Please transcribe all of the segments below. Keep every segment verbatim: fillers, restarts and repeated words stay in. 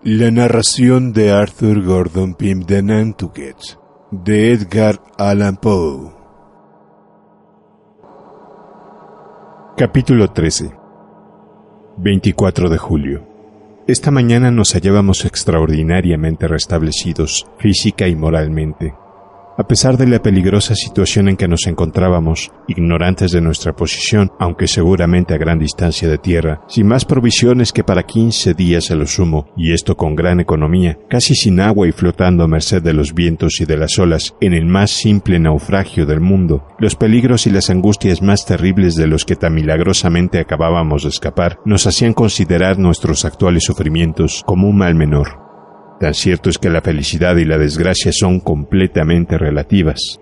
La narración de Arthur Gordon Pym de Nantucket, de Edgar Allan Poe. Capítulo trece. veinticuatro de julio. Esta mañana nos hallábamos extraordinariamente restablecidos, física y moralmente. A pesar de la peligrosa situación en que nos encontrábamos, ignorantes de nuestra posición, aunque seguramente a gran distancia de tierra, sin más provisiones que para quince días a lo sumo, y esto con gran economía, casi sin agua y flotando a merced de los vientos y de las olas, en el más simple naufragio del mundo, los peligros y las angustias más terribles de los que tan milagrosamente acabábamos de escapar, nos hacían considerar nuestros actuales sufrimientos como un mal menor. Tan cierto es que la felicidad y la desgracia son completamente relativas.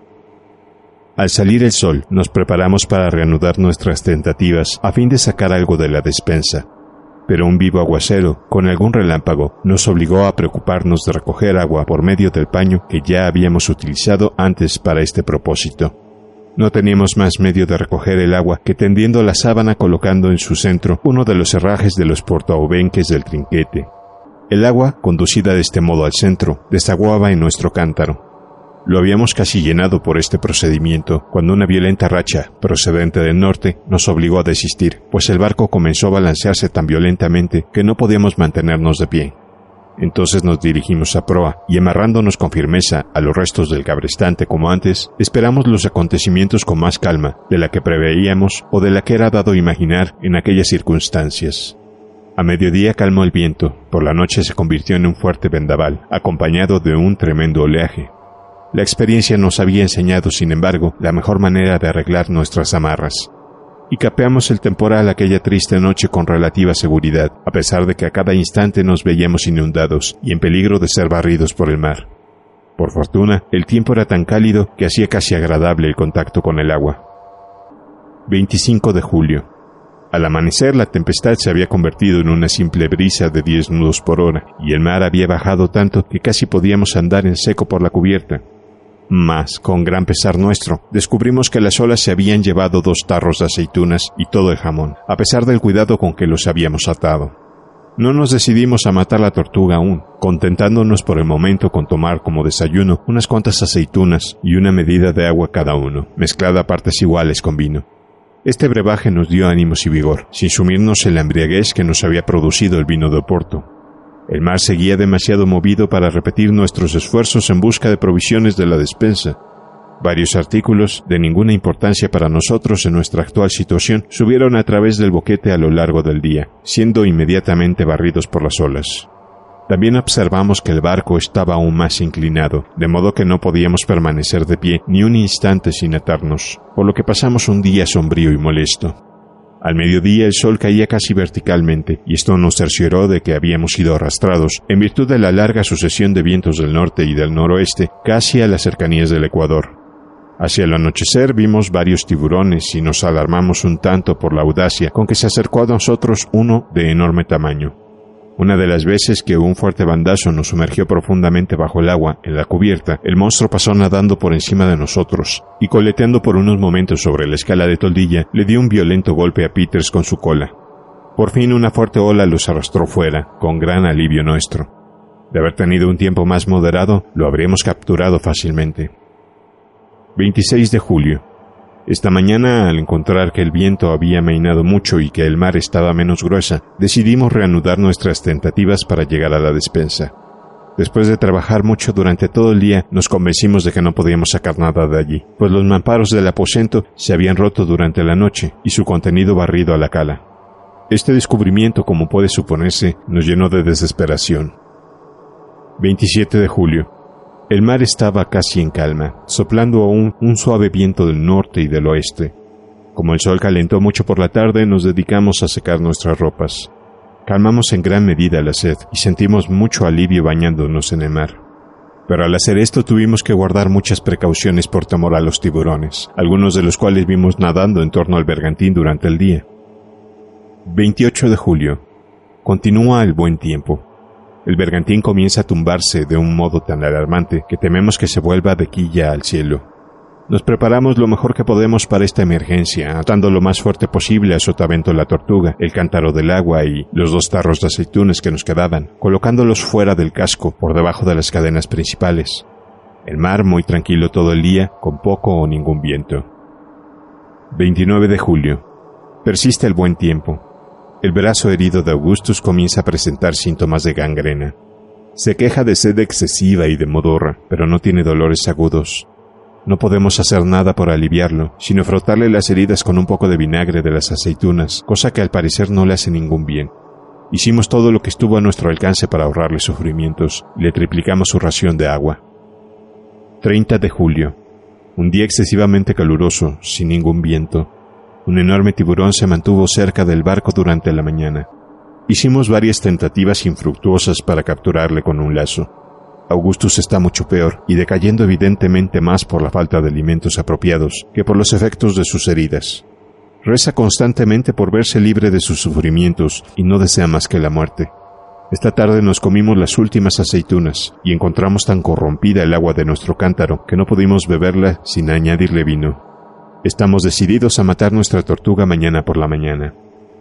Al salir el sol, nos preparamos para reanudar nuestras tentativas a fin de sacar algo de la despensa. Pero un vivo aguacero, con algún relámpago, nos obligó a preocuparnos de recoger agua por medio del paño que ya habíamos utilizado antes para este propósito. No teníamos más medio de recoger el agua que tendiendo la sábana colocando en su centro uno de los herrajes de los portaobenques del trinquete. El agua, conducida de este modo al centro, desaguaba en nuestro cántaro. Lo habíamos casi llenado por este procedimiento, cuando una violenta racha, procedente del norte, nos obligó a desistir, pues el barco comenzó a balancearse tan violentamente que no podíamos mantenernos de pie. Entonces nos dirigimos a proa, y amarrándonos con firmeza a los restos del cabrestante como antes, esperamos los acontecimientos con más calma de la que preveíamos o de la que era dado imaginar en aquellas circunstancias. A mediodía calmó el viento, por la noche se convirtió en un fuerte vendaval, acompañado de un tremendo oleaje. La experiencia nos había enseñado, sin embargo, la mejor manera de arreglar nuestras amarras. Y capeamos el temporal aquella triste noche con relativa seguridad, a pesar de que a cada instante nos veíamos inundados y en peligro de ser barridos por el mar. Por fortuna, el tiempo era tan cálido que hacía casi agradable el contacto con el agua. veinticinco de julio. Al amanecer la tempestad se había convertido en una simple brisa de diez nudos por hora, y el mar había bajado tanto que casi podíamos andar en seco por la cubierta. Mas, con gran pesar nuestro, descubrimos que las olas se habían llevado dos tarros de aceitunas y todo el jamón, a pesar del cuidado con que los habíamos atado. No nos decidimos a matar la tortuga aún, contentándonos por el momento con tomar como desayuno unas cuantas aceitunas y una medida de agua cada uno, mezclada a partes iguales con vino. Este brebaje nos dio ánimos y vigor, sin sumirnos en la embriaguez que nos había producido el vino de Oporto. El mar seguía demasiado movido para repetir nuestros esfuerzos en busca de provisiones de la despensa. Varios artículos, de ninguna importancia para nosotros en nuestra actual situación, subieron a través del boquete a lo largo del día, siendo inmediatamente barridos por las olas. También observamos que el barco estaba aún más inclinado, de modo que no podíamos permanecer de pie ni un instante sin atarnos, por lo que pasamos un día sombrío y molesto. Al mediodía el sol caía casi verticalmente, y esto nos cercioró de que habíamos sido arrastrados, en virtud de la larga sucesión de vientos del norte y del noroeste, casi a las cercanías del Ecuador. Hacia el anochecer vimos varios tiburones y nos alarmamos un tanto por la audacia con que se acercó a nosotros uno de enorme tamaño. Una de las veces que un fuerte bandazo nos sumergió profundamente bajo el agua, en la cubierta, el monstruo pasó nadando por encima de nosotros, y coleteando por unos momentos sobre la escala de toldilla, le dio un violento golpe a Peters con su cola. Por fin una fuerte ola los arrastró fuera, con gran alivio nuestro. De haber tenido un tiempo más moderado, lo habríamos capturado fácilmente. veintiséis de julio. Esta mañana, al encontrar que el viento había amainado mucho y que el mar estaba menos gruesa, decidimos reanudar nuestras tentativas para llegar a la despensa. Después de trabajar mucho durante todo el día, nos convencimos de que no podíamos sacar nada de allí, pues los mamparos del aposento se habían roto durante la noche y su contenido barrido a la cala. Este descubrimiento, como puede suponerse, nos llenó de desesperación. veintisiete de julio. El mar estaba casi en calma, soplando aún un suave viento del norte y del oeste. Como el sol calentó mucho por la tarde, nos dedicamos a secar nuestras ropas. Calmamos en gran medida la sed y sentimos mucho alivio bañándonos en el mar. Pero al hacer esto tuvimos que guardar muchas precauciones por temor a los tiburones, algunos de los cuales vimos nadando en torno al bergantín durante el día. veintiocho de julio. Continúa el buen tiempo. El bergantín comienza a tumbarse de un modo tan alarmante que tememos que se vuelva de quilla al cielo. Nos preparamos lo mejor que podemos para esta emergencia, atando lo más fuerte posible a sotavento la tortuga, el cántaro del agua y los dos tarros de aceitunas que nos quedaban, colocándolos fuera del casco, por debajo de las cadenas principales. El mar muy tranquilo todo el día, con poco o ningún viento. veintinueve de julio. Persiste el buen tiempo. El brazo herido de Augustus comienza a presentar síntomas de gangrena. Se queja de sed excesiva y de modorra, pero no tiene dolores agudos. No podemos hacer nada por aliviarlo, sino frotarle las heridas con un poco de vinagre de las aceitunas, cosa que al parecer no le hace ningún bien. Hicimos todo lo que estuvo a nuestro alcance para ahorrarle sufrimientos, y le triplicamos su ración de agua. treinta de julio. Un día excesivamente caluroso, sin ningún viento. Un enorme tiburón se mantuvo cerca del barco durante la mañana. Hicimos varias tentativas infructuosas para capturarle con un lazo. Augustus está mucho peor y decayendo evidentemente más por la falta de alimentos apropiados que por los efectos de sus heridas. Reza constantemente por verse libre de sus sufrimientos y no desea más que la muerte. Esta tarde nos comimos las últimas aceitunas y encontramos tan corrompida el agua de nuestro cántaro que no pudimos beberla sin añadirle vino. Estamos decididos a matar nuestra tortuga mañana por la mañana.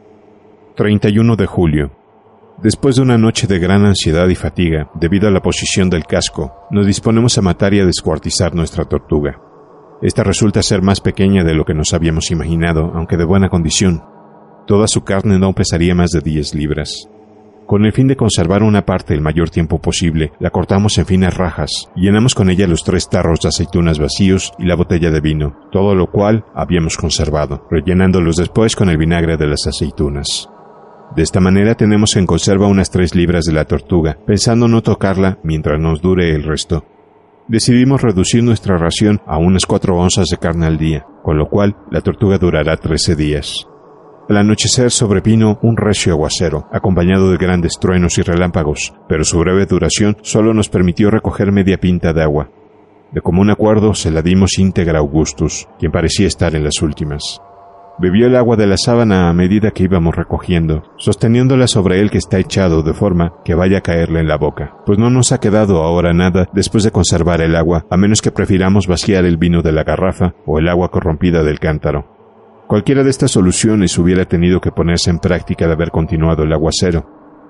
treinta y uno de julio. Después de una noche de gran ansiedad y fatiga, debido a la posición del casco, nos disponemos a matar y a descuartizar nuestra tortuga. Esta resulta ser más pequeña de lo que nos habíamos imaginado, aunque de buena condición. Toda su carne no pesaría más de diez libras. Con el fin de conservar una parte el mayor tiempo posible, la cortamos en finas rajas y llenamos con ella los tres tarros de aceitunas vacíos y la botella de vino, todo lo cual habíamos conservado, rellenándolos después con el vinagre de las aceitunas. De esta manera tenemos en conserva unas tres libras de la tortuga, pensando no tocarla mientras nos dure el resto. Decidimos reducir nuestra ración a unas cuatro onzas de carne al día, con lo cual la tortuga durará trece días. Al anochecer sobrevino un recio aguacero, acompañado de grandes truenos y relámpagos, pero su breve duración solo nos permitió recoger media pinta de agua. De común acuerdo se la dimos íntegra a Augustus, quien parecía estar en las últimas. Bebió el agua de la sábana a medida que íbamos recogiendo, sosteniéndola sobre él que está echado de forma que vaya a caerle en la boca, pues no nos ha quedado ahora nada después de conservar el agua, a menos que prefiramos vaciar el vino de la garrafa o el agua corrompida del cántaro. Cualquiera de estas soluciones hubiera tenido que ponerse en práctica de haber continuado el aguacero.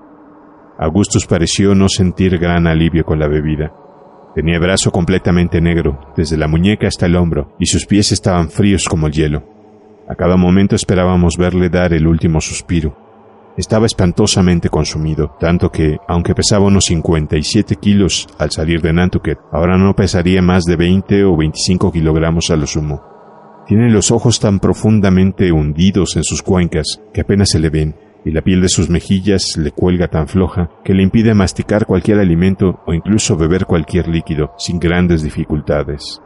Augustus pareció no sentir gran alivio con la bebida. Tenía el brazo completamente negro, desde la muñeca hasta el hombro, y sus pies estaban fríos como el hielo. A cada momento esperábamos verle dar el último suspiro. Estaba espantosamente consumido, tanto que, aunque pesaba unos cincuenta y siete kilos al salir de Nantucket, ahora no pesaría más de veinte o veinticinco kilogramos a lo sumo. Tiene los ojos tan profundamente hundidos en sus cuencas que apenas se le ven, y la piel de sus mejillas le cuelga tan floja que le impide masticar cualquier alimento o incluso beber cualquier líquido sin grandes dificultades.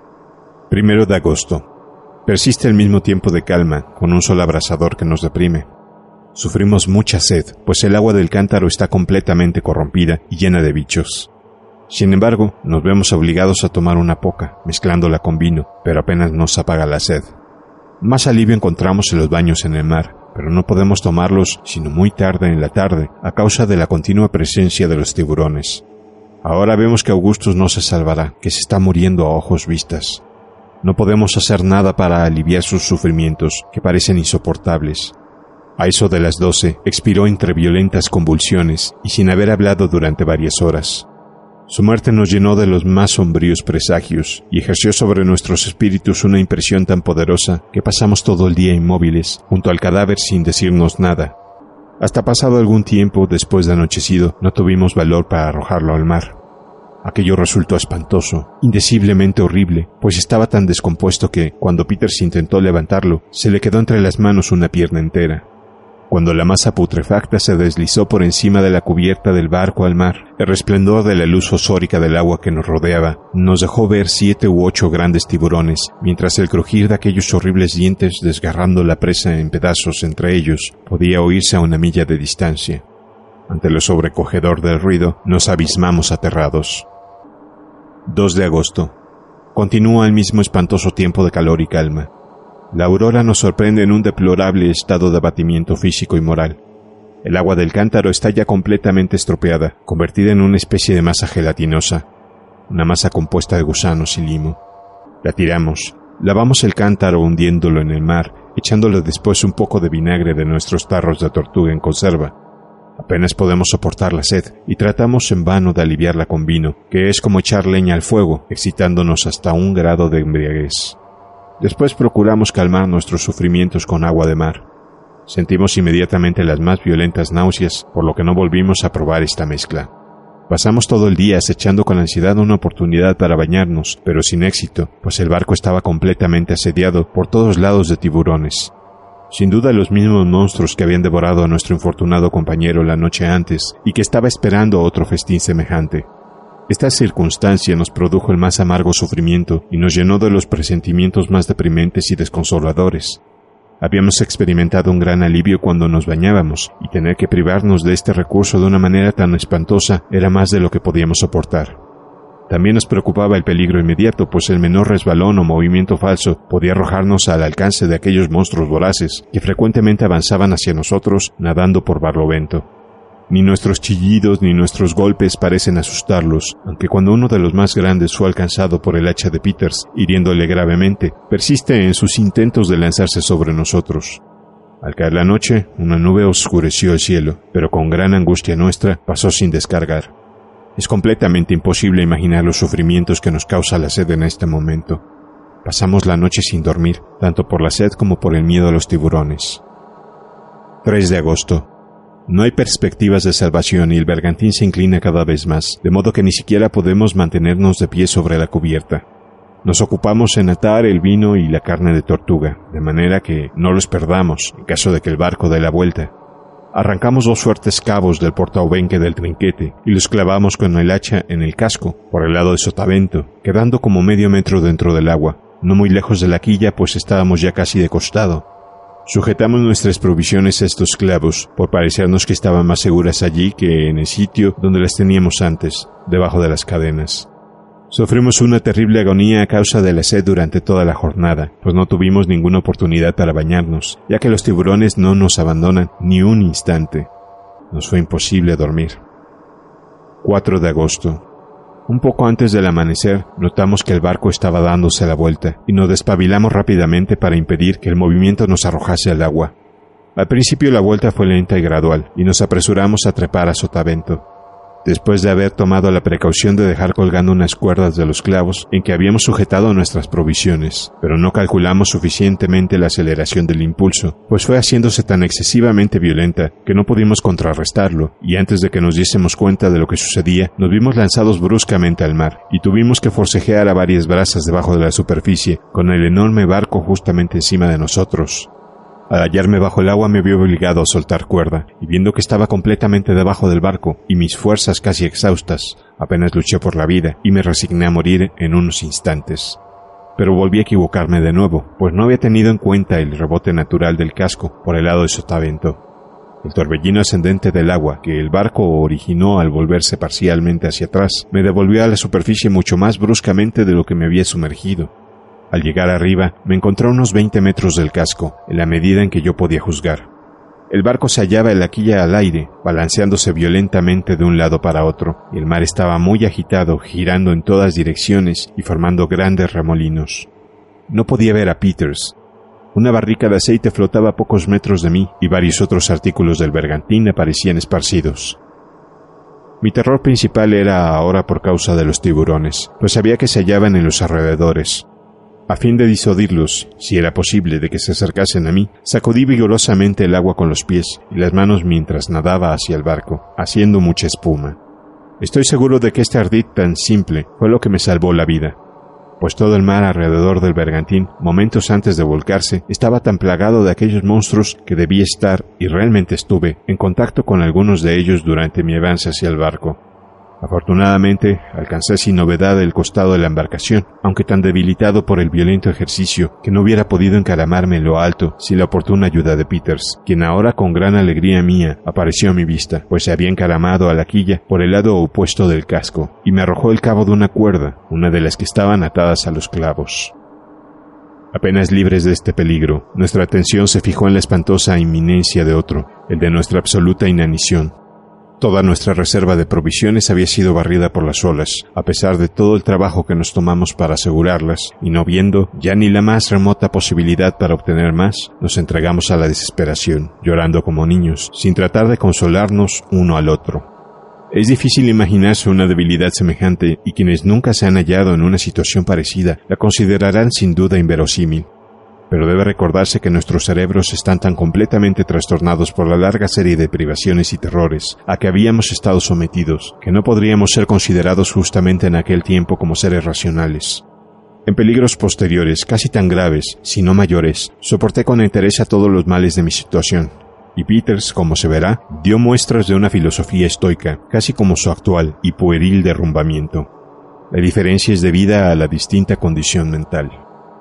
Primero de agosto. Persiste el mismo tiempo de calma, con un sol abrasador que nos deprime. Sufrimos mucha sed, pues el agua del cántaro está completamente corrompida y llena de bichos. Sin embargo, nos vemos obligados a tomar una poca, mezclándola con vino, pero apenas nos apaga la sed. Más alivio encontramos en los baños en el mar, pero no podemos tomarlos sino muy tarde en la tarde, a causa de la continua presencia de los tiburones. Ahora vemos que Augustus no se salvará, que se está muriendo a ojos vistas. No podemos hacer nada para aliviar sus sufrimientos, que parecen insoportables. A eso de las doce, expiró entre violentas convulsiones y sin haber hablado durante varias horas. Su muerte nos llenó de los más sombríos presagios y ejerció sobre nuestros espíritus una impresión tan poderosa que pasamos todo el día inmóviles, junto al cadáver sin decirnos nada. Hasta pasado algún tiempo, después de anochecido, no tuvimos valor para arrojarlo al mar. Aquello resultó espantoso, indeciblemente horrible, pues estaba tan descompuesto que, cuando Peters intentó levantarlo, se le quedó entre las manos una pierna entera. Cuando la masa putrefacta se deslizó por encima de la cubierta del barco al mar, el resplandor de la luz fosfórica del agua que nos rodeaba nos dejó ver siete u ocho grandes tiburones, mientras el crujir de aquellos horribles dientes desgarrando la presa en pedazos entre ellos podía oírse a una milla de distancia. Ante lo sobrecogedor del ruido, nos abismamos aterrados. dos de agosto. Continúa el mismo espantoso tiempo de calor y calma. La aurora nos sorprende en un deplorable estado de abatimiento físico y moral. El agua del cántaro está ya completamente estropeada, convertida en una especie de masa gelatinosa, una masa compuesta de gusanos y limo. La tiramos, lavamos el cántaro hundiéndolo en el mar, echándole después un poco de vinagre de nuestros tarros de tortuga en conserva. Apenas podemos soportar la sed y tratamos en vano de aliviarla con vino, que es como echar leña al fuego, excitándonos hasta un grado de embriaguez. Después procuramos calmar nuestros sufrimientos con agua de mar. Sentimos inmediatamente las más violentas náuseas, por lo que no volvimos a probar esta mezcla. Pasamos todo el día acechando con ansiedad una oportunidad para bañarnos, pero sin éxito, pues el barco estaba completamente asediado por todos lados de tiburones. Sin duda los mismos monstruos que habían devorado a nuestro infortunado compañero la noche antes y que estaba esperando otro festín semejante. Esta circunstancia nos produjo el más amargo sufrimiento y nos llenó de los presentimientos más deprimentes y desconsoladores. Habíamos experimentado un gran alivio cuando nos bañábamos, y tener que privarnos de este recurso de una manera tan espantosa era más de lo que podíamos soportar. También nos preocupaba el peligro inmediato, pues el menor resbalón o movimiento falso podía arrojarnos al alcance de aquellos monstruos voraces que frecuentemente avanzaban hacia nosotros nadando por barlovento. Ni nuestros chillidos ni nuestros golpes parecen asustarlos, aunque cuando uno de los más grandes fue alcanzado por el hacha de Peters, hiriéndole gravemente, persiste en sus intentos de lanzarse sobre nosotros. Al caer la noche, una nube oscureció el cielo, pero con gran angustia nuestra pasó sin descargar. Es completamente imposible imaginar los sufrimientos que nos causa la sed en este momento. Pasamos la noche sin dormir, tanto por la sed como por el miedo a los tiburones. tres de agosto. No hay perspectivas de salvación y el bergantín se inclina cada vez más, de modo que ni siquiera podemos mantenernos de pie sobre la cubierta. Nos ocupamos en atar el vino y la carne de tortuga, de manera que no los perdamos en caso de que el barco dé la vuelta. Arrancamos dos fuertes cabos del portaobenque del trinquete y los clavamos con el hacha en el casco, por el lado de sotavento, quedando como medio metro dentro del agua, no muy lejos de la quilla, pues estábamos ya casi de costado. Sujetamos nuestras provisiones a estos clavos, por parecernos que estaban más seguras allí que en el sitio donde las teníamos antes, debajo de las cadenas. Sufrimos una terrible agonía a causa de la sed durante toda la jornada, pues no tuvimos ninguna oportunidad para bañarnos, ya que los tiburones no nos abandonan ni un instante. Nos fue imposible dormir. cuatro de agosto. Un poco antes del amanecer, notamos que el barco estaba dándose la vuelta, y nos despabilamos rápidamente para impedir que el movimiento nos arrojase al agua. Al principio la vuelta fue lenta y gradual, y nos apresuramos a trepar a sotavento. Después de haber tomado la precaución de dejar colgando unas cuerdas de los clavos en que habíamos sujetado nuestras provisiones, pero no calculamos suficientemente la aceleración del impulso, pues fue haciéndose tan excesivamente violenta que no pudimos contrarrestarlo, y antes de que nos diésemos cuenta de lo que sucedía, nos vimos lanzados bruscamente al mar, y tuvimos que forcejear a varias brazas debajo de la superficie, con el enorme barco justamente encima de nosotros. Al hallarme bajo el agua me vi obligado a soltar cuerda, y viendo que estaba completamente debajo del barco y mis fuerzas casi exhaustas, apenas luché por la vida y me resigné a morir en unos instantes. Pero volví a equivocarme de nuevo, pues no había tenido en cuenta el rebote natural del casco por el lado de sotavento. El torbellino ascendente del agua que el barco originó al volverse parcialmente hacia atrás me devolvió a la superficie mucho más bruscamente de lo que me había sumergido. Al llegar arriba, me encontré a unos veinte metros del casco, en la medida en que yo podía juzgar. El barco se hallaba en la quilla al aire, balanceándose violentamente de un lado para otro, y el mar estaba muy agitado, girando en todas direcciones y formando grandes remolinos. No podía ver a Peters. Una barrica de aceite flotaba a pocos metros de mí, y varios otros artículos del bergantín aparecían esparcidos. Mi terror principal era ahora por causa de los tiburones, pues sabía que se hallaban en los alrededores. A fin de disuadirlos, si era posible de que se acercasen a mí, sacudí vigorosamente el agua con los pies y las manos mientras nadaba hacia el barco, haciendo mucha espuma. Estoy seguro de que este ardid tan simple fue lo que me salvó la vida, pues todo el mar alrededor del bergantín, momentos antes de volcarse, estaba tan plagado de aquellos monstruos que debí estar, y realmente estuve, en contacto con algunos de ellos durante mi avance hacia el barco. Afortunadamente, alcancé sin novedad el costado de la embarcación, aunque tan debilitado por el violento ejercicio que no hubiera podido encaramarme en lo alto sin la oportuna ayuda de Peters, quien ahora con gran alegría mía apareció a mi vista, pues se había encaramado a la quilla por el lado opuesto del casco, y me arrojó el cabo de una cuerda, una de las que estaban atadas a los clavos. Apenas libres de este peligro, nuestra atención se fijó en la espantosa inminencia de otro, el de nuestra absoluta inanición. Toda nuestra reserva de provisiones había sido barrida por las olas, a pesar de todo el trabajo que nos tomamos para asegurarlas, y no viendo ya ni la más remota posibilidad para obtener más, nos entregamos a la desesperación, llorando como niños, sin tratar de consolarnos uno al otro. Es difícil imaginarse una debilidad semejante, y quienes nunca se han hallado en una situación parecida la considerarán sin duda inverosímil. Pero debe recordarse que nuestros cerebros están tan completamente trastornados por la larga serie de privaciones y terrores a que habíamos estado sometidos, que no podríamos ser considerados justamente en aquel tiempo como seres racionales. En peligros posteriores, casi tan graves, si no mayores, soporté con entereza todos los males de mi situación, y Peters, como se verá, dio muestras de una filosofía estoica, casi como su actual y pueril derrumbamiento. La diferencia es debida a la distinta condición mental.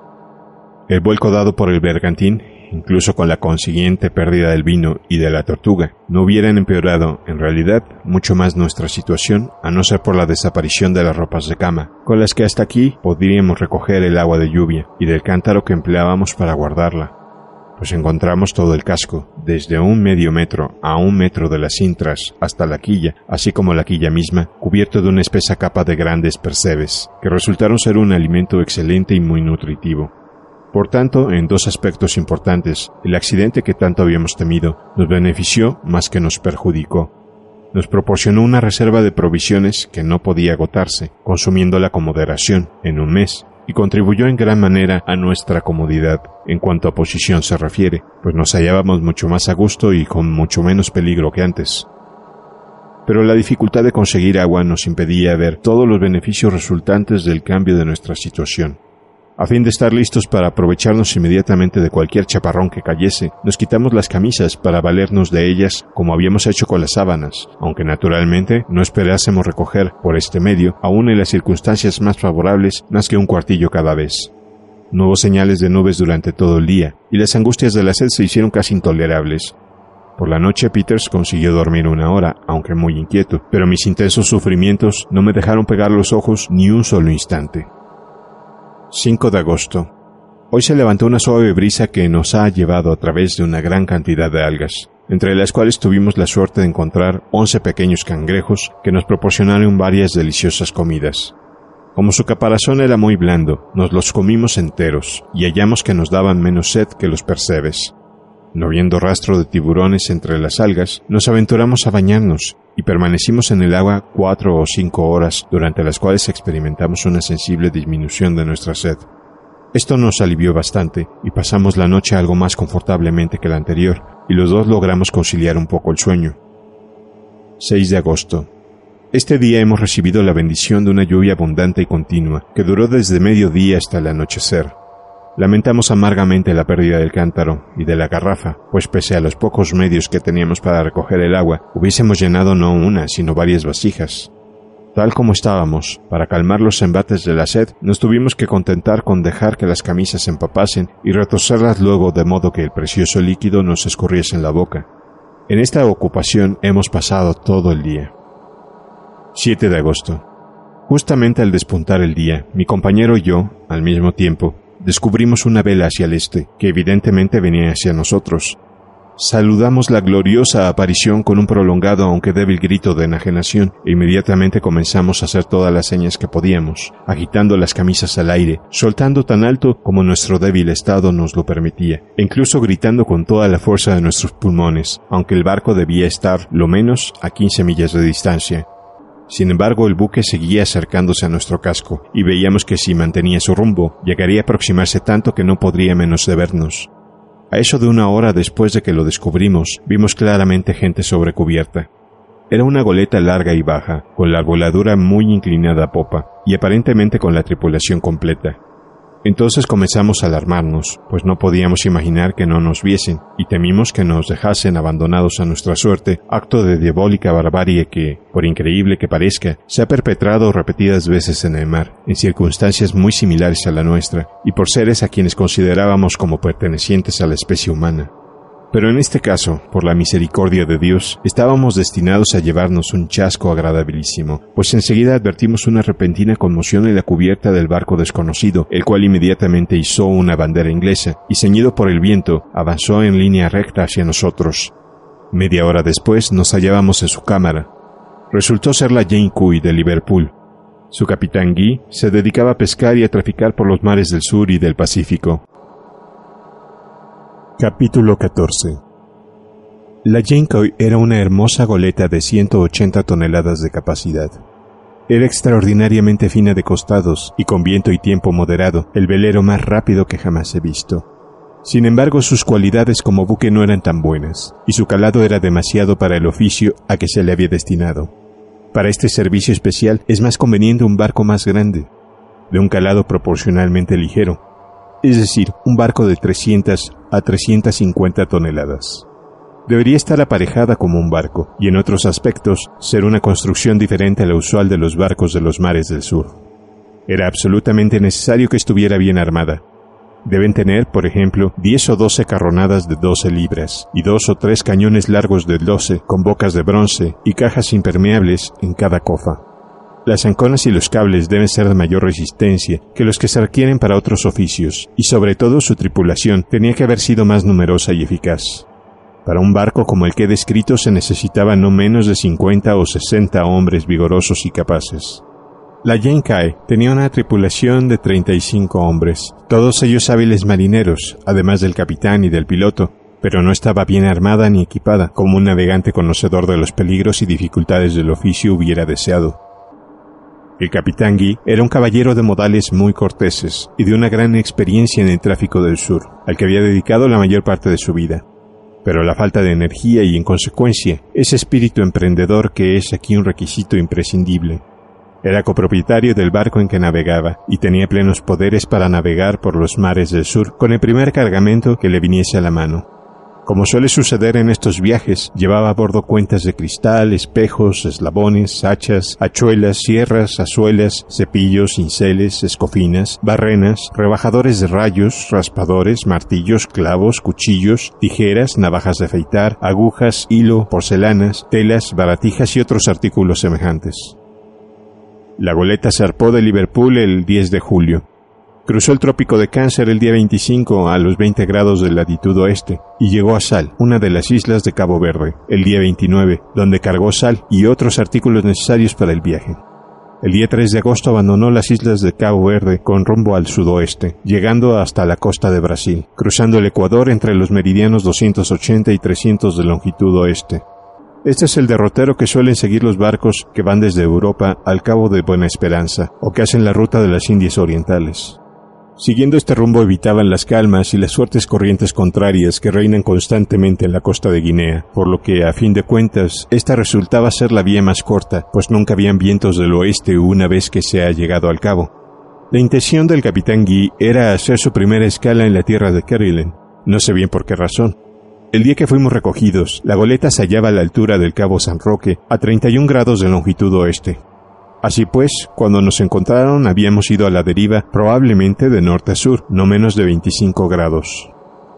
El vuelco dado por el bergantín, incluso con la consiguiente pérdida del vino y de la tortuga, no hubieran empeorado, en realidad, mucho más nuestra situación, a no ser por la desaparición de las ropas de cama, con las que hasta aquí podríamos recoger el agua de lluvia y del cántaro que empleábamos para guardarla. Pues encontramos todo el casco, desde un medio metro a un metro de las cintras hasta la quilla, así como la quilla misma, cubierto de una espesa capa de grandes percebes, que resultaron ser un alimento excelente y muy nutritivo. Por tanto, en dos aspectos importantes, el accidente que tanto habíamos temido nos benefició más que nos perjudicó. Nos proporcionó una reserva de provisiones que no podía agotarse, consumiéndola con moderación, en un mes, y contribuyó en gran manera a nuestra comodidad, en cuanto a posición se refiere, pues nos hallábamos mucho más a gusto y con mucho menos peligro que antes. Pero la dificultad de conseguir agua nos impedía ver todos los beneficios resultantes del cambio de nuestra situación. A fin de estar listos para aprovecharnos inmediatamente de cualquier chaparrón que cayese, nos quitamos las camisas para valernos de ellas como habíamos hecho con las sábanas, aunque naturalmente no esperásemos recoger, por este medio, aún en las circunstancias más favorables, más que un cuartillo cada vez. No hubo señales de nubes durante todo el día, y las angustias de la sed se hicieron casi intolerables. Por la noche Peters consiguió dormir una hora, aunque muy inquieto, pero mis intensos sufrimientos no me dejaron pegar los ojos ni un solo instante. cinco de agosto. Hoy se levantó una suave brisa que nos ha llevado a través de una gran cantidad de algas, entre las cuales tuvimos la suerte de encontrar once pequeños cangrejos que nos proporcionaron varias deliciosas comidas. Como su caparazón era muy blando, nos los comimos enteros y hallamos que nos daban menos sed que los percebes. No viendo rastro de tiburones entre las algas, nos aventuramos a bañarnos y permanecimos en el agua cuatro o cinco horas, durante las cuales experimentamos una sensible disminución de nuestra sed. Esto nos alivió bastante y pasamos la noche algo más confortablemente que la anterior, y los dos logramos conciliar un poco el sueño. seis de agosto. Este día hemos recibido la bendición de una lluvia abundante y continua, que duró desde mediodía hasta el anochecer. Lamentamos amargamente la pérdida del cántaro y de la garrafa, pues pese a los pocos medios que teníamos para recoger el agua, hubiésemos llenado no una, sino varias vasijas. Tal como estábamos, para calmar los embates de la sed, nos tuvimos que contentar con dejar que las camisas se empapasen y retorcerlas luego de modo que el precioso líquido nos escurriese en la boca. En esta ocupación hemos pasado todo el día. siete de agosto. Justamente al despuntar el día, mi compañero y yo, al mismo tiempo, descubrimos una vela hacia el este, que evidentemente venía hacia nosotros. Saludamos la gloriosa aparición con un prolongado aunque débil grito de enajenación e inmediatamente comenzamos a hacer todas las señas que podíamos, agitando las camisas al aire, soltando tan alto como nuestro débil estado nos lo permitía, e incluso gritando con toda la fuerza de nuestros pulmones, aunque el barco debía estar, lo menos, a quince millas de distancia. Sin embargo, el buque seguía acercándose a nuestro casco, y veíamos que si mantenía su rumbo, llegaría a aproximarse tanto que no podría menos de vernos. A eso de una hora después de que lo descubrimos, vimos claramente gente sobre cubierta. Era una goleta larga y baja, con la voladura muy inclinada a popa, y aparentemente con la tripulación completa. Entonces comenzamos a alarmarnos, pues no podíamos imaginar que no nos viesen, y temimos que nos dejasen abandonados a nuestra suerte, acto de diabólica barbarie que, por increíble que parezca, se ha perpetrado repetidas veces en el mar, en circunstancias muy similares a la nuestra, y por seres a quienes considerábamos como pertenecientes a la especie humana. Pero en este caso, por la misericordia de Dios, estábamos destinados a llevarnos un chasco agradabilísimo, pues enseguida advertimos una repentina conmoción en la cubierta del barco desconocido, el cual inmediatamente izó una bandera inglesa, y ceñido por el viento, avanzó en línea recta hacia nosotros. Media hora después nos hallábamos en su cámara. Resultó ser la Jane Cuy de Liverpool. Su capitán Guy se dedicaba a pescar y a traficar por los mares del sur y del Pacífico. Capítulo catorce. La Jane Cuy era una hermosa goleta de ciento ochenta toneladas de capacidad. Era extraordinariamente fina de costados y con viento y tiempo moderado, el velero más rápido que jamás he visto. Sin embargo, sus cualidades como buque no eran tan buenas, y su calado era demasiado para el oficio a que se le había destinado. Para este servicio especial es más conveniente un barco más grande, de un calado proporcionalmente ligero, es decir, un barco de trescientas a trescientas cincuenta toneladas. Debería estar aparejada como un barco, y en otros aspectos, ser una construcción diferente a la usual de los barcos de los mares del sur. Era absolutamente necesario que estuviera bien armada. Deben tener, por ejemplo, diez o doce carronadas de doce libras, y dos o tres cañones largos de doce, con bocas de bronce y cajas impermeables en cada cofa. Las anconas y los cables deben ser de mayor resistencia que los que se requieren para otros oficios, y sobre todo su tripulación tenía que haber sido más numerosa y eficaz. Para un barco como el que he descrito se necesitaban no menos de cincuenta o sesenta hombres vigorosos y capaces. La Jane Cuy tenía una tripulación de treinta y cinco hombres, todos ellos hábiles marineros, además del capitán y del piloto, pero no estaba bien armada ni equipada, como un navegante conocedor de los peligros y dificultades del oficio hubiera deseado. El capitán Guy era un caballero de modales muy corteses y de una gran experiencia en el tráfico del sur, al que había dedicado la mayor parte de su vida. Pero la falta de energía y, en consecuencia, ese espíritu emprendedor que es aquí un requisito imprescindible. Era copropietario del barco en que navegaba y tenía plenos poderes para navegar por los mares del sur con el primer cargamento que le viniese a la mano. Como suele suceder en estos viajes, llevaba a bordo cuentas de cristal, espejos, eslabones, hachas, hachuelas, sierras, azuelas, cepillos, cinceles, escofinas, barrenas, rebajadores de rayos, raspadores, martillos, clavos, cuchillos, tijeras, navajas de afeitar, agujas, hilo, porcelanas, telas, baratijas y otros artículos semejantes. La goleta zarpó de Liverpool el diez de julio. Cruzó el trópico de Cáncer el día veinticinco a los veinte grados de latitud oeste y llegó a Sal, una de las islas de Cabo Verde, el día veintinueve, donde cargó sal y otros artículos necesarios para el viaje. El día tres de agosto abandonó las islas de Cabo Verde con rumbo al sudoeste, llegando hasta la costa de Brasil, cruzando el Ecuador entre los meridianos doscientos ochenta y trescientos de longitud oeste. Este es el derrotero que suelen seguir los barcos que van desde Europa al Cabo de Buena Esperanza o que hacen la ruta de las Indias Orientales. Siguiendo este rumbo evitaban las calmas y las fuertes corrientes contrarias que reinan constantemente en la costa de Guinea, por lo que, a fin de cuentas, esta resultaba ser la vía más corta, pues nunca habían vientos del oeste una vez que se ha llegado al cabo. La intención del capitán Guy era hacer su primera escala en la tierra de Kerguelen, no sé bien por qué razón. El día que fuimos recogidos, la goleta se hallaba a la altura del Cabo San Roque, a treinta y un grados de longitud oeste. Así pues, cuando nos encontraron habíamos ido a la deriva probablemente de norte a sur, no menos de veinticinco grados.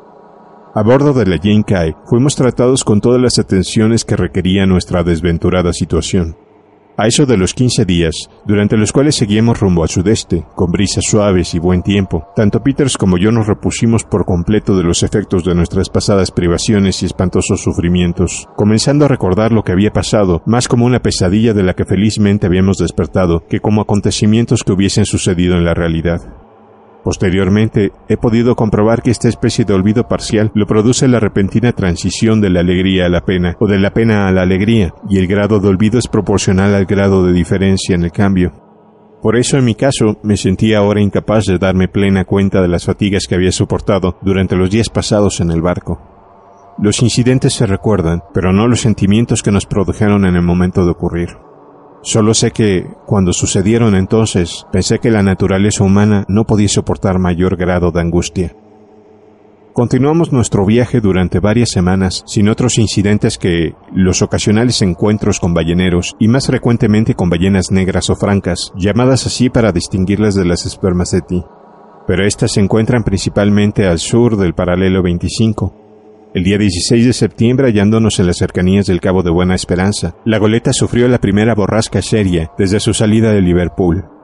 A bordo de la Jane Cuy fuimos tratados con todas las atenciones que requería nuestra desventurada situación. A eso de los quince días, durante los cuales seguíamos rumbo al sudeste, con brisas suaves y buen tiempo, tanto Peters como yo nos repusimos por completo de los efectos de nuestras pasadas privaciones y espantosos sufrimientos, comenzando a recordar lo que había pasado, más como una pesadilla de la que felizmente habíamos despertado, que como acontecimientos que hubiesen sucedido en la realidad. Posteriormente, he podido comprobar que esta especie de olvido parcial lo produce la repentina transición de la alegría a la pena, o de la pena a la alegría, y el grado de olvido es proporcional al grado de diferencia en el cambio. Por eso, en mi caso, me sentía ahora incapaz de darme plena cuenta de las fatigas que había soportado durante los días pasados en el barco. Los incidentes se recuerdan, pero no los sentimientos que nos produjeron en el momento de ocurrir. Solo sé que, cuando sucedieron entonces, pensé que la naturaleza humana no podía soportar mayor grado de angustia. Continuamos nuestro viaje durante varias semanas sin otros incidentes que los ocasionales encuentros con balleneros y más frecuentemente con ballenas negras o francas, llamadas así para distinguirlas de las spermaceti. Pero estas se encuentran principalmente al sur del paralelo veinticinco. El día dieciséis de septiembre, hallándonos en las cercanías del Cabo de Buena Esperanza, la goleta sufrió la primera borrasca seria desde su salida de Liverpool.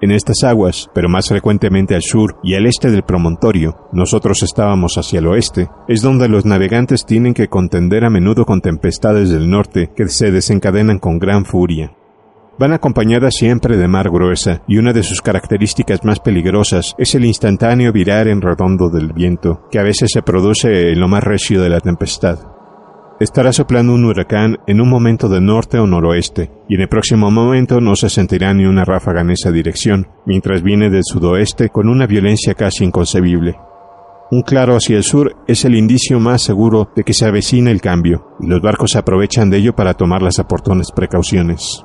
En estas aguas, pero más frecuentemente al sur y al este del promontorio, nosotros estábamos hacia el oeste, es donde los navegantes tienen que contender a menudo con tempestades del norte que se desencadenan con gran furia. Van acompañadas siempre de mar gruesa, y una de sus características más peligrosas es el instantáneo virar en redondo del viento, que a veces se produce en lo más recio de la tempestad. Estará soplando un huracán en un momento de norte o noroeste, y en el próximo momento no se sentirá ni una ráfaga en esa dirección, mientras viene del sudoeste con una violencia casi inconcebible. Un claro hacia el sur es el indicio más seguro de que se avecina el cambio, y los barcos aprovechan de ello para tomar las oportunas precauciones.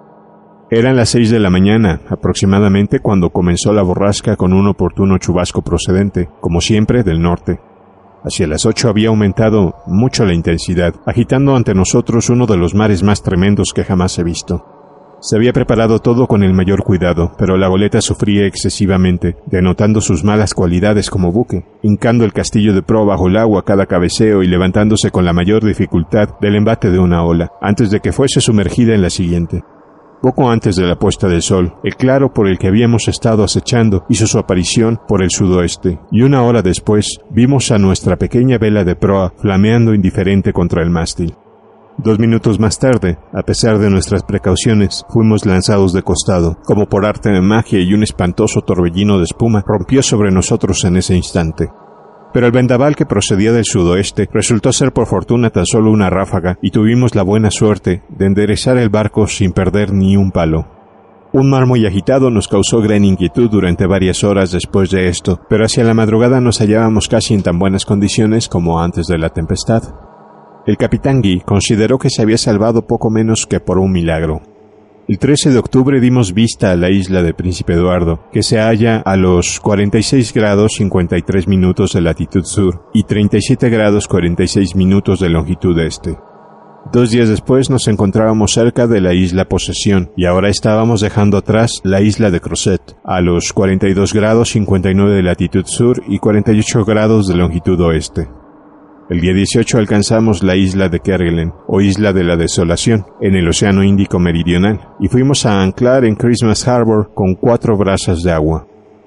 Eran las seis de la mañana, aproximadamente, cuando comenzó la borrasca con un oportuno chubasco procedente, como siempre, del norte. Hacia las ocho había aumentado mucho la intensidad, agitando ante nosotros uno de los mares más tremendos que jamás he visto. Se había preparado todo con el mayor cuidado, pero la goleta sufría excesivamente, denotando sus malas cualidades como buque, hincando el castillo de proa bajo el agua a cada cabeceo y levantándose con la mayor dificultad del embate de una ola, antes de que fuese sumergida en la siguiente. Poco antes de la puesta del sol, el claro por el que habíamos estado acechando hizo su aparición por el sudoeste, y una hora después vimos a nuestra pequeña vela de proa flameando indiferente contra el mástil. Dos minutos más tarde, a pesar de nuestras precauciones, fuimos lanzados de costado, como por arte de magia, y un espantoso torbellino de espuma rompió sobre nosotros en ese instante. Pero el vendaval que procedía del sudoeste resultó ser por fortuna tan solo una ráfaga y tuvimos la buena suerte de enderezar el barco sin perder ni un palo. Un mar muy agitado nos causó gran inquietud durante varias horas después de esto, pero hacia la madrugada nos hallábamos casi en tan buenas condiciones como antes de la tempestad. El capitán Guy consideró que se había salvado poco menos que por un milagro. El trece de octubre dimos vista a la isla de Príncipe Eduardo, que se halla a los cuarenta y seis grados cincuenta y tres minutos de latitud sur y treinta y siete grados cuarenta y seis minutos de longitud este. Dos días después nos encontrábamos cerca de la isla Posesión y ahora estábamos dejando atrás la isla de Crozet, a los cuarenta y dos grados cincuenta y nueve de latitud sur y cuarenta y ocho grados de longitud oeste. El día dieciocho alcanzamos la isla de Kerguelen, o Isla de la Desolación, en el Océano Índico Meridional, y fuimos a anclar en Christmas Harbor con cuatro brazas de agua.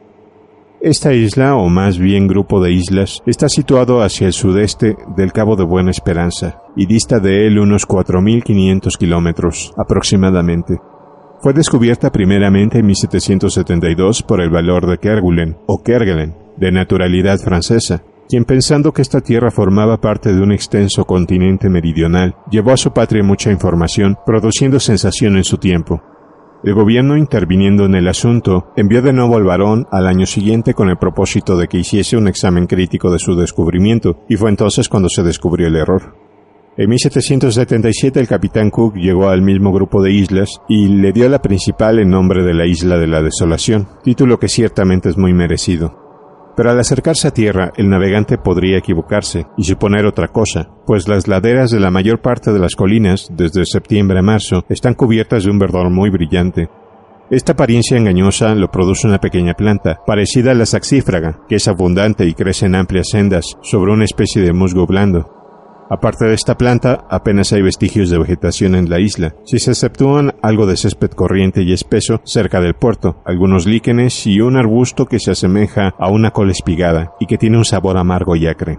Esta isla, o más bien grupo de islas, está situado hacia el sudeste del Cabo de Buena Esperanza, y dista de él unos cuatro mil quinientos kilómetros, aproximadamente. Fue descubierta primeramente en mil setecientos setenta y dos por el valor de Kerguelen, o Kerguelen, de naturalidad francesa, quien pensando que esta tierra formaba parte de un extenso continente meridional, llevó a su patria mucha información, produciendo sensación en su tiempo. El gobierno, interviniendo en el asunto, envió de nuevo al barón al año siguiente con el propósito de que hiciese un examen crítico de su descubrimiento, y fue entonces cuando se descubrió el error. En mil setecientos setenta y siete el capitán Cook llegó al mismo grupo de islas y le dio la principal en nombre de la Isla de la Desolación, título que ciertamente es muy merecido. Pero al acercarse a tierra, el navegante podría equivocarse y suponer otra cosa, pues las laderas de la mayor parte de las colinas, desde septiembre a marzo, están cubiertas de un verdor muy brillante. Esta apariencia engañosa lo produce una pequeña planta, parecida a la saxífraga, que es abundante y crece en amplias sendas sobre una especie de musgo blando. Aparte de esta planta, apenas hay vestigios de vegetación en la isla, si se exceptúan algo de césped corriente y espeso cerca del puerto, algunos líquenes y un arbusto que se asemeja a una col espigada y que tiene un sabor amargo y acre.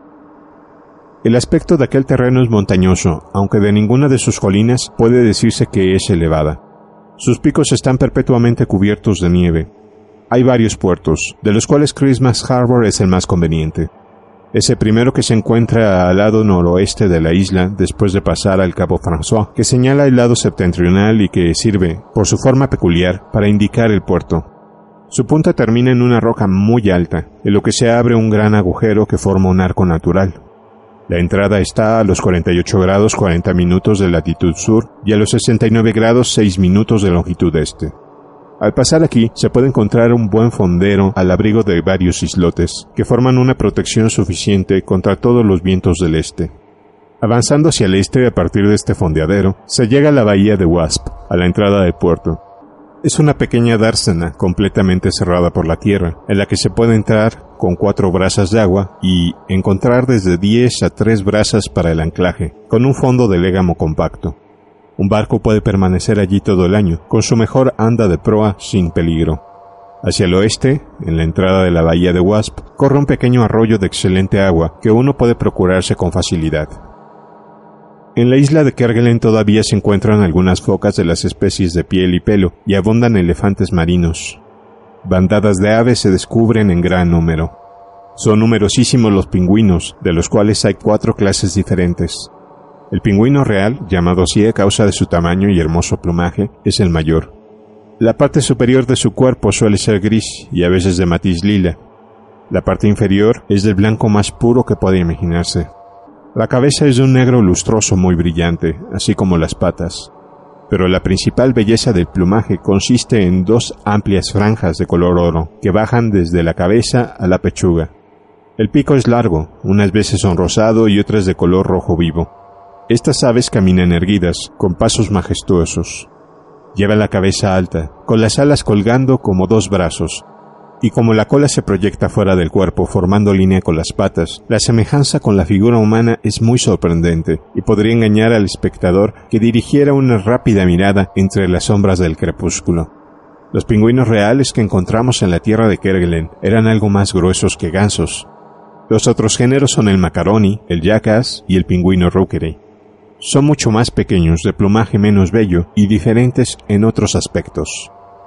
El aspecto de aquel terreno es montañoso, aunque de ninguna de sus colinas puede decirse que es elevada. Sus picos están perpetuamente cubiertos de nieve. Hay varios puertos, de los cuales Christmas Harbor es el más conveniente. Es el primero que se encuentra al lado noroeste de la isla después de pasar al Cabo François, que señala el lado septentrional y que sirve, por su forma peculiar, para indicar el puerto. Su punta termina en una roca muy alta, en lo que se abre un gran agujero que forma un arco natural. La entrada está a los cuarenta y ocho grados cuarenta minutos de latitud sur y a los sesenta y nueve grados seis minutos de longitud este. Al pasar aquí, se puede encontrar un buen fondero al abrigo de varios islotes, que forman una protección suficiente contra todos los vientos del este. Avanzando hacia el este a partir de este fondeadero, se llega a la bahía de Wasp, a la entrada del puerto. Es una pequeña dársena completamente cerrada por la tierra, en la que se puede entrar con cuatro brazas de agua y encontrar desde diez a tres brazas para el anclaje, con un fondo de légamo compacto. Un barco puede permanecer allí todo el año, con su mejor anda de proa sin peligro. Hacia el oeste, en la entrada de la bahía de Wasp, corre un pequeño arroyo de excelente agua que uno puede procurarse con facilidad. En la isla de Kerguelen todavía se encuentran algunas focas de las especies de piel y pelo y abundan elefantes marinos. Bandadas de aves se descubren en gran número. Son numerosísimos los pingüinos, de los cuales hay cuatro clases diferentes. El pingüino real, llamado así a causa de su tamaño y hermoso plumaje, es el mayor. La parte superior de su cuerpo suele ser gris y a veces de matiz lila. La parte inferior es del blanco más puro que puede imaginarse. La cabeza es de un negro lustroso muy brillante, así como las patas. Pero la principal belleza del plumaje consiste en dos amplias franjas de color oro que bajan desde la cabeza a la pechuga. El pico es largo, unas veces son rosado y otras de color rojo vivo. Estas aves caminan erguidas, con pasos majestuosos. Llevan la cabeza alta, con las alas colgando como dos brazos, y como la cola se proyecta fuera del cuerpo formando línea con las patas, la semejanza con la figura humana es muy sorprendente y podría engañar al espectador que dirigiera una rápida mirada entre las sombras del crepúsculo. Los pingüinos reales que encontramos en la tierra de Kerguelen eran algo más gruesos que gansos. Los otros géneros son el macaroni, el jackass y el pingüino rookery. Son mucho más pequeños, de plumaje menos bello y diferentes en otros aspectos.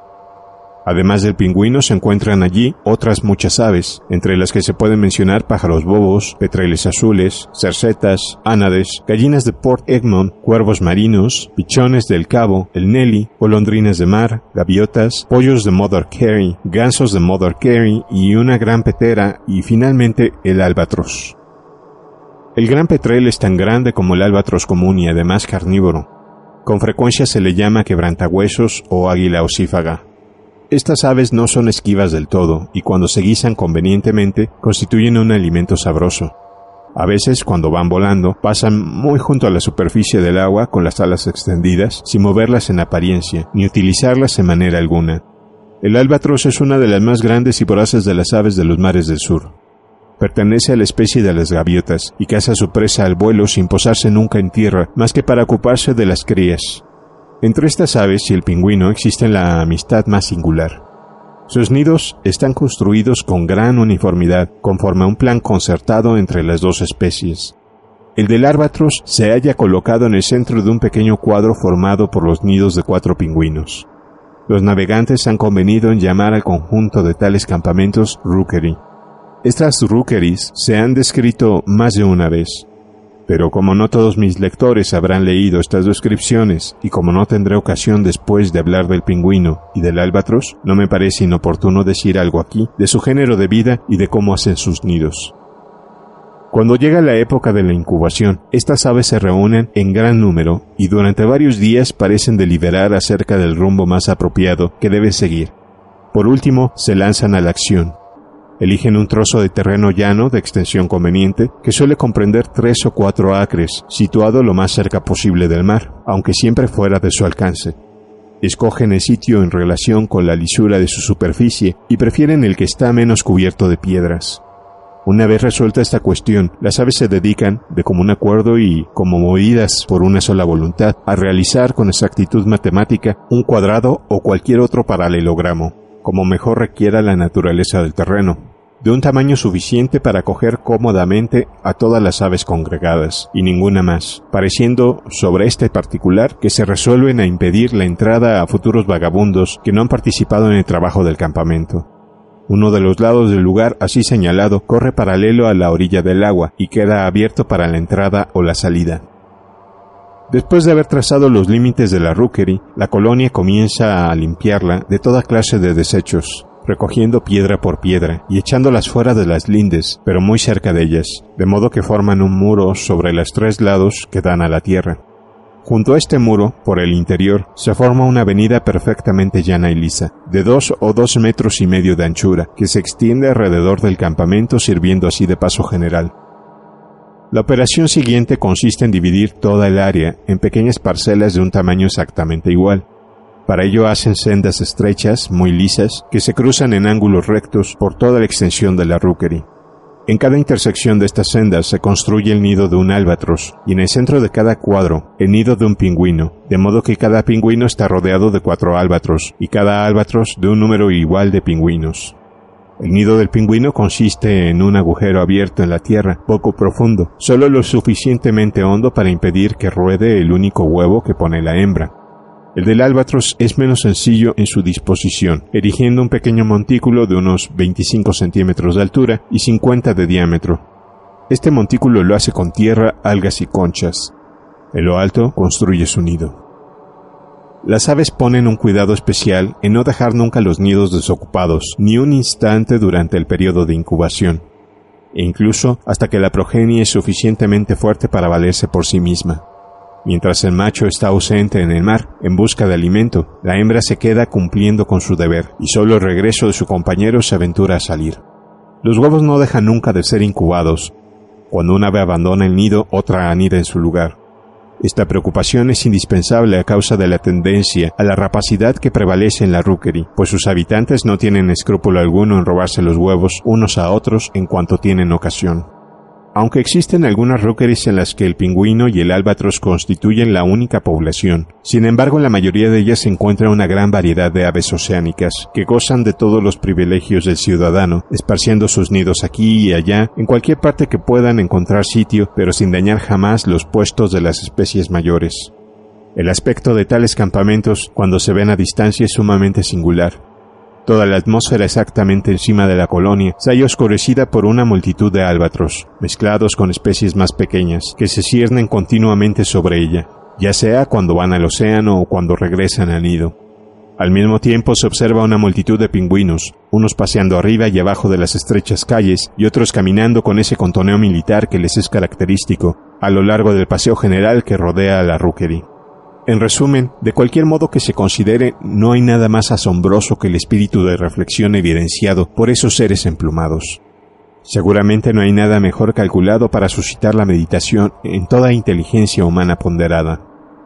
Además del pingüino se encuentran allí otras muchas aves, entre las que se pueden mencionar pájaros bobos, petreles azules, cercetas, ánades, gallinas de Port Egmont, cuervos marinos, pichones del cabo, el Nelly, golondrinas de mar, gaviotas, pollos de Mother Carey, gansos de Mother Carey y una gran petera y finalmente el albatros. El gran petrel es tan grande como el albatros común y además carnívoro. Con frecuencia se le llama quebrantahuesos o águila ocífaga. Estas aves no son esquivas del todo y cuando se guisan convenientemente constituyen un alimento sabroso. A veces, cuando van volando, pasan muy junto a la superficie del agua con las alas extendidas, sin moverlas en apariencia, ni utilizarlas en manera alguna. El albatros es una de las más grandes y voraces de las aves de los mares del sur. Pertenece a la especie de las gaviotas y caza su presa al vuelo sin posarse nunca en tierra, más que para ocuparse de las crías. Entre estas aves y el pingüino existe la amistad más singular. Sus nidos están construidos con gran uniformidad, conforme a un plan concertado entre las dos especies. El del albatros se halla colocado en el centro de un pequeño cuadro formado por los nidos de cuatro pingüinos. Los navegantes han convenido en llamar al conjunto de tales campamentos rookery. Estas rookeries se han descrito más de una vez. Pero como no todos mis lectores habrán leído estas descripciones y como no tendré ocasión después de hablar del pingüino y del albatros, no me parece inoportuno decir algo aquí de su género de vida y de cómo hacen sus nidos. Cuando llega la época de la incubación, estas aves se reúnen en gran número y durante varios días parecen deliberar acerca del rumbo más apropiado que debe seguir. Por último, se lanzan a la acción. Eligen un trozo de terreno llano de extensión conveniente que suele comprender tres o cuatro acres, situado lo más cerca posible del mar, aunque siempre fuera de su alcance. Escogen el sitio en relación con la lisura de su superficie y prefieren el que está menos cubierto de piedras. Una vez resuelta esta cuestión, las aves se dedican, de común acuerdo y como movidas por una sola voluntad, a realizar con exactitud matemática un cuadrado o cualquier otro paralelogramo, como mejor requiera la naturaleza del terreno, de un tamaño suficiente para acoger cómodamente a todas las aves congregadas, y ninguna más, pareciendo sobre este particular que se resuelven a impedir la entrada a futuros vagabundos que no han participado en el trabajo del campamento. Uno de los lados del lugar así señalado corre paralelo a la orilla del agua y queda abierto para la entrada o la salida. Después de haber trazado los límites de la rookery, la colonia comienza a limpiarla de toda clase de desechos, recogiendo piedra por piedra y echándolas fuera de las lindes, pero muy cerca de ellas, de modo que forman un muro sobre los tres lados que dan a la tierra. Junto a este muro, por el interior, se forma una avenida perfectamente llana y lisa, de dos o dos metros y medio de anchura, que se extiende alrededor del campamento sirviendo así de paso general. La operación siguiente consiste en dividir toda el área en pequeñas parcelas de un tamaño exactamente igual. Para ello hacen sendas estrechas, muy lisas, que se cruzan en ángulos rectos por toda la extensión de la rookery. En cada intersección de estas sendas se construye el nido de un albatros, y en el centro de cada cuadro, el nido de un pingüino, de modo que cada pingüino está rodeado de cuatro albatros, y cada albatros de un número igual de pingüinos. El nido del pingüino consiste en un agujero abierto en la tierra, poco profundo, solo lo suficientemente hondo para impedir que ruede el único huevo que pone la hembra. El del albatros es menos sencillo en su disposición, erigiendo un pequeño montículo de unos veinticinco centímetros de altura y cincuenta de diámetro. Este montículo lo hace con tierra, algas y conchas. En lo alto construye su nido. Las aves ponen un cuidado especial en no dejar nunca los nidos desocupados, ni un instante durante el periodo de incubación, e incluso hasta que la progenie es suficientemente fuerte para valerse por sí misma. Mientras el macho está ausente en el mar, en busca de alimento, la hembra se queda cumpliendo con su deber, y solo el regreso de su compañero se aventura a salir. Los huevos no dejan nunca de ser incubados. Cuando un ave abandona el nido, otra anida en su lugar. Esta preocupación es indispensable a causa de la tendencia a la rapacidad que prevalece en la rookery, pues sus habitantes no tienen escrúpulo alguno en robarse los huevos unos a otros en cuanto tienen ocasión. Aunque existen algunas rookeries en las que el pingüino y el albatros constituyen la única población, sin embargo en la mayoría de ellas se encuentra una gran variedad de aves oceánicas, que gozan de todos los privilegios del ciudadano, esparciendo sus nidos aquí y allá, en cualquier parte que puedan encontrar sitio, pero sin dañar jamás los puestos de las especies mayores. El aspecto de tales campamentos, cuando se ven a distancia, es sumamente singular. Toda la atmósfera exactamente encima de la colonia se halla oscurecida por una multitud de albatros, mezclados con especies más pequeñas, que se ciernen continuamente sobre ella, ya sea cuando van al océano o cuando regresan al nido. Al mismo tiempo se observa una multitud de pingüinos, unos paseando arriba y abajo de las estrechas calles y otros caminando con ese contoneo militar que les es característico, a lo largo del paseo general que rodea a la rookery. En resumen, de cualquier modo que se considere, no hay nada más asombroso que el espíritu de reflexión evidenciado por esos seres emplumados. Seguramente no hay nada mejor calculado para suscitar la meditación en toda inteligencia humana ponderada.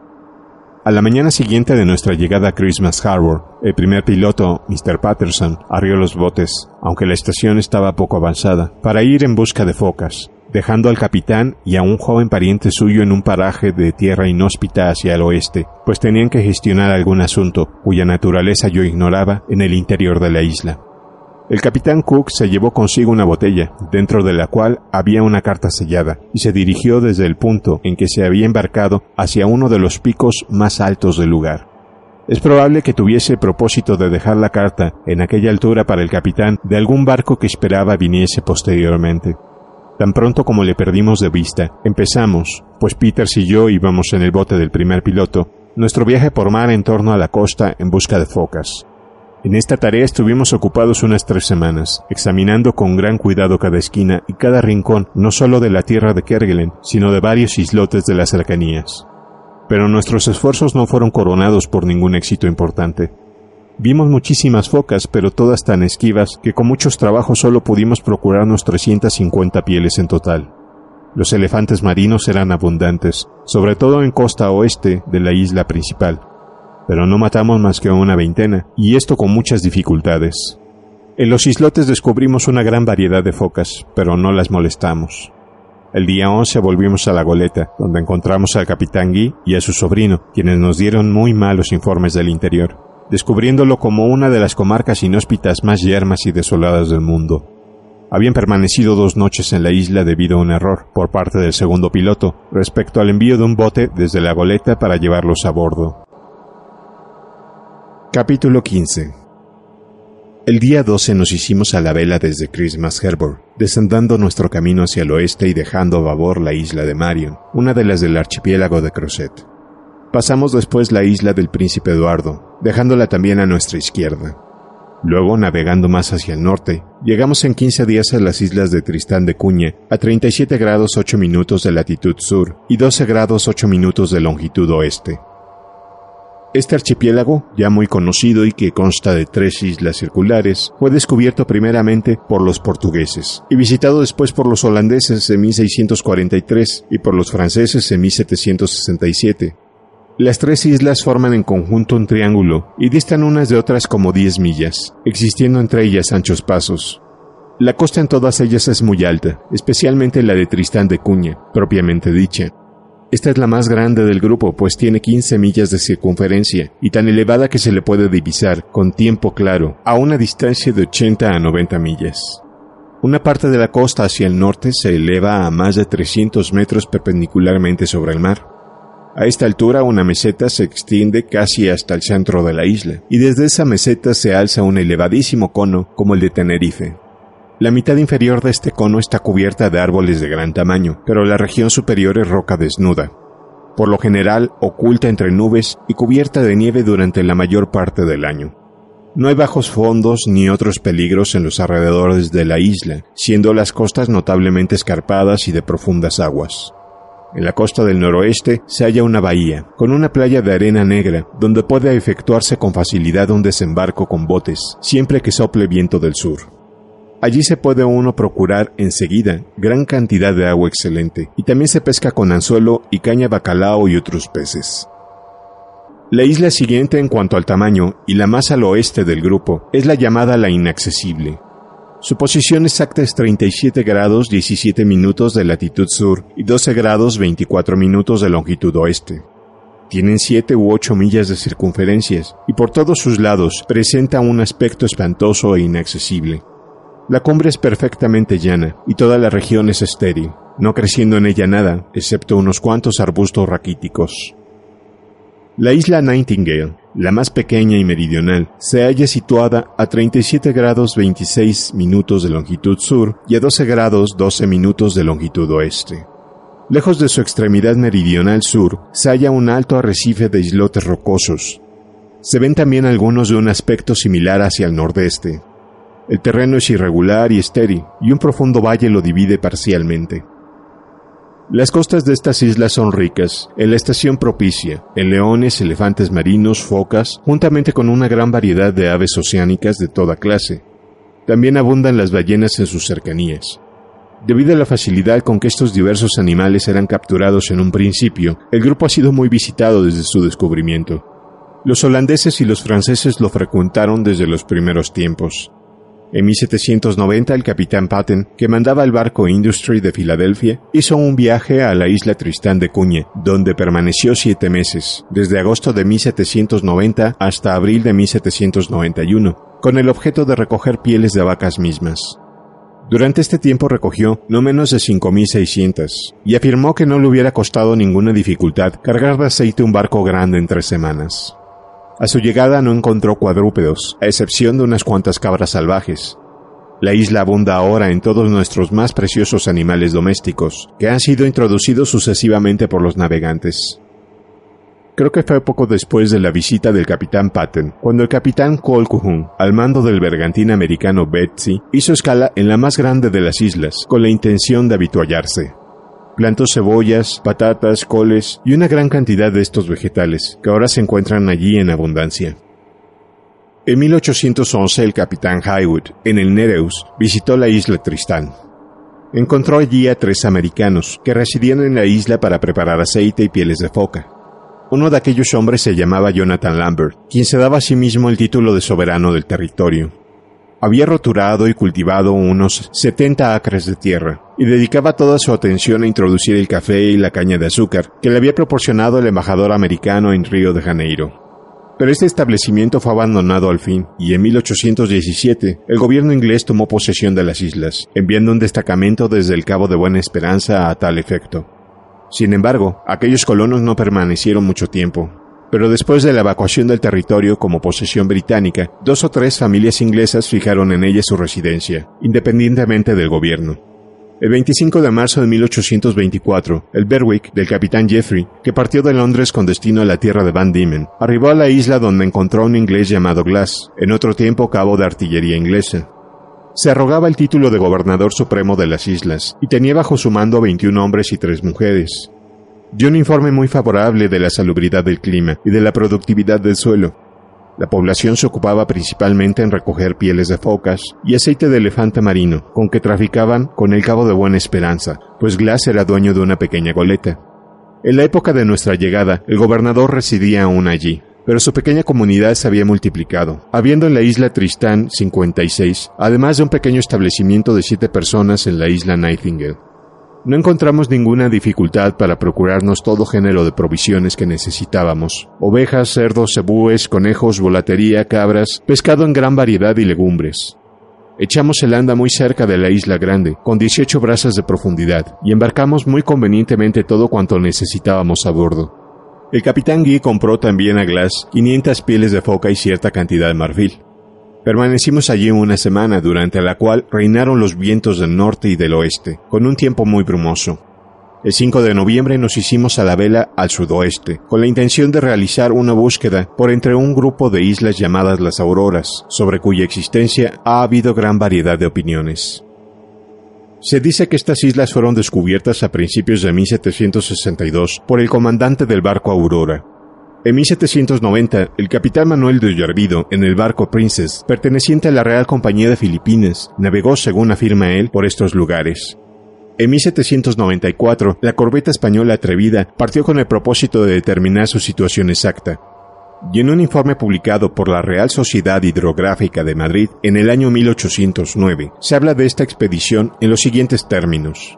A la mañana siguiente de nuestra llegada a Christmas Harbour, el primer piloto, mister Patterson, arrió los botes, aunque la estación estaba poco avanzada, para ir en busca de focas, dejando al capitán y a un joven pariente suyo en un paraje de tierra inhóspita hacia el oeste, pues tenían que gestionar algún asunto, cuya naturaleza yo ignoraba, en el interior de la isla. El capitán Cook se llevó consigo una botella, dentro de la cual había una carta sellada, y se dirigió desde el punto en que se había embarcado hacia uno de los picos más altos del lugar. Es probable que tuviese propósito de dejar la carta en aquella altura para el capitán de algún barco que esperaba viniese posteriormente. Tan pronto como le perdimos de vista, empezamos, pues Peters y yo íbamos en el bote del primer piloto, nuestro viaje por mar en torno a la costa en busca de focas. En esta tarea estuvimos ocupados unas tres semanas, examinando con gran cuidado cada esquina y cada rincón, no solo de la tierra de Kerguelen, sino de varios islotes de las cercanías. Pero nuestros esfuerzos no fueron coronados por ningún éxito importante. Vimos muchísimas focas, pero todas tan esquivas que con muchos trabajos solo pudimos procurarnos trescientas cincuenta pieles en total. Los elefantes marinos eran abundantes, sobre todo en costa oeste de la isla principal, pero no matamos más que a una veintena, y esto con muchas dificultades. En los islotes descubrimos una gran variedad de focas, pero no las molestamos. El día once volvimos a la goleta, donde encontramos al capitán Guy y a su sobrino, quienes nos dieron muy malos informes del interior, descubriéndolo como una de las comarcas inhóspitas más yermas y desoladas del mundo. Habían permanecido dos noches en la isla debido a un error por parte del segundo piloto respecto al envío de un bote desde la goleta para llevarlos a bordo. Capítulo quince. El día doce nos hicimos a la vela desde Christmas Harbour, desandando nuestro camino hacia el oeste y dejando a babor la isla de Marion, una de las del archipiélago de Crozet. Pasamos después la isla del Príncipe Eduardo, dejándola también a nuestra izquierda. Luego, navegando más hacia el norte, llegamos en quince días a las islas de Tristán de Cuña, a treinta y siete grados ocho minutos de latitud sur y doce grados ocho minutos de longitud oeste. Este archipiélago, ya muy conocido y que consta de tres islas circulares, fue descubierto primeramente por los portugueses y visitado después por los holandeses en mil seiscientos cuarenta y tres y por los franceses en mil setecientos sesenta y siete. Las tres islas forman en conjunto un triángulo y distan unas de otras como diez millas, existiendo entre ellas anchos pasos. La costa en todas ellas es muy alta, especialmente la de Tristán de Cunha, propiamente dicha. Esta es la más grande del grupo, pues tiene quince millas de circunferencia y tan elevada que se le puede divisar, con tiempo claro, a una distancia de ochenta a noventa millas. Una parte de la costa hacia el norte se eleva a más de trescientos metros perpendicularmente sobre el mar. A esta altura una meseta se extiende casi hasta el centro de la isla, y desde esa meseta se alza un elevadísimo cono como el de Tenerife. La mitad inferior de este cono está cubierta de árboles de gran tamaño, pero la región superior es roca desnuda, por lo general oculta entre nubes y cubierta de nieve durante la mayor parte del año. No hay bajos fondos ni otros peligros en los alrededores de la isla, siendo las costas notablemente escarpadas y de profundas aguas. En la costa del noroeste se halla una bahía, con una playa de arena negra, donde puede efectuarse con facilidad un desembarco con botes, siempre que sople viento del sur. Allí se puede uno procurar enseguida gran cantidad de agua excelente, y también se pesca con anzuelo y caña bacalao y otros peces. La isla siguiente en cuanto al tamaño, y la más al oeste del grupo, es la llamada La Inaccesible. Su posición exacta es treinta y siete grados diecisiete minutos de latitud sur y doce grados veinticuatro minutos de longitud oeste. Tienen siete u ocho millas de circunferencias, y por todos sus lados presenta un aspecto espantoso e inaccesible. La cumbre es perfectamente llana, y toda la región es estéril, no creciendo en ella nada, excepto unos cuantos arbustos raquíticos. La isla Nightingale, la más pequeña y meridional, se halla situada a treinta y siete grados veintiséis minutos de longitud sur y a doce grados doce minutos de longitud oeste. Lejos de su extremidad meridional sur se halla un alto arrecife de islotes rocosos. Se ven también algunos de un aspecto similar hacia el nordeste. El terreno es irregular y estéril, y un profundo valle lo divide parcialmente. Las costas de estas islas son ricas, en la estación propicia, en leones, elefantes marinos, focas, juntamente con una gran variedad de aves oceánicas de toda clase. También abundan las ballenas en sus cercanías. Debido a la facilidad con que estos diversos animales eran capturados en un principio, el grupo ha sido muy visitado desde su descubrimiento. Los holandeses y los franceses lo frecuentaron desde los primeros tiempos. En mil setecientos noventa, el capitán Patten, que mandaba el barco Industry de Filadelfia, hizo un viaje a la isla Tristán de Cunha, donde permaneció siete meses, desde agosto de mil setecientos noventa hasta abril de mil setecientos noventa y uno, con el objeto de recoger pieles de vacas mismas. Durante este tiempo recogió no menos de cinco mil seiscientas, y afirmó que no le hubiera costado ninguna dificultad cargar de aceite un barco grande en tres semanas. A su llegada no encontró cuadrúpedos, a excepción de unas cuantas cabras salvajes. La isla abunda ahora en todos nuestros más preciosos animales domésticos, que han sido introducidos sucesivamente por los navegantes. Creo que fue poco después de la visita del capitán Patten, cuando el capitán Colquhoun, al mando del bergantín americano Betsy, hizo escala en la más grande de las islas, con la intención de avituallarse. Plantó cebollas, patatas, coles y una gran cantidad de estos vegetales, que ahora se encuentran allí en abundancia. En mil ochocientos once el capitán Highwood, en el Nereus, visitó la isla Tristán. Encontró allí a tres americanos, que residían en la isla para preparar aceite y pieles de foca. Uno de aquellos hombres se llamaba Jonathan Lambert, quien se daba a sí mismo el título de soberano del territorio. Había roturado y cultivado unos setenta acres de tierra, y dedicaba toda su atención a introducir el café y la caña de azúcar que le había proporcionado el embajador americano en Río de Janeiro. Pero este establecimiento fue abandonado al fin, y en mil ochocientos diecisiete el gobierno inglés tomó posesión de las islas, enviando un destacamento desde el Cabo de Buena Esperanza a tal efecto. Sin embargo, aquellos colonos no permanecieron mucho tiempo. Pero después de la evacuación del territorio como posesión británica, dos o tres familias inglesas fijaron en ella su residencia, independientemente del gobierno. El veinticinco de marzo de mil ochocientos veinticuatro, el Berwick del capitán Jeffrey, que partió de Londres con destino a la tierra de Van Diemen, arribó a la isla donde encontró a un inglés llamado Glass, en otro tiempo cabo de artillería inglesa. Se arrogaba el título de gobernador supremo de las islas, y tenía bajo su mando veintiún hombres y tres mujeres. Dio un informe muy favorable de la salubridad del clima y de la productividad del suelo. La población se ocupaba principalmente en recoger pieles de focas y aceite de elefante marino, con que traficaban con el Cabo de Buena Esperanza, pues Glass era dueño de una pequeña goleta. En la época de nuestra llegada, el gobernador residía aún allí, pero su pequeña comunidad se había multiplicado, habiendo en la isla Tristán cincuenta y seis, además de un pequeño establecimiento de siete personas en la isla Nightingale. No encontramos ninguna dificultad para procurarnos todo género de provisiones que necesitábamos: ovejas, cerdos, cebúes, conejos, volatería, cabras, pescado en gran variedad y legumbres. Echamos el anda muy cerca de la isla Grande, con dieciocho brazas de profundidad, y embarcamos muy convenientemente todo cuanto necesitábamos a bordo. El capitán Guy compró también a Glass quinientas pieles de foca y cierta cantidad de marfil. Permanecimos allí una semana, durante la cual reinaron los vientos del norte y del oeste, con un tiempo muy brumoso. El cinco de noviembre nos hicimos a la vela al sudoeste, con la intención de realizar una búsqueda por entre un grupo de islas llamadas las Auroras, sobre cuya existencia ha habido gran variedad de opiniones. Se dice que estas islas fueron descubiertas a principios de mil setecientos sesenta y dos por el comandante del barco Aurora. En mil setecientos noventa, el capitán Manuel de Ollarvido, en el barco Princess, perteneciente a la Real Compañía de Filipinas, navegó, según afirma él, por estos lugares. En mil setecientos noventa y cuatro, la corbeta española Atrevida partió con el propósito de determinar su situación exacta. Y en un informe publicado por la Real Sociedad Hidrográfica de Madrid en el año mil ochocientos nueve, se habla de esta expedición en los siguientes términos.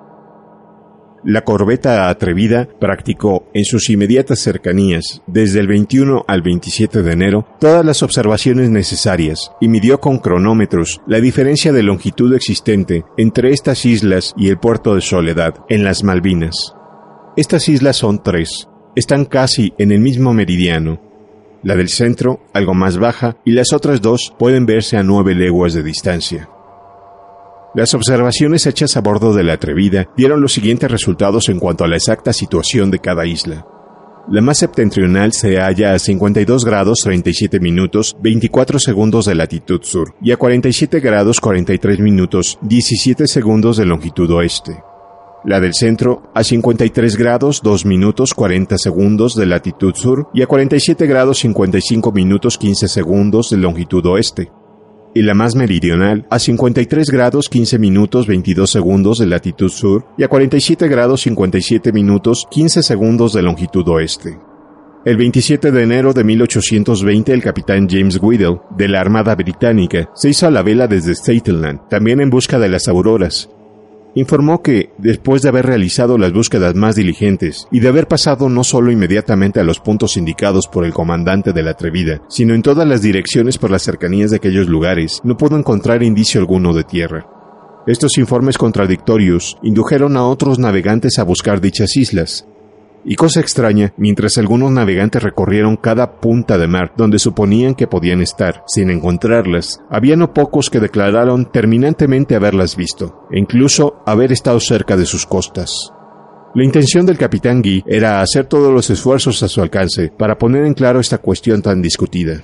La corbeta Atrevida practicó en sus inmediatas cercanías, desde el veintiuno al veintisiete de enero, todas las observaciones necesarias y midió con cronómetros la diferencia de longitud existente entre estas islas y el puerto de Soledad, en las Malvinas. Estas islas son tres, están casi en el mismo meridiano. La del centro, algo más baja, y las otras dos pueden verse a nueve leguas de distancia. Las observaciones hechas a bordo de la Atrevida dieron los siguientes resultados en cuanto a la exacta situación de cada isla. La más septentrional se halla a cincuenta y dos grados treinta y siete minutos veinticuatro segundos de latitud sur y a cuarenta y siete grados cuarenta y tres minutos diecisiete segundos de longitud oeste. La del centro a cincuenta y tres grados dos minutos cuarenta segundos de latitud sur y a cuarenta y siete grados cincuenta y cinco minutos quince segundos de longitud oeste. Y la más meridional a cincuenta y tres grados quince minutos veintidós segundos de latitud sur y a cuarenta y siete grados cincuenta y siete minutos quince segundos de longitud oeste. El veintisiete de enero de mil ochocientos veinte, el capitán James Weddell, de la Armada Británica, se hizo a la vela desde Stateland, también en busca de las auroras. Informó que, después de haber realizado las búsquedas más diligentes y de haber pasado no solo inmediatamente a los puntos indicados por el comandante de la Atrevida, sino en todas las direcciones por las cercanías de aquellos lugares, no pudo encontrar indicio alguno de tierra. Estos informes contradictorios indujeron a otros navegantes a buscar dichas islas. Y cosa extraña, mientras algunos navegantes recorrieron cada punta de mar donde suponían que podían estar, sin encontrarlas, había no pocos que declararon terminantemente haberlas visto, e incluso haber estado cerca de sus costas. La intención del capitán Guy era hacer todos los esfuerzos a su alcance para poner en claro esta cuestión tan discutida.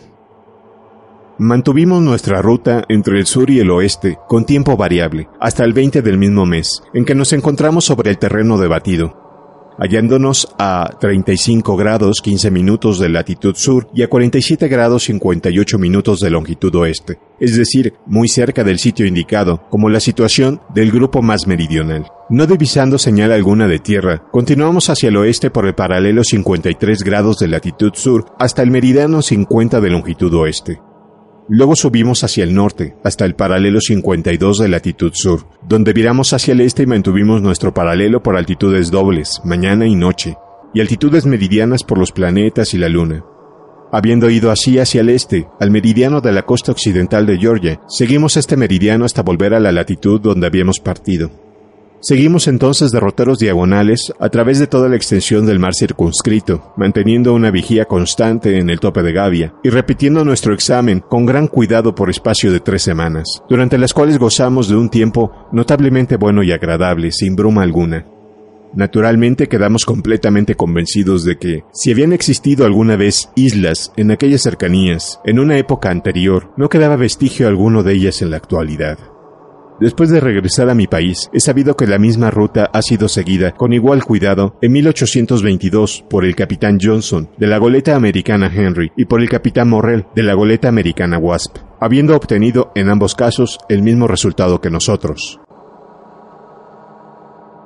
Mantuvimos nuestra ruta entre el sur y el oeste, con tiempo variable, hasta el veinte del mismo mes, en que nos encontramos sobre el terreno debatido, hallándonos a treinta y cinco grados quince minutos de latitud sur y a cuarenta y siete grados cincuenta y ocho minutos de longitud oeste, es decir, muy cerca del sitio indicado, como la situación del grupo más meridional. No divisando señal alguna de tierra, continuamos hacia el oeste por el paralelo cincuenta y tres grados de latitud sur hasta el meridiano cincuenta de longitud oeste. Luego subimos hacia el norte, hasta el paralelo cincuenta y dos de latitud sur, donde viramos hacia el este y mantuvimos nuestro paralelo por altitudes dobles, mañana y noche, y altitudes meridianas por los planetas y la luna. Habiendo ido así hacia el este, al meridiano de la costa occidental de Georgia, seguimos este meridiano hasta volver a la latitud donde habíamos partido. Seguimos entonces derroteros diagonales a través de toda la extensión del mar circunscrito, manteniendo una vigía constante en el tope de Gavia y repitiendo nuestro examen con gran cuidado por espacio de tres semanas, durante las cuales gozamos de un tiempo notablemente bueno y agradable, sin bruma alguna. Naturalmente quedamos completamente convencidos de que, si habían existido alguna vez islas en aquellas cercanías, en una época anterior, no quedaba vestigio alguno de ellas en la actualidad. Después de regresar a mi país, he sabido que la misma ruta ha sido seguida con igual cuidado en mil ochocientos veintidós por el capitán Johnson, de la goleta americana Henry, y por el capitán Morrell, de la goleta americana Wasp, habiendo obtenido en ambos casos el mismo resultado que nosotros.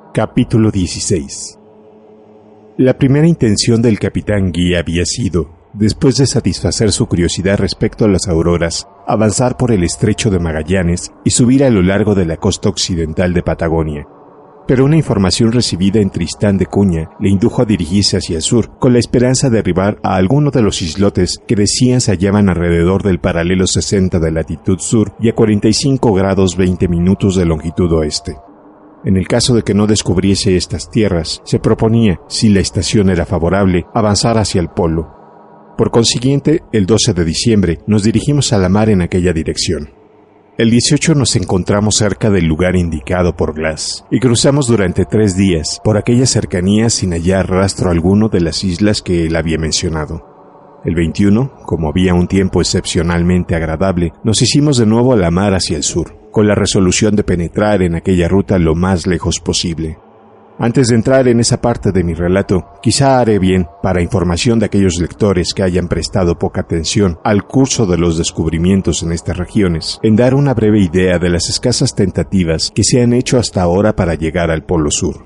Capítulo dieciséis. La primera intención del capitán Guy había sido, después de satisfacer su curiosidad respecto a las auroras, avanzar por el estrecho de Magallanes y subir a lo largo de la costa occidental de Patagonia. Pero una información recibida en Tristán de Cunha le indujo a dirigirse hacia el sur, con la esperanza de arribar a alguno de los islotes que decían se hallaban alrededor del paralelo sesenta de latitud sur y a cuarenta y cinco grados veinte minutos de longitud oeste. En el caso de que no descubriese estas tierras, se proponía, si la estación era favorable, avanzar hacia el polo. Por consiguiente, el doce de diciembre nos dirigimos a la mar en aquella dirección. El dieciocho nos encontramos cerca del lugar indicado por Glass y cruzamos durante tres días por aquellas cercanías sin hallar rastro alguno de las islas que él había mencionado. El veintiuno, como había un tiempo excepcionalmente agradable, nos hicimos de nuevo a la mar hacia el sur, con la resolución de penetrar en aquella ruta lo más lejos posible. Antes de entrar en esa parte de mi relato, quizá haré bien, para información de aquellos lectores que hayan prestado poca atención al curso de los descubrimientos en estas regiones, en dar una breve idea de las escasas tentativas que se han hecho hasta ahora para llegar al Polo Sur.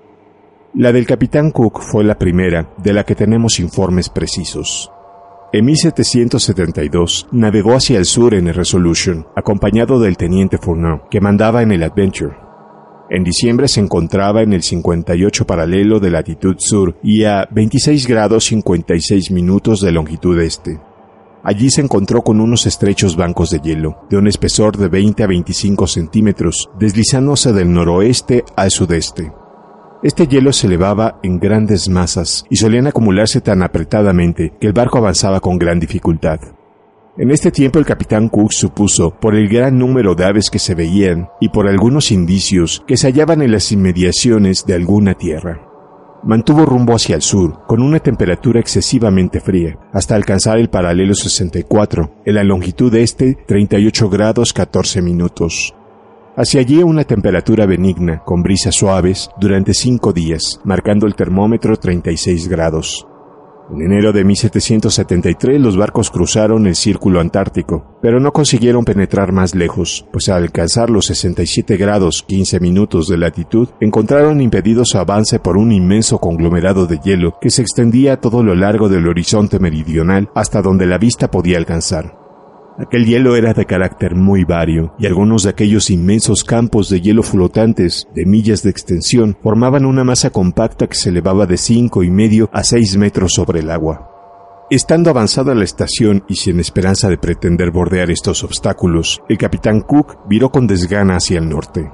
La del capitán Cook fue la primera de la que tenemos informes precisos. En mil setecientos setenta y dos navegó hacia el sur en el Resolution, acompañado del teniente Fourneau, que mandaba en el Adventure. En diciembre se encontraba en el cincuenta y ocho paralelo de latitud sur y a veintiséis grados cincuenta y seis minutos de longitud este. Allí se encontró con unos estrechos bancos de hielo, de un espesor de veinte a veinticinco centímetros, deslizándose del noroeste al sudeste. Este hielo se elevaba en grandes masas y solían acumularse tan apretadamente que el barco avanzaba con gran dificultad. En este tiempo el capitán Cook supuso, por el gran número de aves que se veían y por algunos indicios que se hallaban en las inmediaciones de alguna tierra. Mantuvo rumbo hacia el sur, con una temperatura excesivamente fría, hasta alcanzar el paralelo sesenta y cuatro, en la longitud este treinta y ocho grados catorce minutos. Hacia allí una temperatura benigna, con brisas suaves, durante cinco días, marcando el termómetro treinta y seis grados. En enero de mil setecientos setenta y tres los barcos cruzaron el Círculo Antártico, pero no consiguieron penetrar más lejos, pues al alcanzar los sesenta y siete grados quince minutos de latitud, encontraron impedido su avance por un inmenso conglomerado de hielo que se extendía a todo lo largo del horizonte meridional hasta donde la vista podía alcanzar. Aquel hielo era de carácter muy vario, y algunos de aquellos inmensos campos de hielo flotantes, de millas de extensión, formaban una masa compacta que se elevaba de cinco y medio a seis metros sobre el agua. Estando avanzada la estación y sin esperanza de pretender bordear estos obstáculos, el capitán Cook viró con desgana hacia el norte.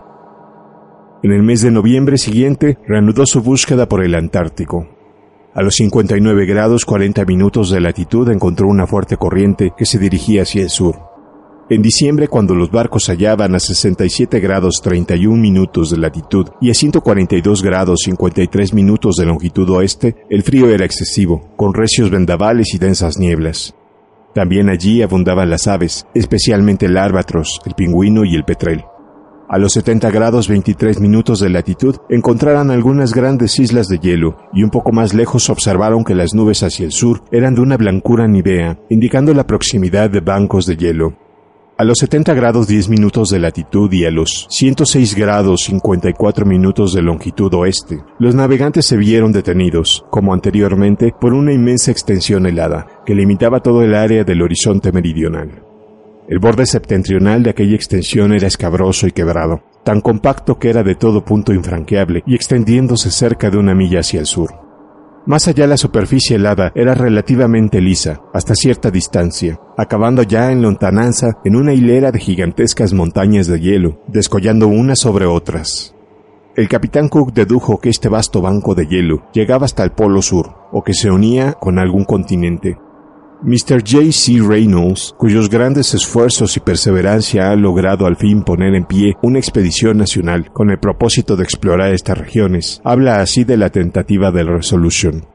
En el mes de noviembre siguiente, reanudó su búsqueda por el Antártico. A los cincuenta y nueve grados cuarenta minutos de latitud encontró una fuerte corriente que se dirigía hacia el sur. En diciembre, cuando los barcos hallaban a sesenta y siete grados treinta y un minutos de latitud y a ciento cuarenta y dos grados cincuenta y tres minutos de longitud oeste, el frío era excesivo, con recios vendavales y densas nieblas. También allí abundaban las aves, especialmente el albatros, el pingüino y el petrel. A los setenta grados veintitrés minutos de latitud encontraron algunas grandes islas de hielo y un poco más lejos observaron que las nubes hacia el sur eran de una blancura nívea, indicando la proximidad de bancos de hielo. A los setenta grados diez minutos de latitud y a los ciento seis grados cincuenta y cuatro minutos de longitud oeste, los navegantes se vieron detenidos, como anteriormente, por una inmensa extensión helada que limitaba todo el área del horizonte meridional. El borde septentrional de aquella extensión era escabroso y quebrado, tan compacto que era de todo punto infranqueable y extendiéndose cerca de una milla hacia el sur. Más allá la superficie helada era relativamente lisa, hasta cierta distancia, acabando ya en lontananza en una hilera de gigantescas montañas de hielo, descollando unas sobre otras. El capitán Cook dedujo que este vasto banco de hielo llegaba hasta el Polo Sur, o que se unía con algún continente. mister J C Reynolds, cuyos grandes esfuerzos y perseverancia han logrado al fin poner en pie una expedición nacional con el propósito de explorar estas regiones, habla así de la tentativa del Resolution.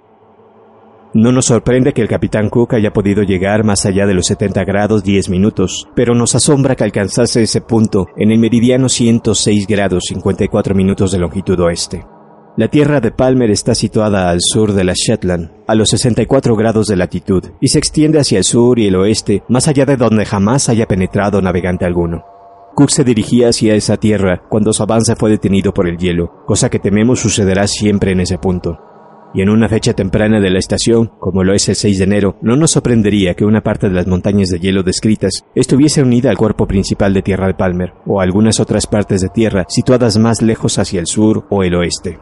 No nos sorprende que el capitán Cook haya podido llegar más allá de los setenta grados diez minutos, pero nos asombra que alcanzase ese punto en el meridiano ciento seis grados cincuenta y cuatro minutos de longitud oeste. La tierra de Palmer está situada al sur de las Shetland, a los sesenta y cuatro grados de latitud, y se extiende hacia el sur y el oeste, más allá de donde jamás haya penetrado navegante alguno. Cook se dirigía hacia esa tierra cuando su avance fue detenido por el hielo, cosa que tememos sucederá siempre en ese punto. y en una fecha temprana de la estación, como lo es el seis de enero, no nos sorprendería que una parte de las montañas de hielo descritas estuviese unida al cuerpo principal de tierra de Palmer, o algunas otras partes de tierra situadas más lejos hacia el sur o el oeste.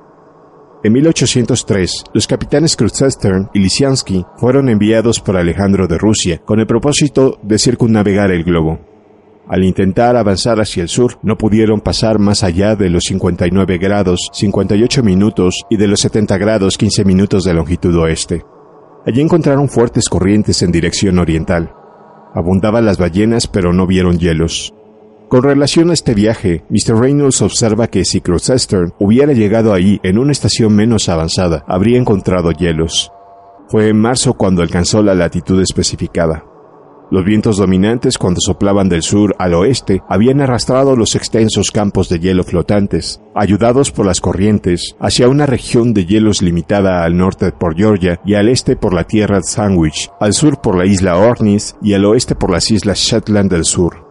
En mil ochocientos tres, los capitanes Krusenstern y Lisiansky fueron enviados por Alejandro de Rusia con el propósito de circunnavegar el globo. Al intentar avanzar hacia el sur, no pudieron pasar más allá de los cincuenta y nueve grados cincuenta y ocho minutos y de los setenta grados quince minutos de longitud oeste. Allí encontraron fuertes corrientes en dirección oriental. Abundaban las ballenas, pero no vieron hielos. Con relación a este viaje, mister Reynolds observa que si Krusenstern hubiera llegado ahí en una estación menos avanzada, habría encontrado hielos. Fue en marzo cuando alcanzó la latitud especificada. Los vientos dominantes, cuando soplaban del sur al oeste, habían arrastrado los extensos campos de hielo flotantes, ayudados por las corrientes, hacia una región de hielos limitada al norte por Georgia y al este por la tierra de Sandwich, al sur por la isla Orkneys y al oeste por las islas Shetland del sur.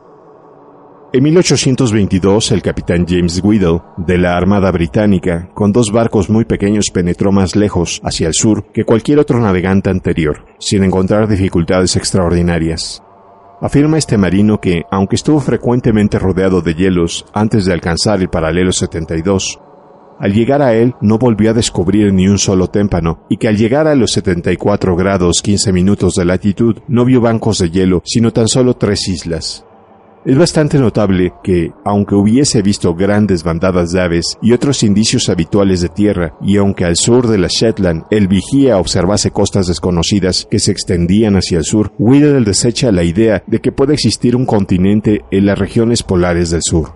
En mil ochocientos veintidós, el capitán James Weddell, de la Armada Británica, con dos barcos muy pequeños penetró más lejos, hacia el sur, que cualquier otro navegante anterior, sin encontrar dificultades extraordinarias. Afirma este marino que, aunque estuvo frecuentemente rodeado de hielos antes de alcanzar el paralelo setenta y dos, al llegar a él no volvió a descubrir ni un solo témpano, y que al llegar a los setenta y cuatro grados quince minutos de latitud no vio bancos de hielo, sino tan solo tres islas. Es bastante notable que, aunque hubiese visto grandes bandadas de aves y otros indicios habituales de tierra, y aunque al sur de la Shetland el vigía observase costas desconocidas que se extendían hacia el sur, Weddell desecha la idea de que puede existir un continente en las regiones polares del sur.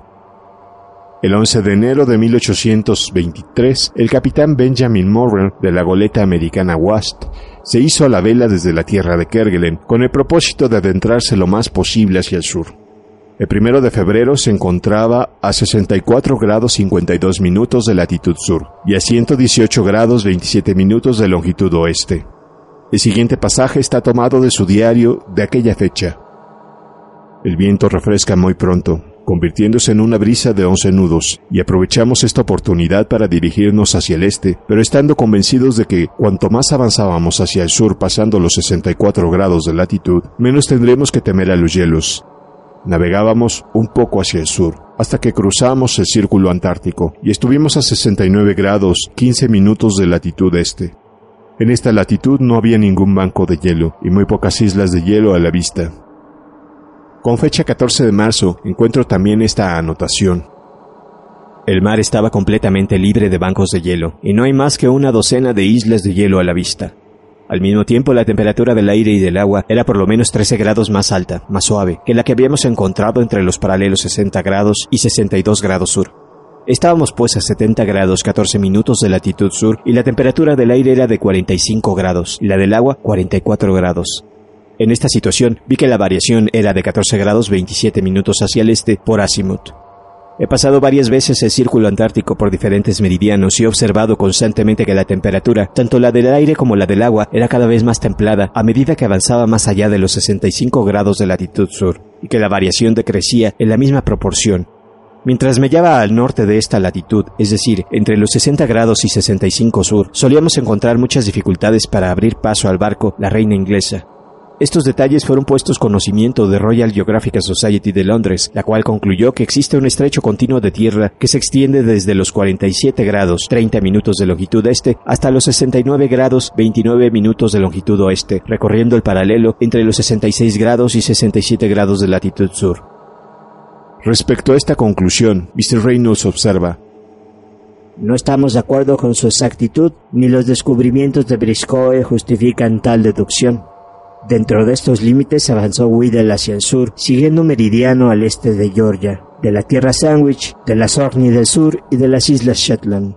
El once de enero de mil ochocientos veintitrés, el capitán Benjamin Morrell de la goleta americana Wasp se hizo a la vela desde la tierra de Kerguelen con el propósito de adentrarse lo más posible hacia el sur. El primero de febrero se encontraba a sesenta y cuatro grados cincuenta y dos minutos de latitud sur y a ciento dieciocho grados veintisiete minutos de longitud oeste. El siguiente pasaje está tomado de su diario de aquella fecha. El viento refresca muy pronto, convirtiéndose en una brisa de once nudos, y aprovechamos esta oportunidad para dirigirnos hacia el este, pero estando convencidos de que cuanto más avanzábamos hacia el sur pasando los sesenta y cuatro grados de latitud, menos tendremos que temer a los hielos. Navegábamos un poco hacia el sur, hasta que cruzamos el círculo antártico, y estuvimos a sesenta y nueve grados quince minutos de latitud este. En esta latitud no había ningún banco de hielo, y muy pocas islas de hielo a la vista. Con fecha catorce de marzo, encuentro también esta anotación. El mar estaba completamente libre de bancos de hielo, y no hay más que una docena de islas de hielo a la vista. Al mismo tiempo, la temperatura del aire y del agua era por lo menos trece grados más alta, más suave, que la que habíamos encontrado entre los paralelos sesenta grados y sesenta y dos grados sur. Estábamos pues a setenta grados catorce minutos de latitud sur y la temperatura del aire era de cuarenta y cinco grados y la del agua cuarenta y cuatro grados. En esta situación vi que la variación era de catorce grados veintisiete minutos hacia el este por azimut. He pasado varias veces el círculo antártico por diferentes meridianos y he observado constantemente que la temperatura, tanto la del aire como la del agua, era cada vez más templada a medida que avanzaba más allá de los sesenta y cinco grados de latitud sur, y que la variación decrecía en la misma proporción. Mientras me hallaba al norte de esta latitud, es decir, entre los sesenta grados y sesenta y cinco sur, solíamos encontrar muchas dificultades para abrir paso al barco La Reina Inglesa. Estos detalles fueron puestos conocimiento de Royal Geographical Society de Londres, la cual concluyó que existe un estrecho continuo de tierra que se extiende desde los cuarenta y siete grados treinta minutos de longitud este hasta los sesenta y nueve grados veintinueve minutos de longitud oeste, recorriendo el paralelo entre los sesenta y seis grados y sesenta y siete grados de latitud sur. Respecto a esta conclusión, mister Reynolds observa: No estamos de acuerdo con su exactitud, ni los descubrimientos de Briscoe justifican tal deducción. Dentro de estos límites avanzó Weddell hacia el sur, siguiendo un meridiano al este de Georgia, de la tierra Sandwich, de las Orkneys del sur y de las islas Shetland.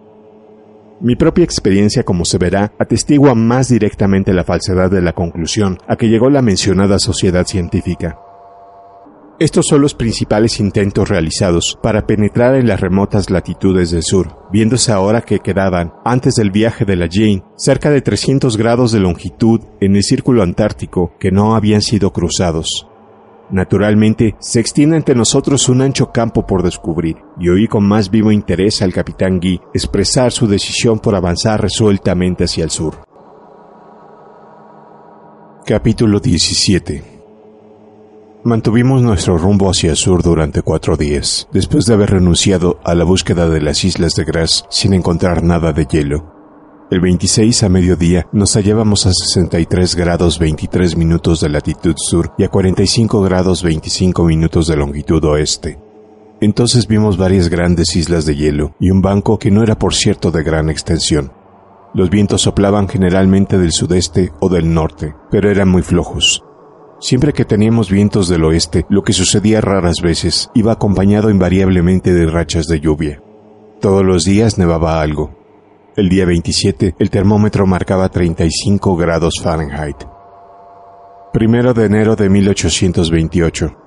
Mi propia experiencia, como se verá, atestigua más directamente la falsedad de la conclusión a que llegó la mencionada sociedad científica. Estos son los principales intentos realizados para penetrar en las remotas latitudes del sur, viéndose ahora que quedaban, antes del viaje de la Jane, cerca de trescientos grados de longitud en el círculo antártico que no habían sido cruzados. Naturalmente, se extiende ante nosotros un ancho campo por descubrir, y oí con más vivo interés al capitán Guy expresar su decisión por avanzar resueltamente hacia el sur. Capítulo diecisiete. Mantuvimos nuestro rumbo hacia el sur durante cuatro días, después de haber renunciado a la búsqueda de las islas de Grasse sin encontrar nada de hielo. El veintiséis a mediodía nos hallábamos a sesenta y tres grados veintitrés minutos de latitud sur y a cuarenta y cinco grados veinticinco minutos de longitud oeste. Entonces vimos varias grandes islas de hielo y un banco que no era por cierto de gran extensión. Los vientos soplaban generalmente del sudeste o del norte, pero eran muy flojos. Siempre que teníamos vientos del oeste, lo que sucedía raras veces iba acompañado invariablemente de rachas de lluvia. Todos los días nevaba algo. El día veintisiete, el termómetro marcaba treinta y cinco grados Fahrenheit. Primero de enero de mil ochocientos veintiocho.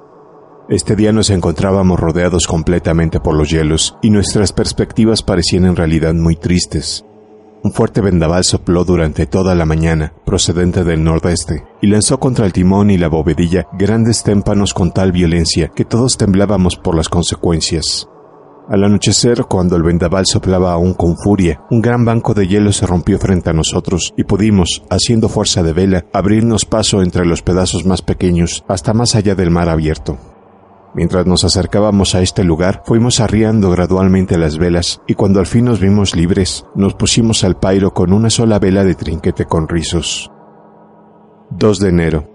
Este día nos encontrábamos rodeados completamente por los hielos y nuestras perspectivas parecían en realidad muy tristes. Un fuerte vendaval sopló durante toda la mañana, procedente del nordeste, y lanzó contra el timón y la bovedilla grandes témpanos con tal violencia que todos temblábamos por las consecuencias. Al anochecer, cuando el vendaval soplaba aún con furia, un gran banco de hielo se rompió frente a nosotros y pudimos, haciendo fuerza de vela, abrirnos paso entre los pedazos más pequeños hasta más allá del mar abierto. Mientras nos acercábamos a este lugar, fuimos arriando gradualmente las velas y cuando al fin nos vimos libres, nos pusimos al pairo con una sola vela de trinquete con rizos. dos de enero.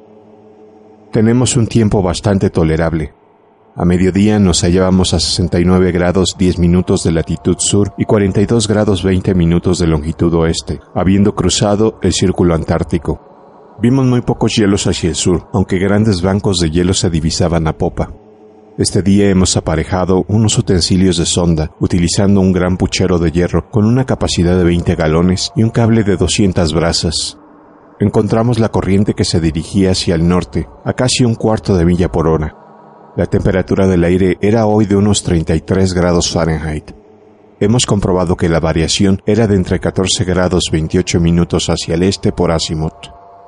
Tenemos un tiempo bastante tolerable. A mediodía nos hallábamos a sesenta y nueve grados diez minutos de latitud sur y cuarenta y dos grados veinte minutos de longitud oeste, habiendo cruzado el círculo antártico. Vimos muy pocos hielos hacia el sur, aunque grandes bancos de hielo se divisaban a popa. Este día hemos aparejado unos utensilios de sonda, utilizando un gran puchero de hierro con una capacidad de veinte galones y un cable de doscientas brazas. Encontramos la corriente que se dirigía hacia el norte, a casi un cuarto de milla por hora. La temperatura del aire era hoy de unos treinta y tres grados Fahrenheit. Hemos comprobado que la variación era de entre catorce grados veintiocho minutos hacia el este por azimut.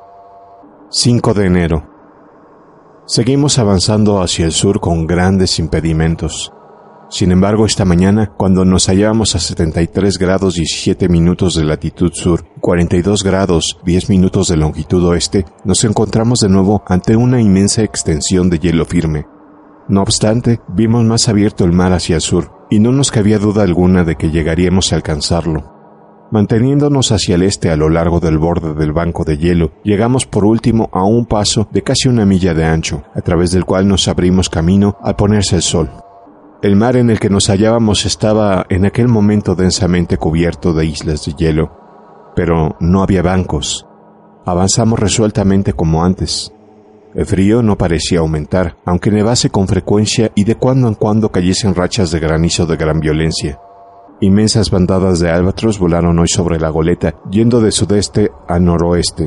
cinco de enero. Seguimos avanzando hacia el sur con grandes impedimentos. Sin embargo, esta mañana, cuando nos hallábamos a setenta y tres grados diecisiete minutos de latitud sur y cuarenta y dos grados diez minutos de longitud oeste, nos encontramos de nuevo ante una inmensa extensión de hielo firme. No obstante, vimos más abierto el mar hacia el sur, y no nos cabía duda alguna de que llegaríamos a alcanzarlo. Manteniéndonos hacia el este a lo largo del borde del banco de hielo, llegamos por último a un paso de casi una milla de ancho, a través del cual nos abrimos camino al ponerse el sol. El mar en el que nos hallábamos estaba en aquel momento densamente cubierto de islas de hielo, pero no había bancos. Avanzamos resueltamente como antes. El frío no parecía aumentar, aunque nevase con frecuencia y de cuando en cuando cayesen rachas de granizo de gran violencia. Inmensas bandadas de albatros volaron hoy sobre la goleta, yendo de sudeste a noroeste.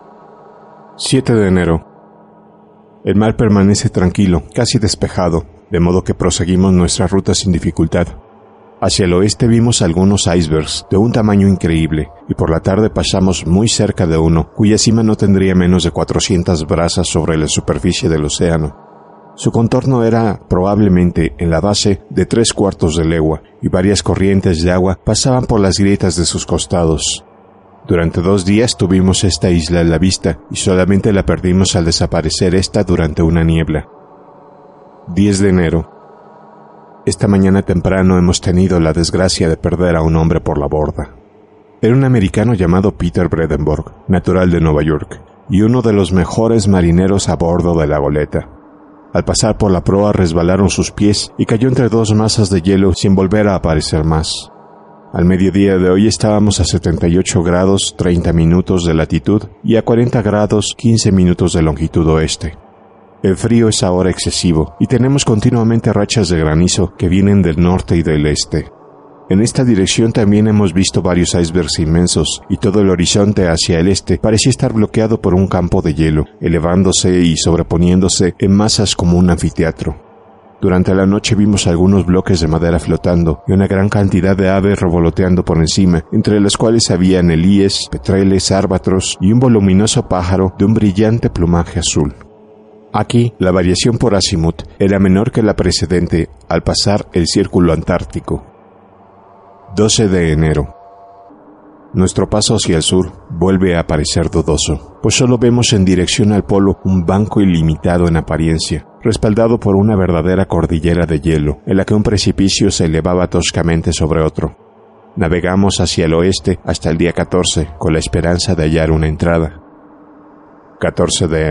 siete de enero. El mar permanece tranquilo, casi despejado, de modo que proseguimos nuestra ruta sin dificultad. Hacia el oeste vimos algunos icebergs de un tamaño increíble, y por la tarde pasamos muy cerca de uno, cuya cima no tendría menos de cuatrocientas brazas sobre la superficie del océano. Su contorno era, probablemente, en la base, de tres cuartos de legua, y varias corrientes de agua pasaban por las grietas de sus costados. Durante dos días tuvimos esta isla en la vista, y solamente la perdimos al desaparecer esta durante una niebla. diez de enero. Esta mañana temprano hemos tenido la desgracia de perder a un hombre por la borda. Era un americano llamado Peter Bredenborg, natural de Nueva York, y uno de los mejores marineros a bordo de la goleta. Al pasar por la proa resbalaron sus pies y cayó entre dos masas de hielo sin volver a aparecer más. Al mediodía de hoy estábamos a setenta y ocho grados treinta minutos de latitud y a cuarenta grados quince minutos de longitud oeste. El frío es ahora excesivo y tenemos continuamente rachas de granizo que vienen del norte y del este. En esta dirección también hemos visto varios icebergs inmensos y todo el horizonte hacia el este parecía estar bloqueado por un campo de hielo, elevándose y sobreponiéndose en masas como un anfiteatro. Durante la noche vimos algunos bloques de madera flotando y una gran cantidad de aves revoloteando por encima, entre las cuales había anelíes, petreles, árbatros y un voluminoso pájaro de un brillante plumaje azul. Aquí, la variación por azimut era menor que la precedente al pasar el círculo antártico. doce de enero. Nuestro paso hacia el sur vuelve a parecer dudoso, pues solo vemos en dirección al polo un banco ilimitado en apariencia, respaldado por una verdadera cordillera de hielo, en la que un precipicio se elevaba toscamente sobre otro. Navegamos hacia el oeste hasta el día catorce, con la esperanza de hallar una entrada. catorce de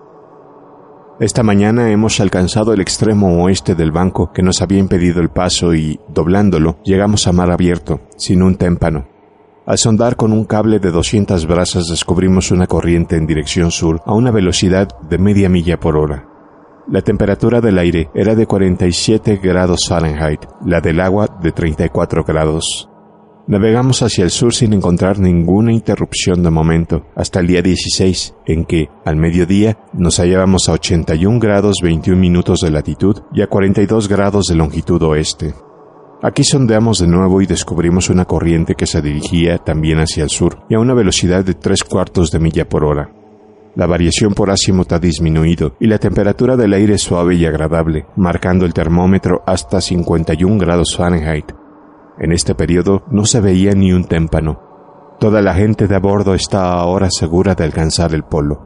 enero. Esta mañana hemos alcanzado el extremo oeste del banco que nos había impedido el paso y, doblándolo, llegamos a mar abierto, sin un témpano. Al sondar con un cable de doscientas brazas descubrimos una corriente en dirección sur a una velocidad de media milla por hora. La temperatura del aire era de cuarenta y siete grados Fahrenheit, la del agua de treinta y cuatro grados. Navegamos hacia el sur sin encontrar ninguna interrupción de momento, hasta el día dieciséis, en que, al mediodía, nos hallábamos a ochenta y un grados veintiún minutos de latitud y a cuarenta y dos grados de longitud oeste. Aquí sondeamos de nuevo y descubrimos una corriente que se dirigía también hacia el sur y a una velocidad de tres cuartos de milla por hora. La variación por azimut ha disminuido y la temperatura del aire es suave y agradable, marcando el termómetro hasta cincuenta y un grados Fahrenheit. En este periodo no se veía ni un témpano. Toda la gente de a bordo está ahora segura de alcanzar el polo.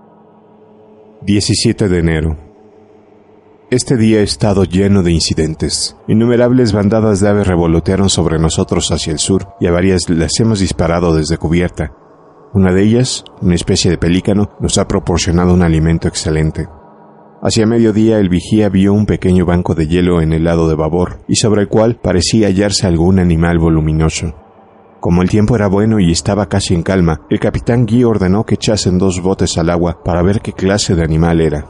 diecisiete de enero. Este día ha estado lleno de incidentes. Innumerables bandadas de aves revolotearon sobre nosotros hacia el sur y a varias las hemos disparado desde cubierta. Una de ellas, una especie de pelícano, nos ha proporcionado un alimento excelente. Hacia mediodía el vigía vio un pequeño banco de hielo en el lado de babor y sobre el cual parecía hallarse algún animal voluminoso. Como el tiempo era bueno y estaba casi en calma, el capitán Guy ordenó que echasen dos botes al agua para ver qué clase de animal era.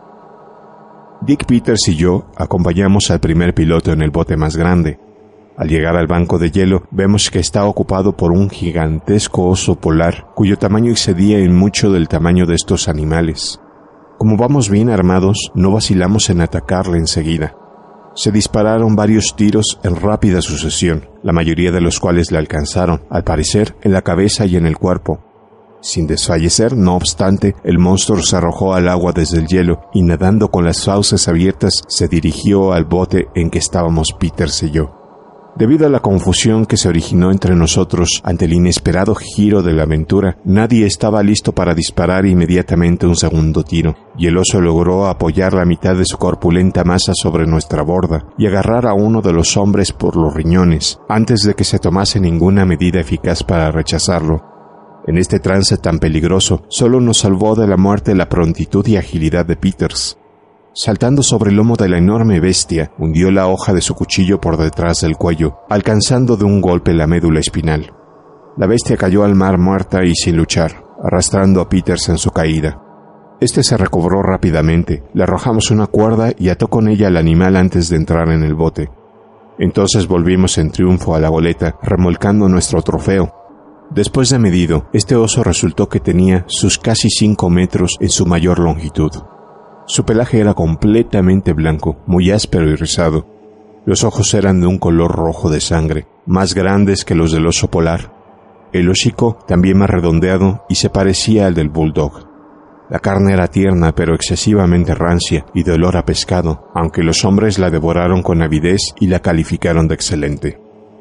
Dick Peters y yo acompañamos al primer piloto en el bote más grande. Al llegar al banco de hielo, vemos que está ocupado por un gigantesco oso polar, cuyo tamaño excedía en mucho del tamaño de estos animales. Como vamos bien armados, no vacilamos en atacarle enseguida. Se dispararon varios tiros en rápida sucesión, la mayoría de los cuales le alcanzaron, al parecer, en la cabeza y en el cuerpo. Sin desfallecer, no obstante, el monstruo se arrojó al agua desde el hielo y nadando con las fauces abiertas se dirigió al bote en que estábamos Peters y yo. Debido a la confusión que se originó entre nosotros ante el inesperado giro de la aventura, nadie estaba listo para disparar inmediatamente un segundo tiro, y el oso logró apoyar la mitad de su corpulenta masa sobre nuestra borda y agarrar a uno de los hombres por los riñones, antes de que se tomase ninguna medida eficaz para rechazarlo. En este trance tan peligroso, solo nos salvó de la muerte la prontitud y agilidad de Peters. Saltando sobre el lomo de la enorme bestia, hundió la hoja de su cuchillo por detrás del cuello, alcanzando de un golpe la médula espinal. La bestia cayó al mar muerta y sin luchar, arrastrando a Peters en su caída. Este se recobró rápidamente, le arrojamos una cuerda y ató con ella al animal antes de entrar en el bote. Entonces volvimos en triunfo a la goleta, remolcando nuestro trofeo. Después de medido, este oso resultó que tenía sus casi cinco metros en su mayor longitud. Su pelaje era completamente blanco, muy áspero y rizado. Los ojos eran de un color rojo de sangre, más grandes que los del oso polar. El hocico también más redondeado y se parecía al del bulldog. La carne era tierna pero excesivamente rancia y de olor a pescado, aunque los hombres la devoraron con avidez y la calificaron de excelente.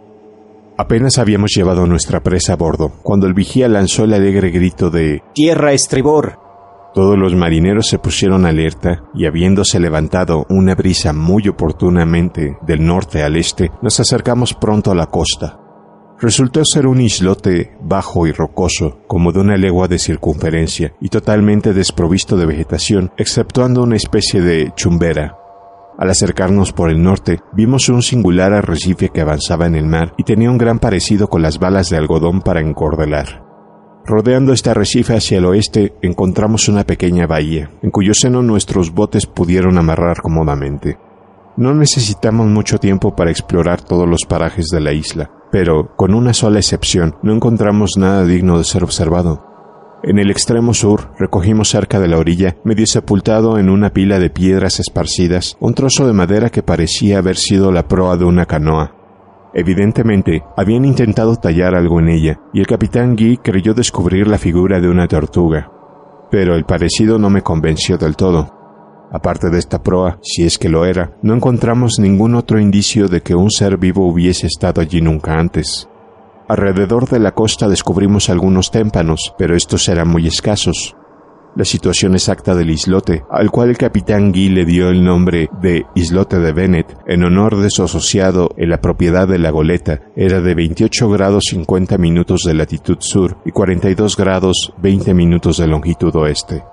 Apenas habíamos llevado nuestra presa a bordo, cuando el vigía lanzó el alegre grito de ¡Tierra, estribor! Todos los marineros se pusieron alerta y habiéndose levantado una brisa muy oportunamente del norte al este, nos acercamos pronto a la costa. Resultó ser un islote bajo y rocoso, como de una legua de circunferencia y totalmente desprovisto de vegetación, exceptuando una especie de chumbera. Al acercarnos por el norte, vimos un singular arrecife que avanzaba en el mar y tenía un gran parecido con las balas de algodón para encordelar. Rodeando este arrecife hacia el oeste, encontramos una pequeña bahía, en cuyo seno nuestros botes pudieron amarrar cómodamente. No necesitamos mucho tiempo para explorar todos los parajes de la isla, pero, con una sola excepción, no encontramos nada digno de ser observado. En el extremo sur, recogimos cerca de la orilla, medio sepultado en una pila de piedras esparcidas, un trozo de madera que parecía haber sido la proa de una canoa. Evidentemente, habían intentado tallar algo en ella, y el capitán Guy creyó descubrir la figura de una tortuga. Pero el parecido no me convenció del todo. Aparte de esta proa, si es que lo era, no encontramos ningún otro indicio de que un ser vivo hubiese estado allí nunca antes. Alrededor de la costa descubrimos algunos témpanos, pero estos eran muy escasos. La situación exacta del islote, al cual el capitán Guy le dio el nombre de Islote de Bennett, en honor de su asociado en la propiedad de la goleta, era de veintiocho grados cincuenta minutos de latitud sur y cuarenta y dos grados veinte minutos de longitud oeste.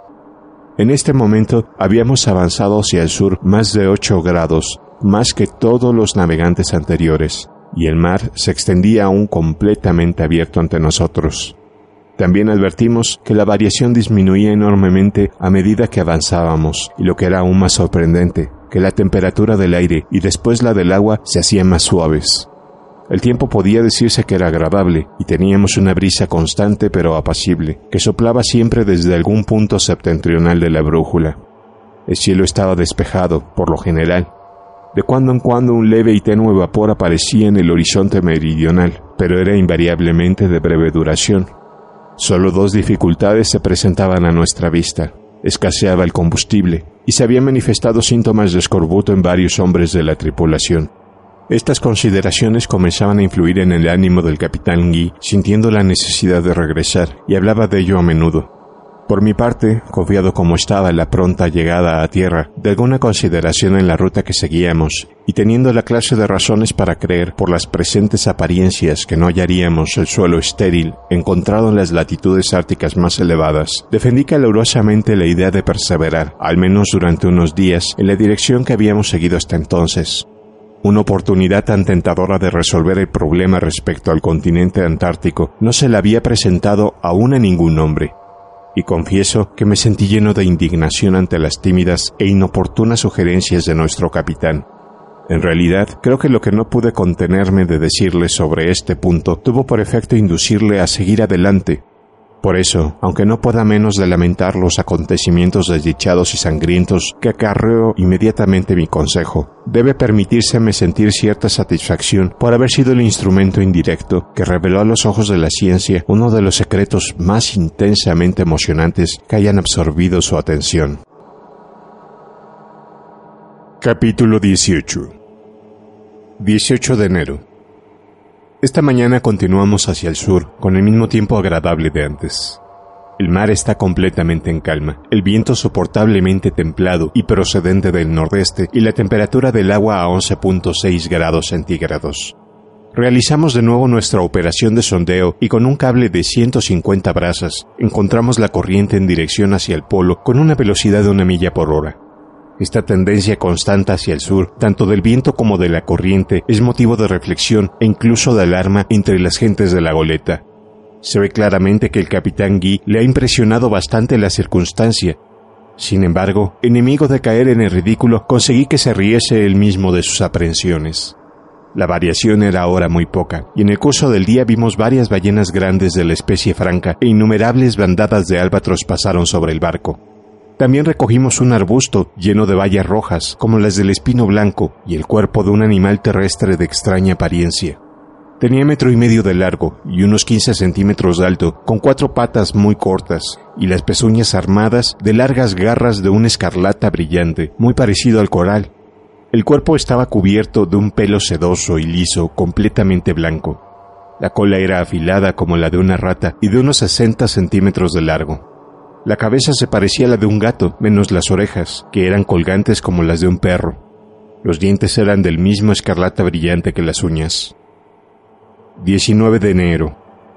En este momento habíamos avanzado hacia el sur más de ocho grados, más que todos los navegantes anteriores, y el mar se extendía aún completamente abierto ante nosotros. También advertimos que la variación disminuía enormemente a medida que avanzábamos, y lo que era aún más sorprendente, que la temperatura del aire y después la del agua se hacían más suaves. El tiempo podía decirse que era agradable, y teníamos una brisa constante pero apacible, que soplaba siempre desde algún punto septentrional de la brújula. El cielo estaba despejado, por lo general. De cuando en cuando un leve y tenue vapor aparecía en el horizonte meridional, pero era invariablemente de breve duración. Solo dos dificultades se presentaban a nuestra vista. Escaseaba el combustible, y se habían manifestado síntomas de escorbuto en varios hombres de la tripulación. Estas consideraciones comenzaban a influir en el ánimo del capitán Guy, sintiendo la necesidad de regresar, y hablaba de ello a menudo. Por mi parte, confiado como estaba en la pronta llegada a tierra, de alguna consideración en la ruta que seguíamos, y teniendo la clase de razones para creer por las presentes apariencias que no hallaríamos el suelo estéril encontrado en las latitudes árticas más elevadas, defendí calurosamente la idea de perseverar, al menos durante unos días, en la dirección que habíamos seguido hasta entonces. Una oportunidad tan tentadora de resolver el problema respecto al continente antártico no se le había presentado aún a ningún hombre. Y confieso que me sentí lleno de indignación ante las tímidas e inoportunas sugerencias de nuestro capitán. En realidad, creo que lo que no pude contenerme de decirle sobre este punto tuvo por efecto inducirle a seguir adelante. Por eso, aunque no pueda menos de lamentar los acontecimientos desdichados y sangrientos que acarreó inmediatamente mi consejo, debe permitírseme sentir cierta satisfacción por haber sido el instrumento indirecto que reveló a los ojos de la ciencia uno de los secretos más intensamente emocionantes que hayan absorbido su atención. Capítulo dieciocho. dieciocho de enero. Esta mañana continuamos hacia el sur, con el mismo tiempo agradable de antes. El mar está completamente en calma, el viento soportablemente templado y procedente del nordeste, y la temperatura del agua a once punto seis grados centígrados. Realizamos de nuevo nuestra operación de sondeo y con un cable de ciento cincuenta brazas encontramos la corriente en dirección hacia el polo con una velocidad de una milla por hora. Esta tendencia constante hacia el sur, tanto del viento como de la corriente, es motivo de reflexión e incluso de alarma entre las gentes de la goleta. Se ve claramente que el capitán Guy le ha impresionado bastante la circunstancia. Sin embargo, enemigo de caer en el ridículo, conseguí que se riese él mismo de sus aprensiones. La variación era ahora muy poca, y en el curso del día vimos varias ballenas grandes de la especie franca e innumerables bandadas de albatros pasaron sobre el barco. También recogimos un arbusto lleno de bayas rojas, como las del espino blanco, y el cuerpo de un animal terrestre de extraña apariencia. Tenía metro y medio de largo y unos quince centímetros de alto, con cuatro patas muy cortas, y las pezuñas armadas de largas garras de un escarlata brillante, muy parecido al coral. El cuerpo estaba cubierto de un pelo sedoso y liso, completamente blanco. La cola era afilada como la de una rata y de unos sesenta centímetros de largo. La cabeza se parecía a la de un gato, menos las orejas, que eran colgantes como las de un perro. Los dientes eran del mismo escarlata brillante que las uñas. diecinueve de enero.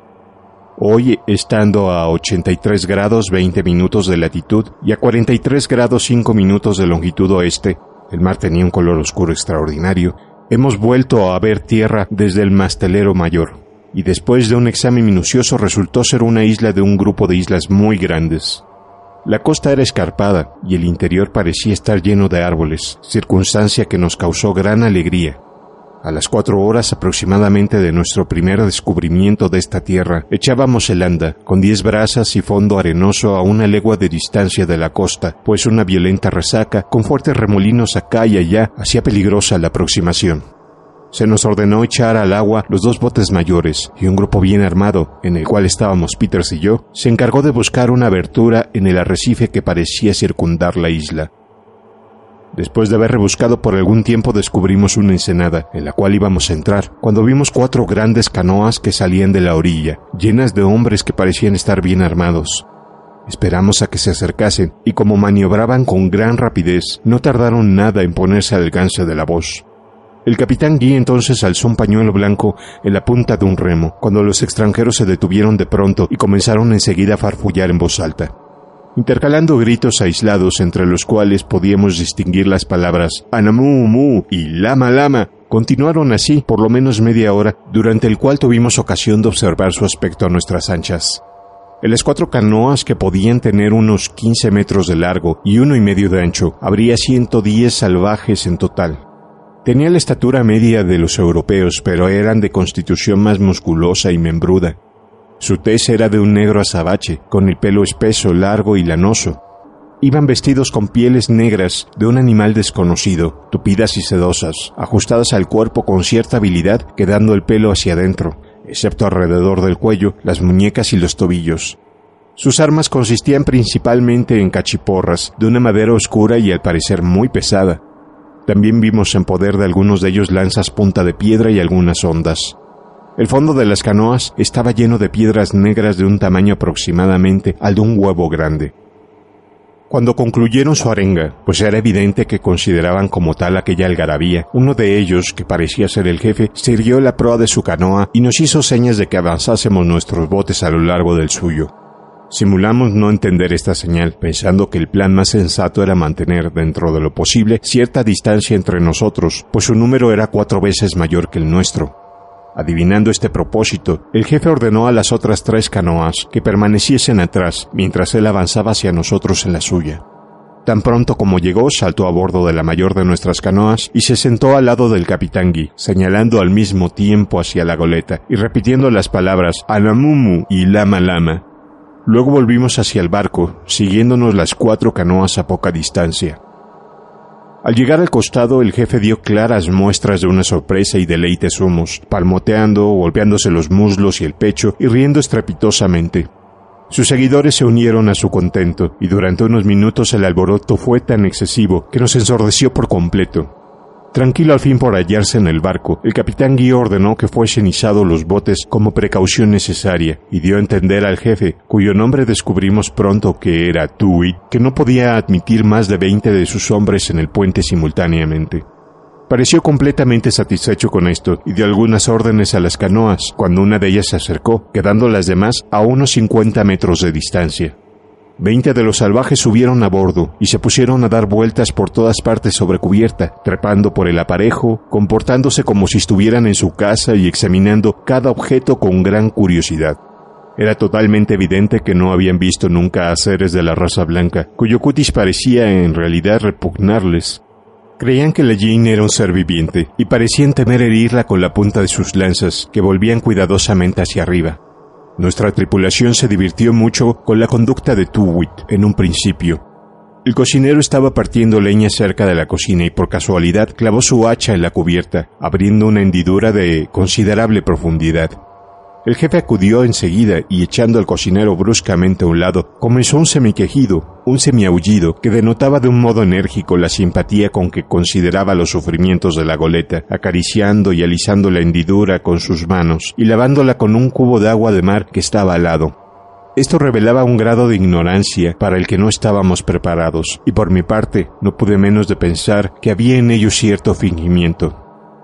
Hoy, estando a ochenta y tres grados veinte minutos de latitud y a cuarenta y tres grados cinco minutos de longitud oeste, el mar tenía un color oscuro extraordinario, hemos vuelto a ver tierra desde el mastelero mayor. Y después de un examen minucioso resultó ser una isla de un grupo de islas muy grandes. La costa era escarpada y el interior parecía estar lleno de árboles, circunstancia que nos causó gran alegría. A las cuatro horas aproximadamente de nuestro primer descubrimiento de esta tierra, echábamos el anda, con diez brazas y fondo arenoso a una legua de distancia de la costa, pues una violenta resaca, con fuertes remolinos acá y allá, hacía peligrosa la aproximación. Se nos ordenó echar al agua los dos botes mayores, y un grupo bien armado, en el cual estábamos Peters y yo, se encargó de buscar una abertura en el arrecife que parecía circundar la isla. Después de haber rebuscado por algún tiempo descubrimos una ensenada, en la cual íbamos a entrar, cuando vimos cuatro grandes canoas que salían de la orilla, llenas de hombres que parecían estar bien armados. Esperamos a que se acercasen, y como maniobraban con gran rapidez, no tardaron nada en ponerse al alcance de la voz. El capitán Guy entonces alzó un pañuelo blanco en la punta de un remo, cuando los extranjeros se detuvieron de pronto y comenzaron enseguida a farfullar en voz alta, intercalando gritos aislados entre los cuales podíamos distinguir las palabras «Anamu mu» y «Lama lama». Continuaron así por lo menos media hora, durante el cual tuvimos ocasión de observar su aspecto a nuestras anchas. En las cuatro canoas, que podían tener unos quince metros de largo y uno y medio de ancho, habría ciento diez salvajes en total. Tenían la estatura media de los europeos, pero eran de constitución más musculosa y membruda. Su tez era de un negro azabache, con el pelo espeso, largo y lanoso. Iban vestidos con pieles negras de un animal desconocido, tupidas y sedosas, ajustadas al cuerpo con cierta habilidad, quedando el pelo hacia adentro, excepto alrededor del cuello, las muñecas y los tobillos. Sus armas consistían principalmente en cachiporras, de una madera oscura y al parecer muy pesada. También vimos en poder de algunos de ellos lanzas punta de piedra y algunas hondas. El fondo de las canoas estaba lleno de piedras negras de un tamaño aproximadamente al de un huevo grande. Cuando concluyeron su arenga, pues era evidente que consideraban como tal aquella algarabía, uno de ellos, que parecía ser el jefe, se irguió la proa de su canoa y nos hizo señas de que avanzásemos nuestros botes a lo largo del suyo. Simulamos no entender esta señal, pensando que el plan más sensato era mantener, dentro de lo posible, cierta distancia entre nosotros, pues su número era cuatro veces mayor que el nuestro. Adivinando este propósito, el jefe ordenó a las otras tres canoas que permaneciesen atrás, mientras él avanzaba hacia nosotros en la suya. Tan pronto como llegó, saltó a bordo de la mayor de nuestras canoas y se sentó al lado del capitán Guy, señalando al mismo tiempo hacia la goleta y repitiendo las palabras «Anamumu» y «Lama lama». Luego volvimos hacia el barco, siguiéndonos las cuatro canoas a poca distancia. Al llegar al costado, el jefe dio claras muestras de una sorpresa y deleite sumos, palmoteando, golpeándose los muslos y el pecho y riendo estrepitosamente. Sus seguidores se unieron a su contento, y durante unos minutos el alboroto fue tan excesivo que nos ensordeció por completo. Tranquilo al fin por hallarse en el barco, el capitán Guy ordenó que fuesen izados los botes como precaución necesaria, y dio a entender al jefe, cuyo nombre descubrimos pronto que era Tuit, que no podía admitir más de veinte de sus hombres en el puente simultáneamente. Pareció completamente satisfecho con esto, y dio algunas órdenes a las canoas, cuando una de ellas se acercó, quedando las demás a unos cincuenta metros de distancia. Veinte de los salvajes subieron a bordo y se pusieron a dar vueltas por todas partes sobre cubierta, trepando por el aparejo, comportándose como si estuvieran en su casa y examinando cada objeto con gran curiosidad. Era totalmente evidente que no habían visto nunca a seres de la raza blanca, cuyo cutis parecía en realidad repugnarles. Creían que la Jane era un ser viviente y parecían temer herirla con la punta de sus lanzas, que volvían cuidadosamente hacia arriba. Nuestra tripulación se divirtió mucho con la conducta de Tuwit en un principio. El cocinero estaba partiendo leña cerca de la cocina y por casualidad clavó su hacha en la cubierta, abriendo una hendidura de considerable profundidad. El jefe acudió enseguida y, echando al cocinero bruscamente a un lado, comenzó un semiquejido, un semiaullido, que denotaba de un modo enérgico la simpatía con que consideraba los sufrimientos de la goleta, acariciando y alisando la hendidura con sus manos y lavándola con un cubo de agua de mar que estaba al lado. Esto revelaba un grado de ignorancia para el que no estábamos preparados, y por mi parte no pude menos de pensar que había en ello cierto fingimiento.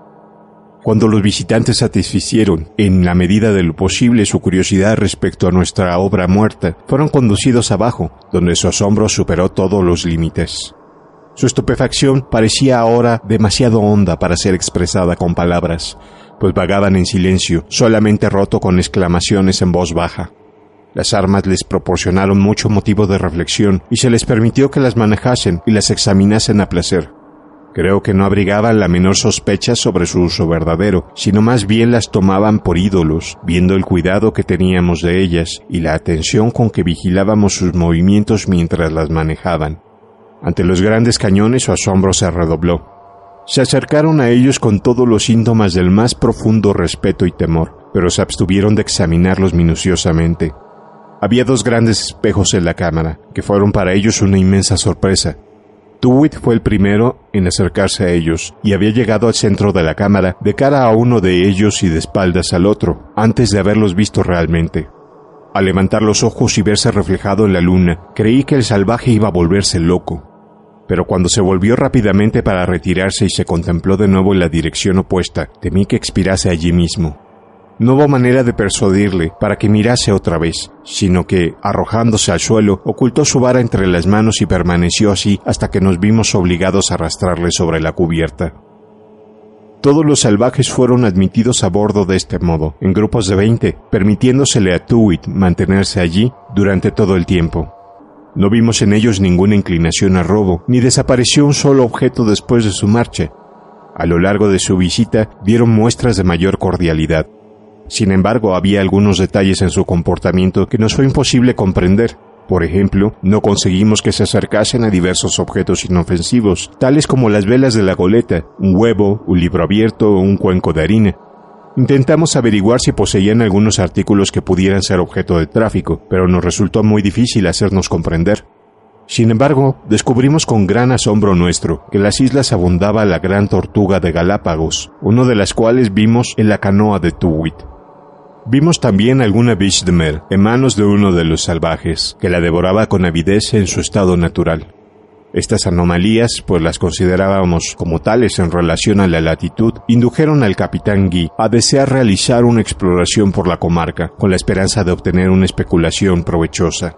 Cuando los visitantes satisficieron, en la medida de lo posible, su curiosidad respecto a nuestra obra muerta, fueron conducidos abajo, donde su asombro superó todos los límites. Su estupefacción parecía ahora demasiado honda para ser expresada con palabras, pues vagaban en silencio, solamente roto con exclamaciones en voz baja. Las armas les proporcionaron mucho motivo de reflexión y se les permitió que las manejasen y las examinasen a placer. Creo que no abrigaban la menor sospecha sobre su uso verdadero, sino más bien las tomaban por ídolos, viendo el cuidado que teníamos de ellas y la atención con que vigilábamos sus movimientos mientras las manejaban. Ante los grandes cañones su asombro se redobló. Se acercaron a ellos con todos los síntomas del más profundo respeto y temor, pero se abstuvieron de examinarlos minuciosamente. Había dos grandes espejos en la cámara, que fueron para ellos una inmensa sorpresa. Tuwit fue el primero en acercarse a ellos y había llegado al centro de la cámara de cara a uno de ellos y de espaldas al otro, antes de haberlos visto realmente. Al levantar los ojos y verse reflejado en la luna, creí que el salvaje iba a volverse loco. Pero cuando se volvió rápidamente para retirarse y se contempló de nuevo en la dirección opuesta, temí que expirase allí mismo. No hubo manera de persuadirle para que mirase otra vez, sino que, arrojándose al suelo, ocultó su vara entre las manos y permaneció así hasta que nos vimos obligados a arrastrarle sobre la cubierta. Todos los salvajes fueron admitidos a bordo de este modo, en grupos de veinte, permitiéndosele a Tuwit mantenerse allí durante todo el tiempo. No vimos en ellos ninguna inclinación a robo, ni desapareció un solo objeto después de su marcha. A lo largo de su visita dieron muestras de mayor cordialidad. Sin embargo, había algunos detalles en su comportamiento que nos fue imposible comprender. Por ejemplo, no conseguimos que se acercasen a diversos objetos inofensivos, tales como las velas de la goleta, un huevo, un libro abierto o un cuenco de harina. Intentamos averiguar si poseían algunos artículos que pudieran ser objeto de tráfico, pero nos resultó muy difícil hacernos comprender. Sin embargo, descubrimos con gran asombro nuestro que en las islas abundaba la gran tortuga de Galápagos, una de las cuales vimos en la canoa de Tuwit. Vimos también alguna biche de mer en manos de uno de los salvajes, que la devoraba con avidez en su estado natural. Estas anomalías, pues las considerábamos como tales en relación a la latitud, indujeron al capitán Guy a desear realizar una exploración por la comarca, con la esperanza de obtener una especulación provechosa.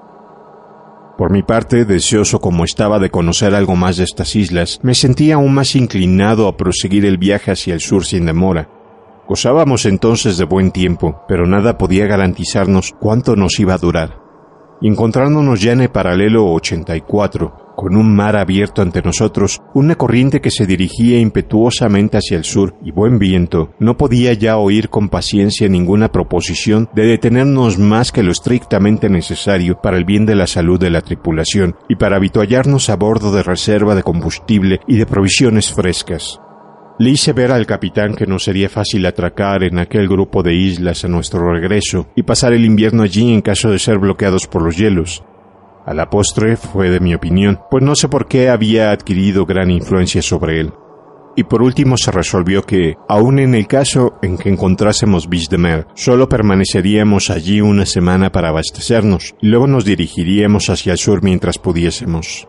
Por mi parte, deseoso como estaba de conocer algo más de estas islas, me sentía aún más inclinado a proseguir el viaje hacia el sur sin demora. Gozábamos entonces de buen tiempo, pero nada podía garantizarnos cuánto nos iba a durar. Y encontrándonos ya en el paralelo ochenta y cuatro, con un mar abierto ante nosotros, una corriente que se dirigía impetuosamente hacia el sur y buen viento, no podía ya oír con paciencia ninguna proposición de detenernos más que lo estrictamente necesario para el bien de la salud de la tripulación y para avituallarnos a bordo de reserva de combustible y de provisiones frescas. Le hice ver al capitán que no sería fácil atracar en aquel grupo de islas a nuestro regreso y pasar el invierno allí en caso de ser bloqueados por los hielos. A la postre fue de mi opinión, pues no sé por qué había adquirido gran influencia sobre él. Y por último se resolvió que, aun en el caso en que encontrásemos biche de mer, solo permaneceríamos allí una semana para abastecernos, y luego nos dirigiríamos hacia el sur mientras pudiésemos.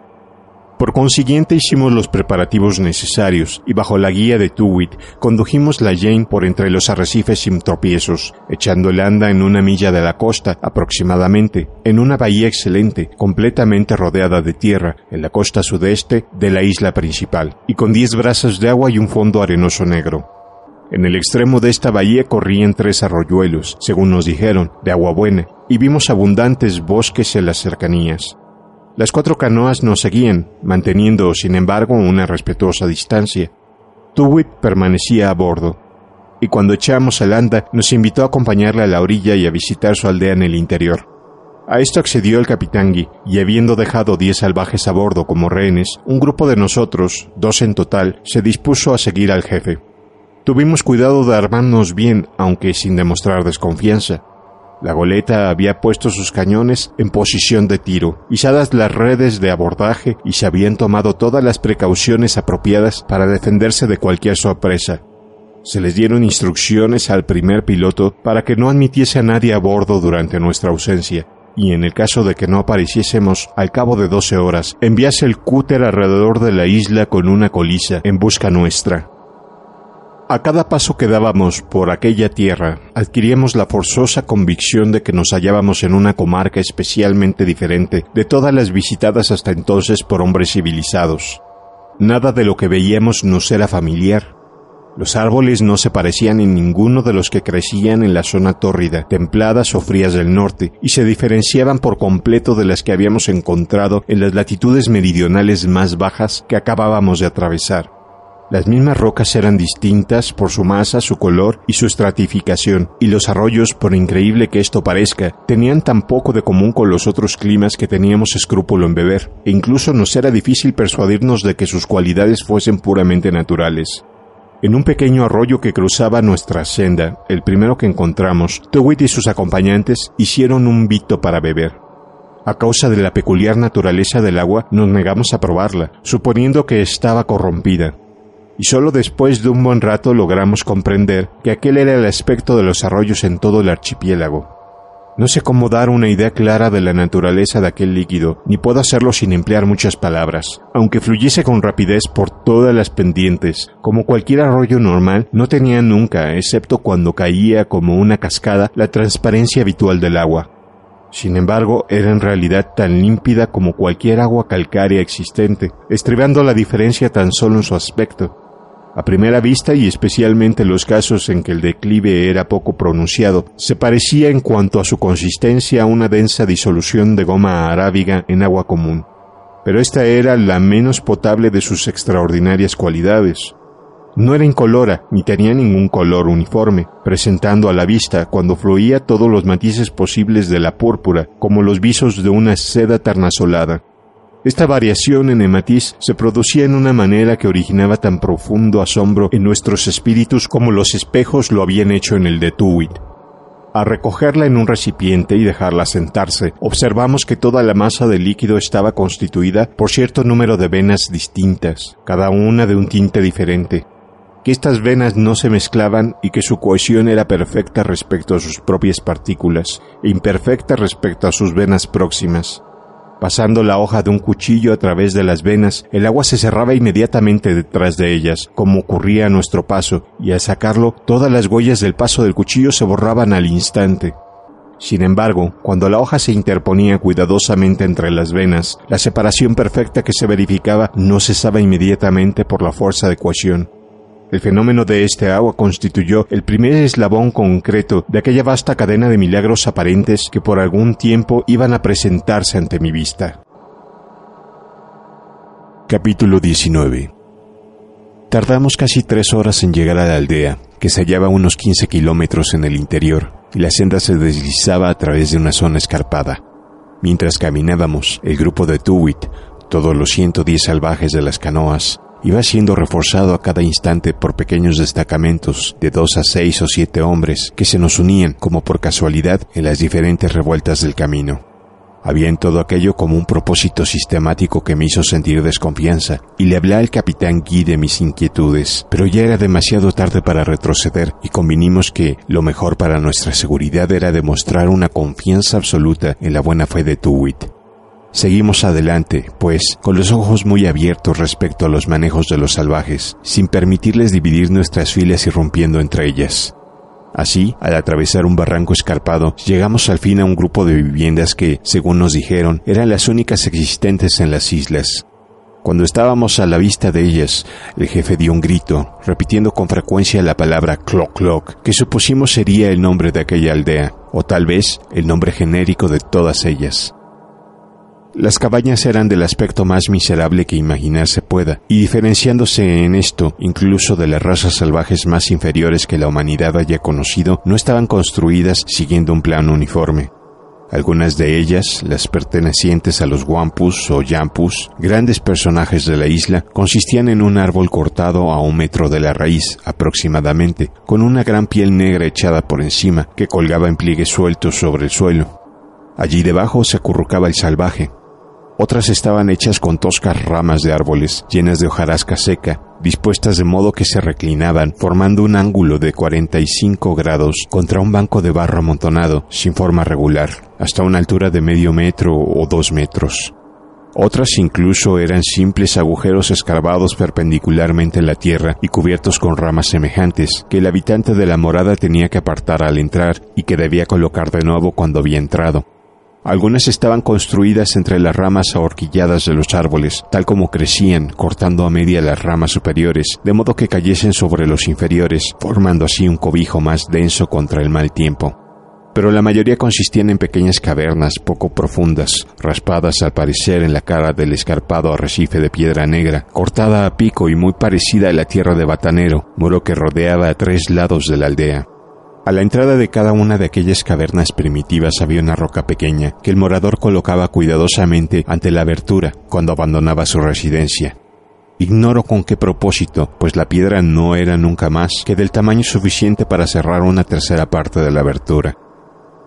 Por consiguiente hicimos los preparativos necesarios y bajo la guía de Tuwit condujimos la Jane por entre los arrecifes sin tropiezos, echando el anda en una milla de la costa aproximadamente, en una bahía excelente, completamente rodeada de tierra, en la costa sudeste de la isla principal, y con diez brazas de agua y un fondo arenoso negro. En el extremo de esta bahía corrían tres arroyuelos, según nos dijeron, de agua buena, y vimos abundantes bosques en las cercanías. Las cuatro canoas nos seguían, manteniendo, sin embargo, una respetuosa distancia. Tuwit permanecía a bordo, y cuando echamos el anda, nos invitó a acompañarle a la orilla y a visitar su aldea en el interior. A esto accedió el capitán Guy, y habiendo dejado diez salvajes a bordo como rehenes, un grupo de nosotros, dos en total, se dispuso a seguir al jefe. Tuvimos cuidado de armarnos bien, aunque sin demostrar desconfianza. La goleta había puesto sus cañones en posición de tiro, izadas las redes de abordaje y se habían tomado todas las precauciones apropiadas para defenderse de cualquier sorpresa. Se les dieron instrucciones al primer piloto para que no admitiese a nadie a bordo durante nuestra ausencia, y en el caso de que no apareciésemos, al cabo de doce horas, enviase el cúter alrededor de la isla con una colisa en busca nuestra. A cada paso que dábamos por aquella tierra, adquiríamos la forzosa convicción de que nos hallábamos en una comarca especialmente diferente de todas las visitadas hasta entonces por hombres civilizados. Nada de lo que veíamos nos era familiar. Los árboles no se parecían en ninguno de los que crecían en la zona tórrida, templadas o frías del norte, y se diferenciaban por completo de las que habíamos encontrado en las latitudes meridionales más bajas que acabábamos de atravesar. Las mismas rocas eran distintas por su masa, su color y su estratificación, y los arroyos, por increíble que esto parezca, tenían tan poco de común con los otros climas que teníamos escrúpulo en beber, e incluso nos era difícil persuadirnos de que sus cualidades fuesen puramente naturales. En un pequeño arroyo que cruzaba nuestra senda, el primero que encontramos, Tuwit y sus acompañantes hicieron un vito para beber. A causa de la peculiar naturaleza del agua, nos negamos a probarla, suponiendo que estaba corrompida. Y solo después de un buen rato logramos comprender que aquel era el aspecto de los arroyos en todo el archipiélago. No sé cómo dar una idea clara de la naturaleza de aquel líquido, ni puedo hacerlo sin emplear muchas palabras. Aunque fluyese con rapidez por todas las pendientes, como cualquier arroyo normal, no tenía nunca, excepto cuando caía como una cascada, la transparencia habitual del agua. Sin embargo, era en realidad tan límpida como cualquier agua calcárea existente, estribando la diferencia tan solo en su aspecto. A primera vista, y especialmente en los casos en que el declive era poco pronunciado, se parecía en cuanto a su consistencia a una densa disolución de goma arábiga en agua común. Pero esta era la menos potable de sus extraordinarias cualidades. No era incolora, ni tenía ningún color uniforme, presentando a la vista, cuando fluía, todos los matices posibles de la púrpura, como los visos de una seda tornasolada. Esta variación en el matiz se producía en una manera que originaba tan profundo asombro en nuestros espíritus como los espejos lo habían hecho en el de Tyrwhitt. Al recogerla en un recipiente y dejarla sentarse, observamos que toda la masa de líquido estaba constituida por cierto número de venas distintas, cada una de un tinte diferente, que estas venas no se mezclaban y que su cohesión era perfecta respecto a sus propias partículas e imperfecta respecto a sus venas próximas. Pasando la hoja de un cuchillo a través de las venas, el agua se cerraba inmediatamente detrás de ellas, como ocurría a nuestro paso, y al sacarlo, todas las huellas del paso del cuchillo se borraban al instante. Sin embargo, cuando la hoja se interponía cuidadosamente entre las venas, la separación perfecta que se verificaba no cesaba inmediatamente por la fuerza de cohesión. El fenómeno de este agua constituyó el primer eslabón concreto de aquella vasta cadena de milagros aparentes que por algún tiempo iban a presentarse ante mi vista. Capítulo diecinueve. Tardamos casi tres horas en llegar a la aldea, que se hallaba a unos quince kilómetros en el interior, y la senda se deslizaba a través de una zona escarpada. Mientras caminábamos, el grupo de Tyrwhitt, todos los ciento diez salvajes de las canoas, iba siendo reforzado a cada instante por pequeños destacamentos de dos a seis o siete hombres que se nos unían como por casualidad en las diferentes revueltas del camino. Había en todo aquello como un propósito sistemático que me hizo sentir desconfianza, y le hablé al capitán Guy de mis inquietudes, pero ya era demasiado tarde para retroceder y convinimos que lo mejor para nuestra seguridad era demostrar una confianza absoluta en la buena fe de Tyrwhitt. Seguimos adelante, pues, con los ojos muy abiertos respecto a los manejos de los salvajes, sin permitirles dividir nuestras filas y rompiendo entre ellas. Así, al atravesar un barranco escarpado, llegamos al fin a un grupo de viviendas que, según nos dijeron, eran las únicas existentes en las islas. Cuando estábamos a la vista de ellas, el jefe dio un grito, repitiendo con frecuencia la palabra cloc cloc, que supusimos sería el nombre de aquella aldea, o tal vez el nombre genérico de todas ellas. Las cabañas eran del aspecto más miserable que imaginarse pueda, y diferenciándose en esto incluso de las razas salvajes más inferiores que la humanidad haya conocido, no estaban construidas siguiendo un plan uniforme. Algunas de ellas, las pertenecientes a los Wampus o Yampus, grandes personajes de la isla, consistían en un árbol cortado a un metro de la raíz aproximadamente, con una gran piel negra echada por encima que colgaba en pliegues sueltos sobre el suelo. Allí debajo se acurrucaba el salvaje. Otras estaban hechas con toscas ramas de árboles, llenas de hojarasca seca, dispuestas de modo que se reclinaban, formando un ángulo de cuarenta y cinco grados contra un banco de barro amontonado, sin forma regular, hasta una altura de medio metro o dos metros. Otras incluso eran simples agujeros escarbados perpendicularmente en la tierra y cubiertos con ramas semejantes, que el habitante de la morada tenía que apartar al entrar y que debía colocar de nuevo cuando había entrado. Algunas estaban construidas entre las ramas ahorquilladas de los árboles, tal como crecían, cortando a media las ramas superiores, de modo que cayesen sobre los inferiores, formando así un cobijo más denso contra el mal tiempo. Pero la mayoría consistían en pequeñas cavernas poco profundas, raspadas al parecer en la cara del escarpado arrecife de piedra negra, cortada a pico y muy parecida a la tierra de Batanero, muro que rodeaba a tres lados de la aldea. A la entrada de cada una de aquellas cavernas primitivas había una roca pequeña que el morador colocaba cuidadosamente ante la abertura cuando abandonaba su residencia. Ignoro con qué propósito, pues la piedra no era nunca más que del tamaño suficiente para cerrar una tercera parte de la abertura.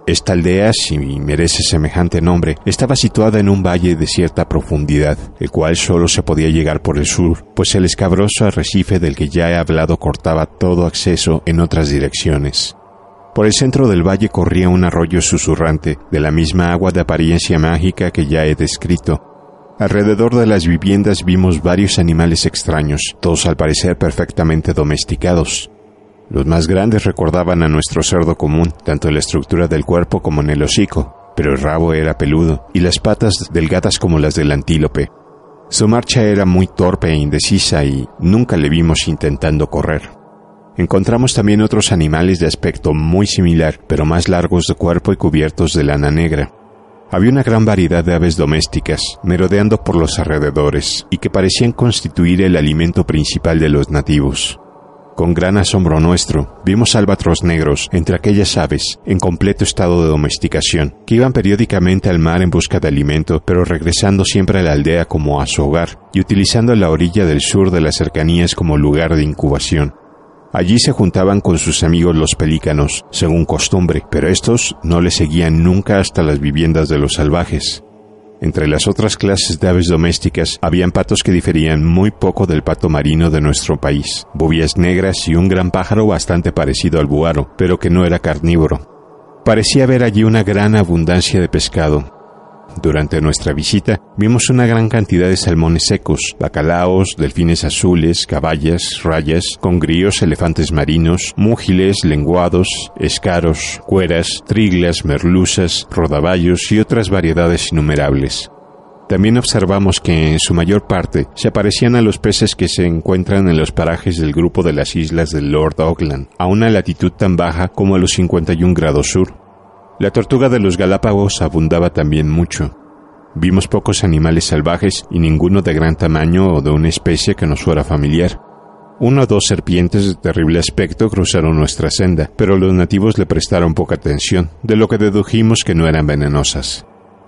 Esta aldea, si merece semejante nombre, estaba situada en un valle de cierta profundidad, el cual solo se podía llegar por el sur, pues el escabroso arrecife del que ya he hablado cortaba todo acceso en otras direcciones. Por el centro del valle corría un arroyo susurrante, de la misma agua de apariencia mágica que ya he descrito. Alrededor de las viviendas vimos varios animales extraños, todos al parecer perfectamente domesticados. Los más grandes recordaban a nuestro cerdo común, tanto en la estructura del cuerpo como en el hocico, pero el rabo era peludo y las patas delgadas como las del antílope. Su marcha era muy torpe e indecisa y nunca le vimos intentando correr. Encontramos también otros animales de aspecto muy similar, pero más largos de cuerpo y cubiertos de lana negra. Había una gran variedad de aves domésticas, merodeando por los alrededores, y que parecían constituir el alimento principal de los nativos. Con gran asombro nuestro, vimos albatros negros entre aquellas aves en completo estado de domesticación, que iban periódicamente al mar en busca de alimento, pero regresando siempre a la aldea como a su hogar, y utilizando la orilla del sur de las cercanías como lugar de incubación. Allí se juntaban con sus amigos los pelícanos, según costumbre, pero estos no les seguían nunca hasta las viviendas de los salvajes. Entre las otras clases de aves domésticas, habían patos que diferían muy poco del pato marino de nuestro país, bovias negras y un gran pájaro bastante parecido al buaro, pero que no era carnívoro. Parecía haber allí una gran abundancia de pescado. Durante nuestra visita, vimos una gran cantidad de salmones secos, bacalaos, delfines azules, caballas, rayas, congríos, elefantes marinos, múgiles, lenguados, escaros, cueras, triglas, merluzas, rodaballos y otras variedades innumerables. También observamos que, en su mayor parte, se parecían a los peces que se encuentran en los parajes del grupo de las islas del Lord Auckland, a una latitud tan baja como a los cincuenta y un grados sur. La tortuga de los Galápagos abundaba también mucho. Vimos pocos animales salvajes y ninguno de gran tamaño o de una especie que nos fuera familiar. Una o dos serpientes de terrible aspecto cruzaron nuestra senda, pero los nativos le prestaron poca atención, de lo que dedujimos que no eran venenosas.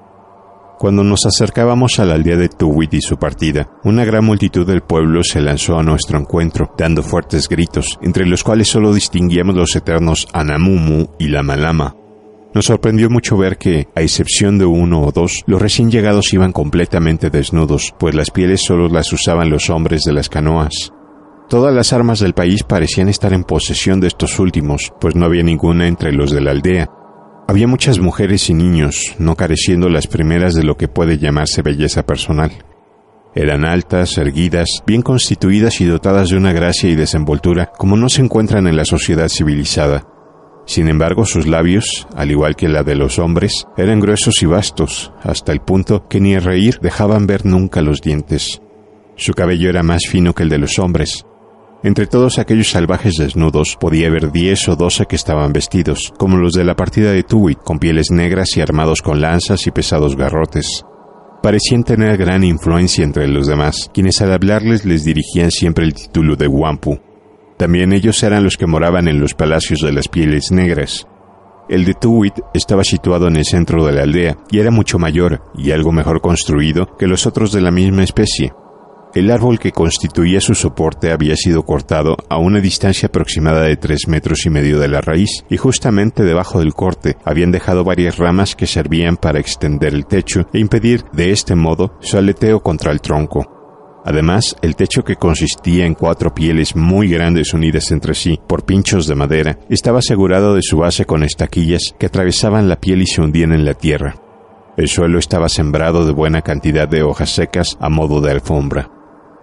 Cuando nos acercábamos a la aldea de Too-Wit y su partida, una gran multitud del pueblo se lanzó a nuestro encuentro, dando fuertes gritos, entre los cuales solo distinguíamos los eternos Anamumu y Lama Lama. Nos sorprendió mucho ver que, a excepción de uno o dos, los recién llegados iban completamente desnudos, pues las pieles solo las usaban los hombres de las canoas. Todas las armas del país parecían estar en posesión de estos últimos, pues no había ninguna entre los de la aldea. Había muchas mujeres y niños, no careciendo las primeras de lo que puede llamarse belleza personal. Eran altas, erguidas, bien constituidas y dotadas de una gracia y desenvoltura como no se encuentran en la sociedad civilizada. Sin embargo, sus labios, al igual que la de los hombres, eran gruesos y vastos, hasta el punto que ni al reír dejaban ver nunca los dientes. Su cabello era más fino que el de los hombres. Entre todos aquellos salvajes desnudos, podía haber diez o doce que estaban vestidos, como los de la partida de Too-Wit, con pieles negras y armados con lanzas y pesados garrotes. Parecían tener gran influencia entre los demás, quienes al hablarles les dirigían siempre el título de Wampu. También ellos eran los que moraban en los palacios de las pieles negras. El de Too-Wit estaba situado en el centro de la aldea y era mucho mayor y algo mejor construido que los otros de la misma especie. El árbol que constituía su soporte había sido cortado a una distancia aproximada de tres metros y medio de la raíz, y justamente debajo del corte habían dejado varias ramas que servían para extender el techo e impedir de este modo su aleteo contra el tronco. Además, el techo, que consistía en cuatro pieles muy grandes unidas entre sí por pinchos de madera, estaba asegurado de su base con estaquillas que atravesaban la piel y se hundían en la tierra. El suelo estaba sembrado de buena cantidad de hojas secas a modo de alfombra.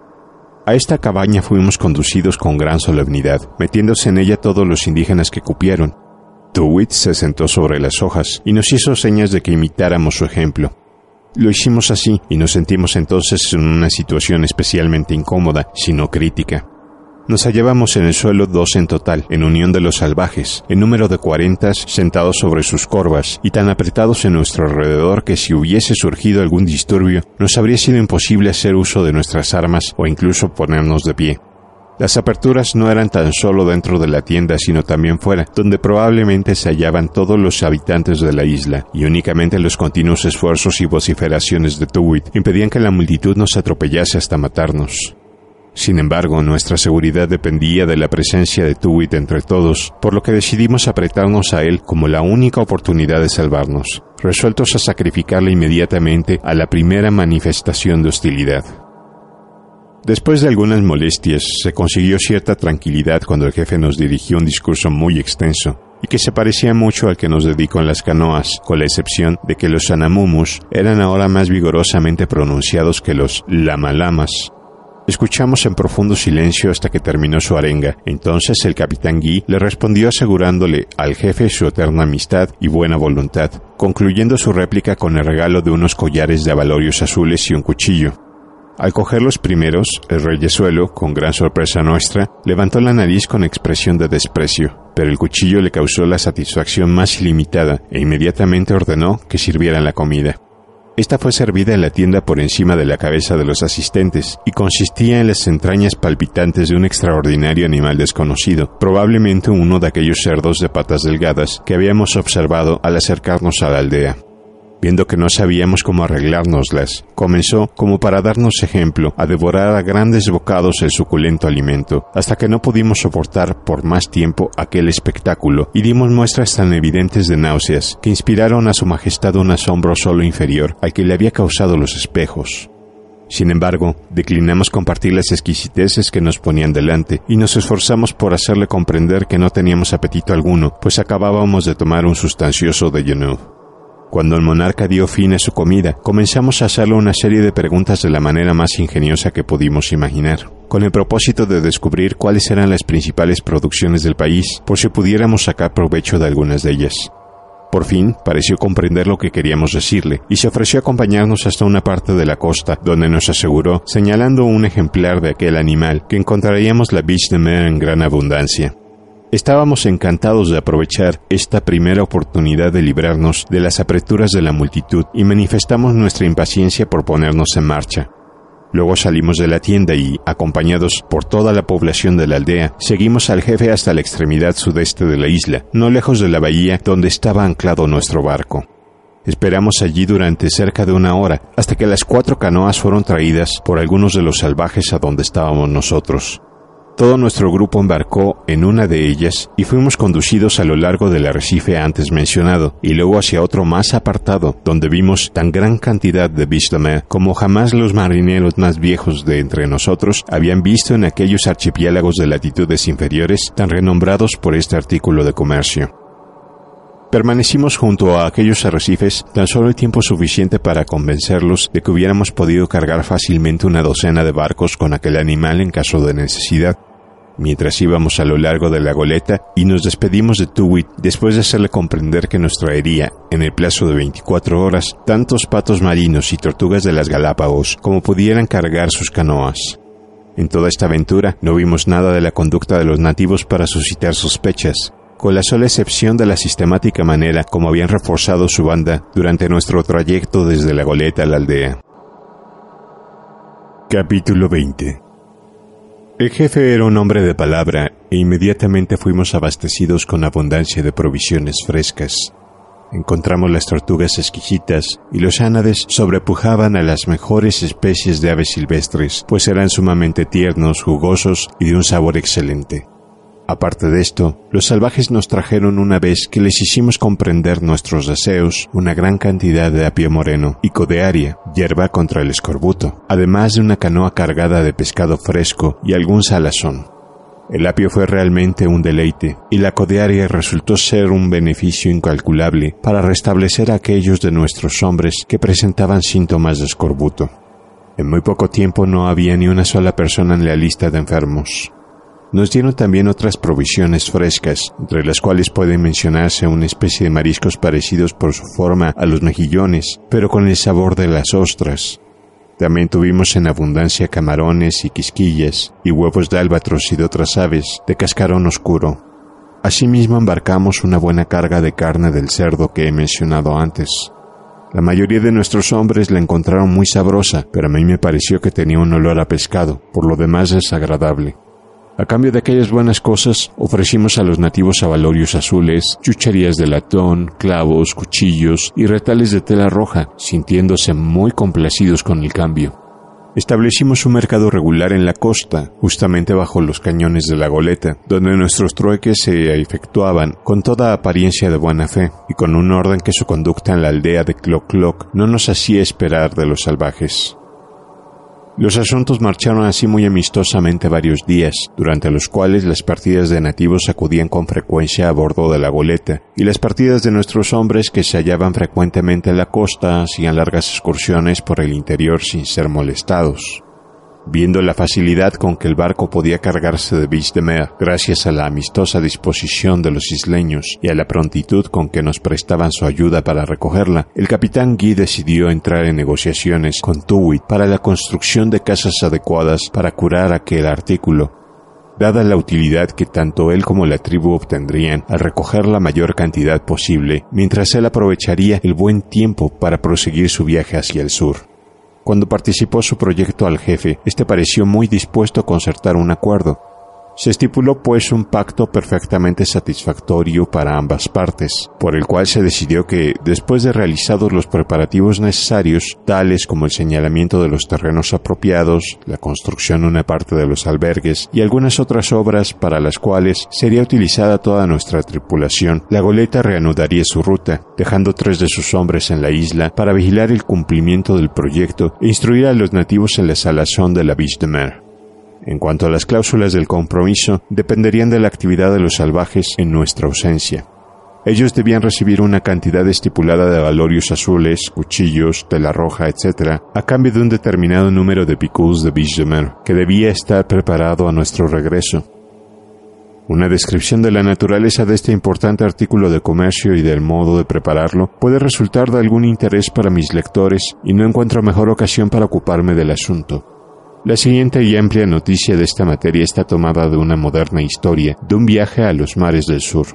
A esta cabaña fuimos conducidos con gran solemnidad, metiéndose en ella todos los indígenas que cupieron. Too-Wit se sentó sobre las hojas y nos hizo señas de que imitáramos su ejemplo. Lo hicimos así y nos sentimos entonces en una situación especialmente incómoda, si no crítica. Nos hallábamos en el suelo dos en total, en unión de los salvajes, en número de cuarenta sentados sobre sus corvas y tan apretados en nuestro alrededor que si hubiese surgido algún disturbio, nos habría sido imposible hacer uso de nuestras armas o incluso ponernos de pie. Las aperturas no eran tan solo dentro de la tienda, sino también fuera, donde probablemente se hallaban todos los habitantes de la isla, y únicamente los continuos esfuerzos y vociferaciones de Too-Wit impedían que la multitud nos atropellase hasta matarnos. Sin embargo, nuestra seguridad dependía de la presencia de Tuwit entre todos, por lo que decidimos apretarnos a él como la única oportunidad de salvarnos, resueltos a sacrificarle inmediatamente a la primera manifestación de hostilidad. Después de algunas molestias, se consiguió cierta tranquilidad cuando el jefe nos dirigió un discurso muy extenso, y que se parecía mucho al que nos dedicó en las canoas, con la excepción de que los anamumus eran ahora más vigorosamente pronunciados que los lamalamas. Escuchamos en profundo silencio hasta que terminó su arenga. Entonces el capitán Guy le respondió asegurándole al jefe su eterna amistad y buena voluntad, concluyendo su réplica con el regalo de unos collares de abalorios azules y un cuchillo. Al coger los primeros, el reyesuelo, con gran sorpresa nuestra, levantó la nariz con expresión de desprecio, pero el cuchillo le causó la satisfacción más ilimitada e inmediatamente ordenó que sirvieran la comida. Esta fue servida en la tienda por encima de la cabeza de los asistentes y consistía en las entrañas palpitantes de un extraordinario animal desconocido, probablemente uno de aquellos cerdos de patas delgadas que habíamos observado al acercarnos a la aldea. Viendo que no sabíamos cómo arreglárnoslas, comenzó, como para darnos ejemplo, a devorar a grandes bocados el suculento alimento, hasta que no pudimos soportar por más tiempo aquel espectáculo y dimos muestras tan evidentes de náuseas que inspiraron a su majestad un asombro solo inferior al que le había causado los espejos. Sin embargo, declinamos compartir las exquisiteces que nos ponían delante y nos esforzamos por hacerle comprender que no teníamos apetito alguno, pues acabábamos de tomar un sustancioso déjeuner. Cuando el monarca dio fin a su comida, comenzamos a hacerle una serie de preguntas de la manera más ingeniosa que pudimos imaginar, con el propósito de descubrir cuáles eran las principales producciones del país, por si pudiéramos sacar provecho de algunas de ellas. Por fin, pareció comprender lo que queríamos decirle, y se ofreció a acompañarnos hasta una parte de la costa, donde nos aseguró, señalando un ejemplar de aquel animal, que encontraríamos la biche de mer en gran abundancia. Estábamos encantados de aprovechar esta primera oportunidad de librarnos de las apreturas de la multitud y manifestamos nuestra impaciencia por ponernos en marcha. Luego salimos de la tienda y, acompañados por toda la población de la aldea, seguimos al jefe hasta la extremidad sudeste de la isla, no lejos de la bahía donde estaba anclado nuestro barco. Esperamos allí durante cerca de una hora, hasta que las cuatro canoas fueron traídas por algunos de los salvajes a donde estábamos nosotros. Todo nuestro grupo embarcó en una de ellas y fuimos conducidos a lo largo del arrecife antes mencionado y luego hacia otro más apartado, donde vimos tan gran cantidad de biche de mer como jamás los marineros más viejos de entre nosotros habían visto en aquellos archipiélagos de latitudes inferiores tan renombrados por este artículo de comercio. Permanecimos junto a aquellos arrecifes tan solo el tiempo suficiente para convencerlos de que hubiéramos podido cargar fácilmente una docena de barcos con aquel animal en caso de necesidad. Mientras íbamos a lo largo de la goleta y nos despedimos de Tuwit después de hacerle comprender que nos traería, en el plazo de veinticuatro horas, tantos patos marinos y tortugas de las Galápagos como pudieran cargar sus canoas. En toda esta aventura no vimos nada de la conducta de los nativos para suscitar sospechas, con la sola excepción de la sistemática manera como habían reforzado su banda durante nuestro trayecto desde la goleta a la aldea. Capítulo veinte. El jefe era un hombre de palabra e inmediatamente fuimos abastecidos con abundancia de provisiones frescas. Encontramos las tortugas exquisitas y los ánades sobrepujaban a las mejores especies de aves silvestres, pues eran sumamente tiernos, jugosos y de un sabor excelente. Aparte de esto, los salvajes nos trajeron una vez que les hicimos comprender nuestros deseos una gran cantidad de apio moreno y codearia, hierba contra el escorbuto, además de una canoa cargada de pescado fresco y algún salazón. El apio fue realmente un deleite y la codearia resultó ser un beneficio incalculable para restablecer a aquellos de nuestros hombres que presentaban síntomas de escorbuto. En muy poco tiempo no había ni una sola persona en la lista de enfermos. Nos dieron también otras provisiones frescas, entre las cuales pueden mencionarse una especie de mariscos parecidos por su forma a los mejillones, pero con el sabor de las ostras. También tuvimos en abundancia camarones y quisquillas, y huevos de albatros y de otras aves de cascarón oscuro. Asimismo embarcamos una buena carga de carne del cerdo que he mencionado antes. La mayoría de nuestros hombres la encontraron muy sabrosa, pero a mí me pareció que tenía un olor a pescado, por lo demás desagradable. A cambio de aquellas buenas cosas, ofrecimos a los nativos abalorios azules, chucherías de latón, clavos, cuchillos y retales de tela roja, sintiéndose muy complacidos con el cambio. Establecimos un mercado regular en la costa, justamente bajo los cañones de la goleta, donde nuestros trueques se efectuaban con toda apariencia de buena fe, y con un orden que su conducta en la aldea de Cloc Cloc no nos hacía esperar de los salvajes. Los asuntos marcharon así muy amistosamente varios días, durante los cuales las partidas de nativos acudían con frecuencia a bordo de la goleta, y las partidas de nuestros hombres que se hallaban frecuentemente en la costa hacían largas excursiones por el interior sin ser molestados. Viendo la facilidad con que el barco podía cargarse de biche de mer, gracias a la amistosa disposición de los isleños y a la prontitud con que nos prestaban su ayuda para recogerla, el capitán Guy decidió entrar en negociaciones con Too-Wit para la construcción de casas adecuadas para curar aquel artículo, dada la utilidad que tanto él como la tribu obtendrían al recoger la mayor cantidad posible, mientras él aprovecharía el buen tiempo para proseguir su viaje hacia el sur. Cuando participó su proyecto al jefe, este pareció muy dispuesto a concertar un acuerdo. Se estipuló pues un pacto perfectamente satisfactorio para ambas partes, por el cual se decidió que, después de realizados los preparativos necesarios, tales como el señalamiento de los terrenos apropiados, la construcción de una parte de los albergues y algunas otras obras para las cuales sería utilizada toda nuestra tripulación, la goleta reanudaría su ruta, dejando tres de sus hombres en la isla para vigilar el cumplimiento del proyecto e instruir a los nativos en la salazón de la biche de mer. En cuanto a las cláusulas del compromiso, dependerían de la actividad de los salvajes en nuestra ausencia. Ellos debían recibir una cantidad estipulada de valorios azules, cuchillos, tela roja, etcétera, a cambio de un determinado número de piculs de biche de mer, que debía estar preparado a nuestro regreso. Una descripción de la naturaleza de este importante artículo de comercio y del modo de prepararlo puede resultar de algún interés para mis lectores y no encuentro mejor ocasión para ocuparme del asunto. La siguiente y amplia noticia de esta materia está tomada de una moderna historia de un viaje a los mares del sur.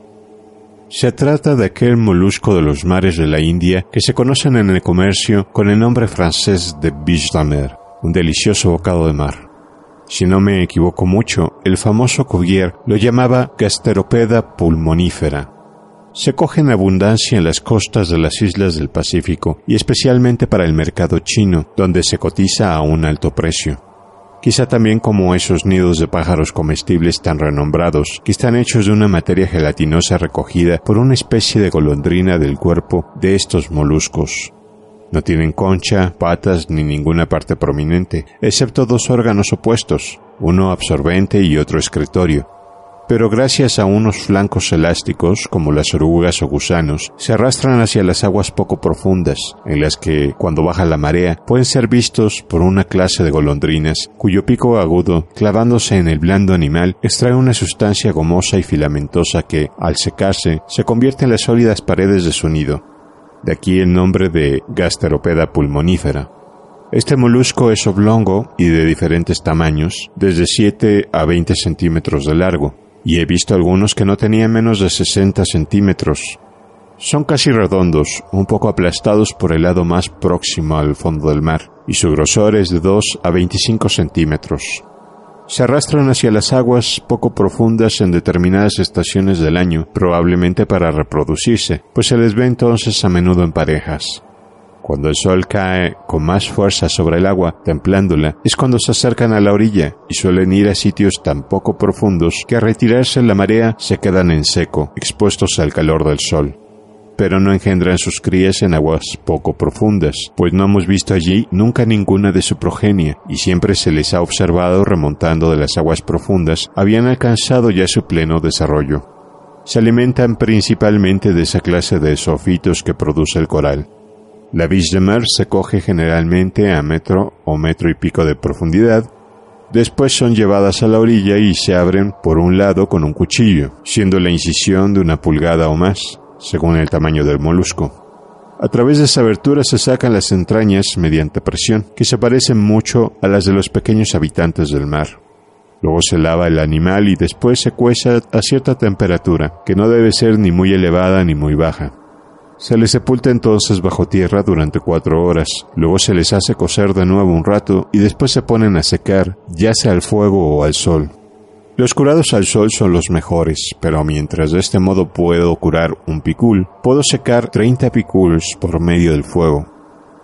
Se trata de aquel molusco de los mares de la India que se conocen en el comercio con el nombre francés de biche de mer, un delicioso bocado de mar. Si no me equivoco mucho, el famoso Cuvier lo llamaba Gasteropeda pulmonifera. Se coge en abundancia en las costas de las islas del Pacífico y especialmente para el mercado chino, donde se cotiza a un alto precio. Quizá también como esos nidos de pájaros comestibles tan renombrados, que están hechos de una materia gelatinosa recogida por una especie de golondrina del cuerpo de estos moluscos. No tienen concha, patas ni ninguna parte prominente, excepto dos órganos opuestos, uno absorbente y otro excretorio. Pero gracias a unos flancos elásticos, como las orugas o gusanos, se arrastran hacia las aguas poco profundas, en las que, cuando baja la marea, pueden ser vistos por una clase de golondrinas, cuyo pico agudo, clavándose en el blando animal, extrae una sustancia gomosa y filamentosa que, al secarse, se convierte en las sólidas paredes de su nido. De aquí el nombre de Gasteropeda pulmonífera. Este molusco es oblongo y de diferentes tamaños, desde siete a veinte centímetros de largo, y he visto algunos que no tenían menos de sesenta centímetros. Son casi redondos, un poco aplastados por el lado más próximo al fondo del mar, y su grosor es de dos a veinticinco centímetros. Se arrastran hacia las aguas poco profundas en determinadas estaciones del año, probablemente para reproducirse, pues se les ve entonces a menudo en parejas. Cuando el sol cae con más fuerza sobre el agua, templándola, es cuando se acercan a la orilla y suelen ir a sitios tan poco profundos que al retirarse la marea se quedan en seco, expuestos al calor del sol. Pero no engendran sus crías en aguas poco profundas, pues no hemos visto allí nunca ninguna de su progenie y siempre se les ha observado remontando de las aguas profundas, habían alcanzado ya su pleno desarrollo. Se alimentan principalmente de esa clase de zoofitos que produce el coral. La biche de mer se coge generalmente a metro o metro y pico de profundidad. Después son llevadas a la orilla y se abren por un lado con un cuchillo, siendo la incisión de una pulgada o más, según el tamaño del molusco. A través de esa abertura se sacan las entrañas mediante presión, que se parecen mucho a las de los pequeños habitantes del mar. Luego se lava el animal y después se cueza a cierta temperatura, que no debe ser ni muy elevada ni muy baja. Se les sepulta entonces bajo tierra durante cuatro horas, luego se les hace cocer de nuevo un rato y después se ponen a secar, ya sea al fuego o al sol. Los curados al sol son los mejores, pero mientras de este modo puedo curar un picul, puedo secar treinta piculs por medio del fuego.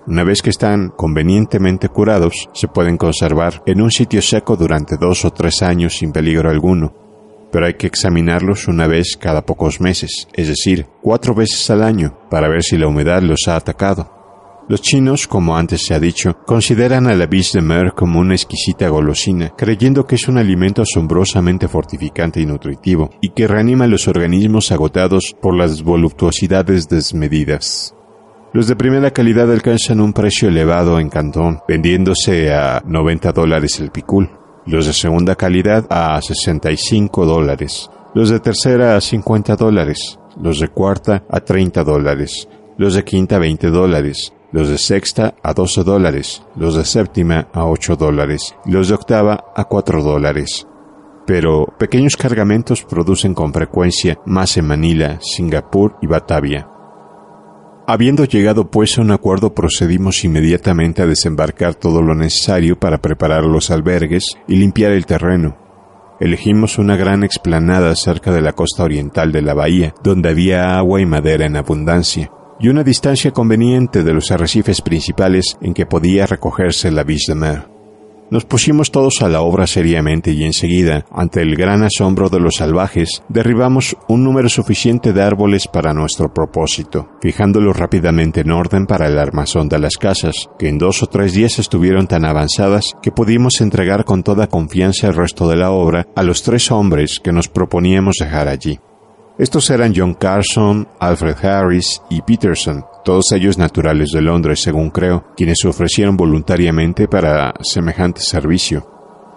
Una vez que están convenientemente curados, se pueden conservar en un sitio seco durante dos o tres años sin peligro alguno. Pero hay que examinarlos una vez cada pocos meses, es decir, cuatro veces al año, para ver si la humedad los ha atacado. Los chinos, como antes se ha dicho, consideran a la biche de mer como una exquisita golosina, creyendo que es un alimento asombrosamente fortificante y nutritivo, y que reanima los organismos agotados por las voluptuosidades desmedidas. Los de primera calidad alcanzan un precio elevado en Cantón, vendiéndose a noventa dólares el picul. Los de segunda calidad a sesenta y cinco dólares, los de tercera a cincuenta dólares, los de cuarta a treinta dólares, los de quinta a veinte dólares, los de sexta a doce dólares, los de séptima a ocho dólares, y los de octava a cuatro dólares. Pero pequeños cargamentos producen con frecuencia más en Manila, Singapur y Batavia. Habiendo llegado pues a un acuerdo, procedimos inmediatamente a desembarcar todo lo necesario para preparar los albergues y limpiar el terreno. Elegimos una gran explanada cerca de la costa oriental de la bahía, donde había agua y madera en abundancia, y una distancia conveniente de los arrecifes principales en que podía recogerse la biche de mer. Nos pusimos todos a la obra seriamente y enseguida, ante el gran asombro de los salvajes, derribamos un número suficiente de árboles para nuestro propósito, fijándolos rápidamente en orden para el armazón de las casas, que en dos o tres días estuvieron tan avanzadas que pudimos entregar con toda confianza el resto de la obra a los tres hombres que nos proponíamos dejar allí. Estos eran John Carson, Alfred Harris y Peterson, todos ellos naturales de Londres, según creo, quienes se ofrecieron voluntariamente para semejante servicio.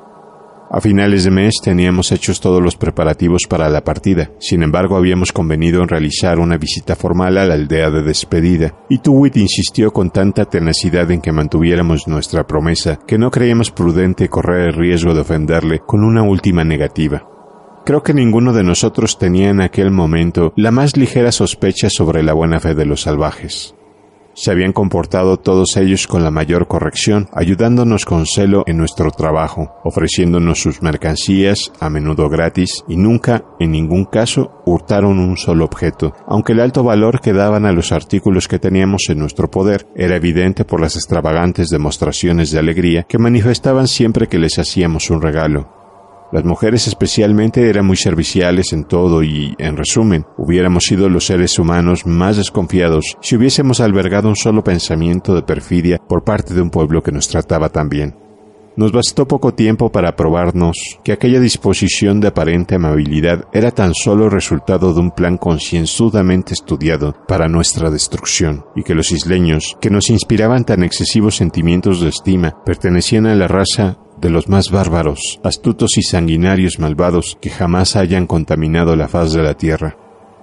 A finales de mes teníamos hechos todos los preparativos para la partida. Sin embargo, habíamos convenido en realizar una visita formal a la aldea de despedida, y Tuwit insistió con tanta tenacidad en que mantuviéramos nuestra promesa que no creíamos prudente correr el riesgo de ofenderle con una última negativa. Creo que ninguno de nosotros tenía en aquel momento la más ligera sospecha sobre la buena fe de los salvajes. Se habían comportado todos ellos con la mayor corrección, ayudándonos con celo en nuestro trabajo, ofreciéndonos sus mercancías, a menudo gratis, y nunca, en ningún caso, hurtaron un solo objeto, aunque el alto valor que daban a los artículos que teníamos en nuestro poder era evidente por las extravagantes demostraciones de alegría que manifestaban siempre que les hacíamos un regalo. Las mujeres especialmente eran muy serviciales en todo y, en resumen, hubiéramos sido los seres humanos más desconfiados si hubiésemos albergado un solo pensamiento de perfidia por parte de un pueblo que nos trataba tan bien. Nos bastó poco tiempo para probarnos que aquella disposición de aparente amabilidad era tan solo resultado de un plan concienzudamente estudiado para nuestra destrucción, y que los isleños, que nos inspiraban tan excesivos sentimientos de estima, pertenecían a la raza de los más bárbaros, astutos y sanguinarios malvados que jamás hayan contaminado la faz de la tierra.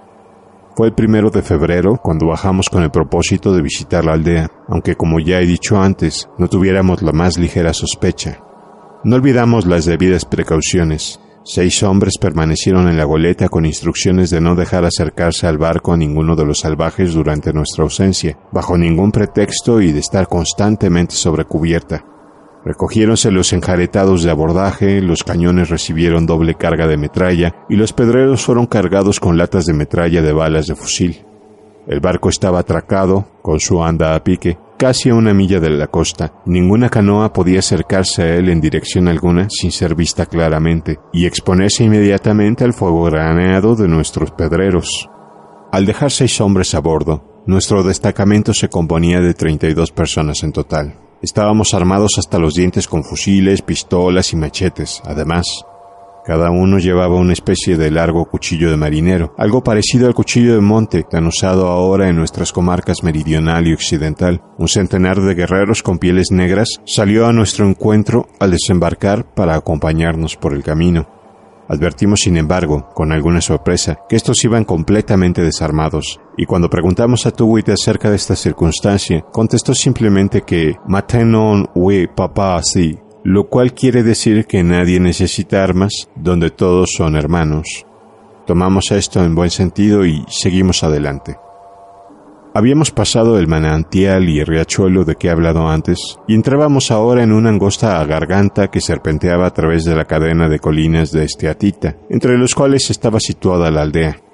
Fue el primero de febrero cuando bajamos con el propósito de visitar la aldea, aunque como ya he dicho antes, no tuviéramos la más ligera sospecha. No olvidamos las debidas precauciones. Seis hombres permanecieron en la goleta con instrucciones de no dejar acercarse al barco a ninguno de los salvajes durante nuestra ausencia, bajo ningún pretexto, y de estar constantemente sobre cubierta. Recogiéronse los enjaretados de abordaje, los cañones recibieron doble carga de metralla y los pedreros fueron cargados con latas de metralla de balas de fusil. El barco estaba atracado, con su anda a pique, casi a una milla de la costa. Ninguna canoa podía acercarse a él en dirección alguna sin ser vista claramente y exponerse inmediatamente al fuego graneado de nuestros pedreros. Al dejar seis hombres a bordo, nuestro destacamento se componía de treinta y dos personas en total. Estábamos armados hasta los dientes con fusiles, pistolas y machetes. Además, cada uno llevaba una especie de largo cuchillo de marinero, algo parecido al cuchillo de monte, tan usado ahora en nuestras comarcas meridional y occidental. Un centenar de guerreros con pieles negras salió a nuestro encuentro al desembarcar para acompañarnos por el camino. Advertimos, sin embargo, con alguna sorpresa, que estos iban completamente desarmados, y cuando preguntamos a Tuwit acerca de esta circunstancia, contestó simplemente que «Matenon we papa así», lo cual quiere decir que nadie necesita armas donde todos son hermanos. Tomamos esto en buen sentido y seguimos adelante. Habíamos pasado el manantial y el riachuelo de que he hablado antes, y entrábamos ahora en una angosta garganta que serpenteaba a través de la cadena de colinas de Esteatita, entre los cuales estaba situada la aldea.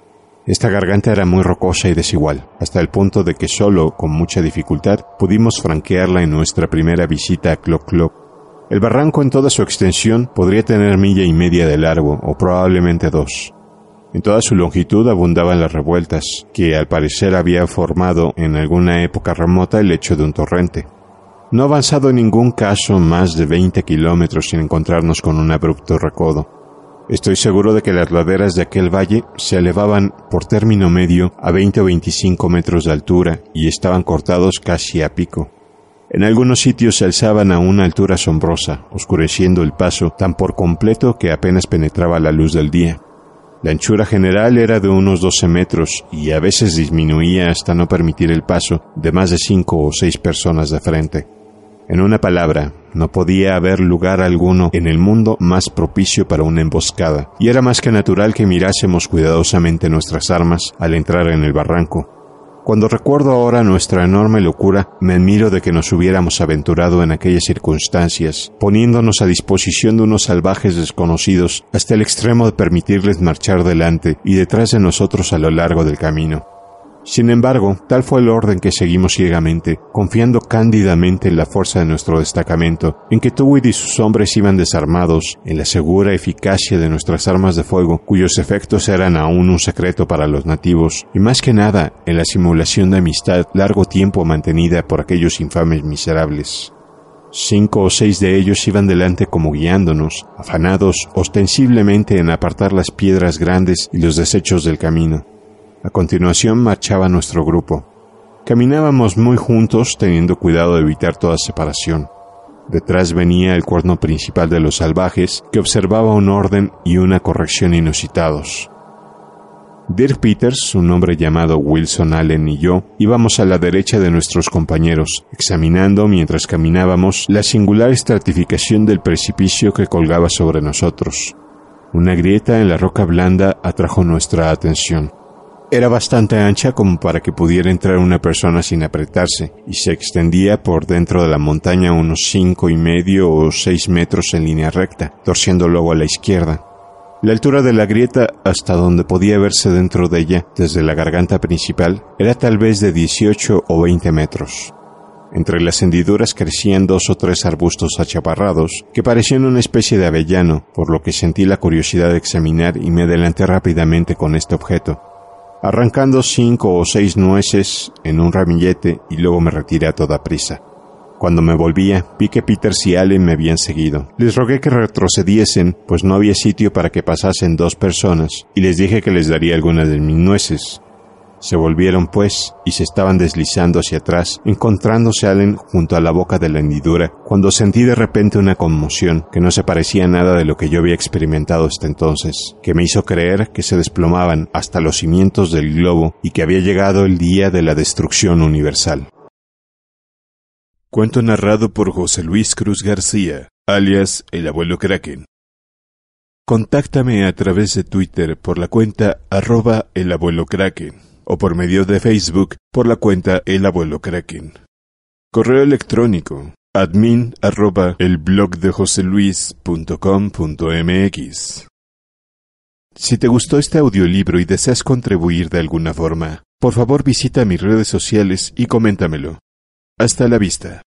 Esta garganta era muy rocosa y desigual, hasta el punto de que solo, con mucha dificultad, pudimos franquearla en nuestra primera visita a Cloc Cloc. El barranco en toda su extensión podría tener milla y media de largo, o probablemente dos. En toda su longitud abundaban las revueltas, que al parecer había formado en alguna época remota el lecho de un torrente. No ha avanzado en ningún caso más de veinte kilómetros sin encontrarnos con un abrupto recodo. Estoy seguro de que las laderas de aquel valle se elevaban por término medio a veinte o veinticinco metros de altura y estaban cortados casi a pico. En algunos sitios se alzaban a una altura asombrosa, oscureciendo el paso tan por completo que apenas penetraba la luz del día. La anchura general era de unos doce metros y a veces disminuía hasta no permitir el paso de más de cinco o seis personas de frente. En una palabra, no podía haber lugar alguno en el mundo más propicio para una emboscada, y era más que natural que mirásemos cuidadosamente nuestras armas al entrar en el barranco. Cuando recuerdo ahora nuestra enorme locura, me admiro de que nos hubiéramos aventurado en aquellas circunstancias, poniéndonos a disposición de unos salvajes desconocidos hasta el extremo de permitirles marchar delante y detrás de nosotros a lo largo del camino. Sin embargo, tal fue el orden que seguimos ciegamente, confiando cándidamente en la fuerza de nuestro destacamento, en que Tuwit y sus hombres iban desarmados, en la segura eficacia de nuestras armas de fuego, cuyos efectos eran aún un secreto para los nativos, y más que nada, en la simulación de amistad largo tiempo mantenida por aquellos infames miserables. Cinco o seis de ellos iban delante como guiándonos, afanados ostensiblemente en apartar las piedras grandes y los desechos del camino. A continuación marchaba nuestro grupo. Caminábamos muy juntos, teniendo cuidado de evitar toda separación. Detrás venía el cuerno principal de los salvajes, que observaba un orden y una corrección inusitados. Dirk Peters, un hombre llamado Wilson Allen y yo, íbamos a la derecha de nuestros compañeros, examinando mientras caminábamos la singular estratificación del precipicio que colgaba sobre nosotros. Una grieta en la roca blanda atrajo nuestra atención. Era bastante ancha como para que pudiera entrar una persona sin apretarse, y se extendía por dentro de la montaña unos cinco y medio o seis metros en línea recta, torciendo luego a la izquierda. La altura de la grieta, hasta donde podía verse dentro de ella, desde la garganta principal, era tal vez de dieciocho o veinte metros. Entre las hendiduras crecían dos o tres arbustos achaparrados, que parecían una especie de avellano, por lo que sentí la curiosidad de examinar y me adelanté rápidamente con este objeto, arrancando cinco o seis nueces en un ramillete y luego me retiré a toda prisa. Cuando me volvía, vi que Peters y Allen me habían seguido. Les rogué que retrocediesen, pues no había sitio para que pasasen dos personas, y les dije que les daría algunas de mis nueces. Se volvieron, pues, y se estaban deslizando hacia atrás, encontrándose Allen junto a la boca de la hendidura, cuando sentí de repente una conmoción que no se parecía a nada de lo que yo había experimentado hasta entonces, que me hizo creer que se desplomaban hasta los cimientos del globo y que había llegado el día de la destrucción universal. Cuento narrado por José Luis Cruz García, alias El Abuelo Kraken. Contáctame a través de Twitter por la cuenta arroba El Abuelo Kraken o por medio de Facebook por la cuenta El Abuelo Kraken. Correo electrónico admin arroba el blog de joseluis punto com punto mx. Si te gustó este audiolibro y deseas contribuir de alguna forma, por favor visita mis redes sociales y coméntamelo. Hasta la vista.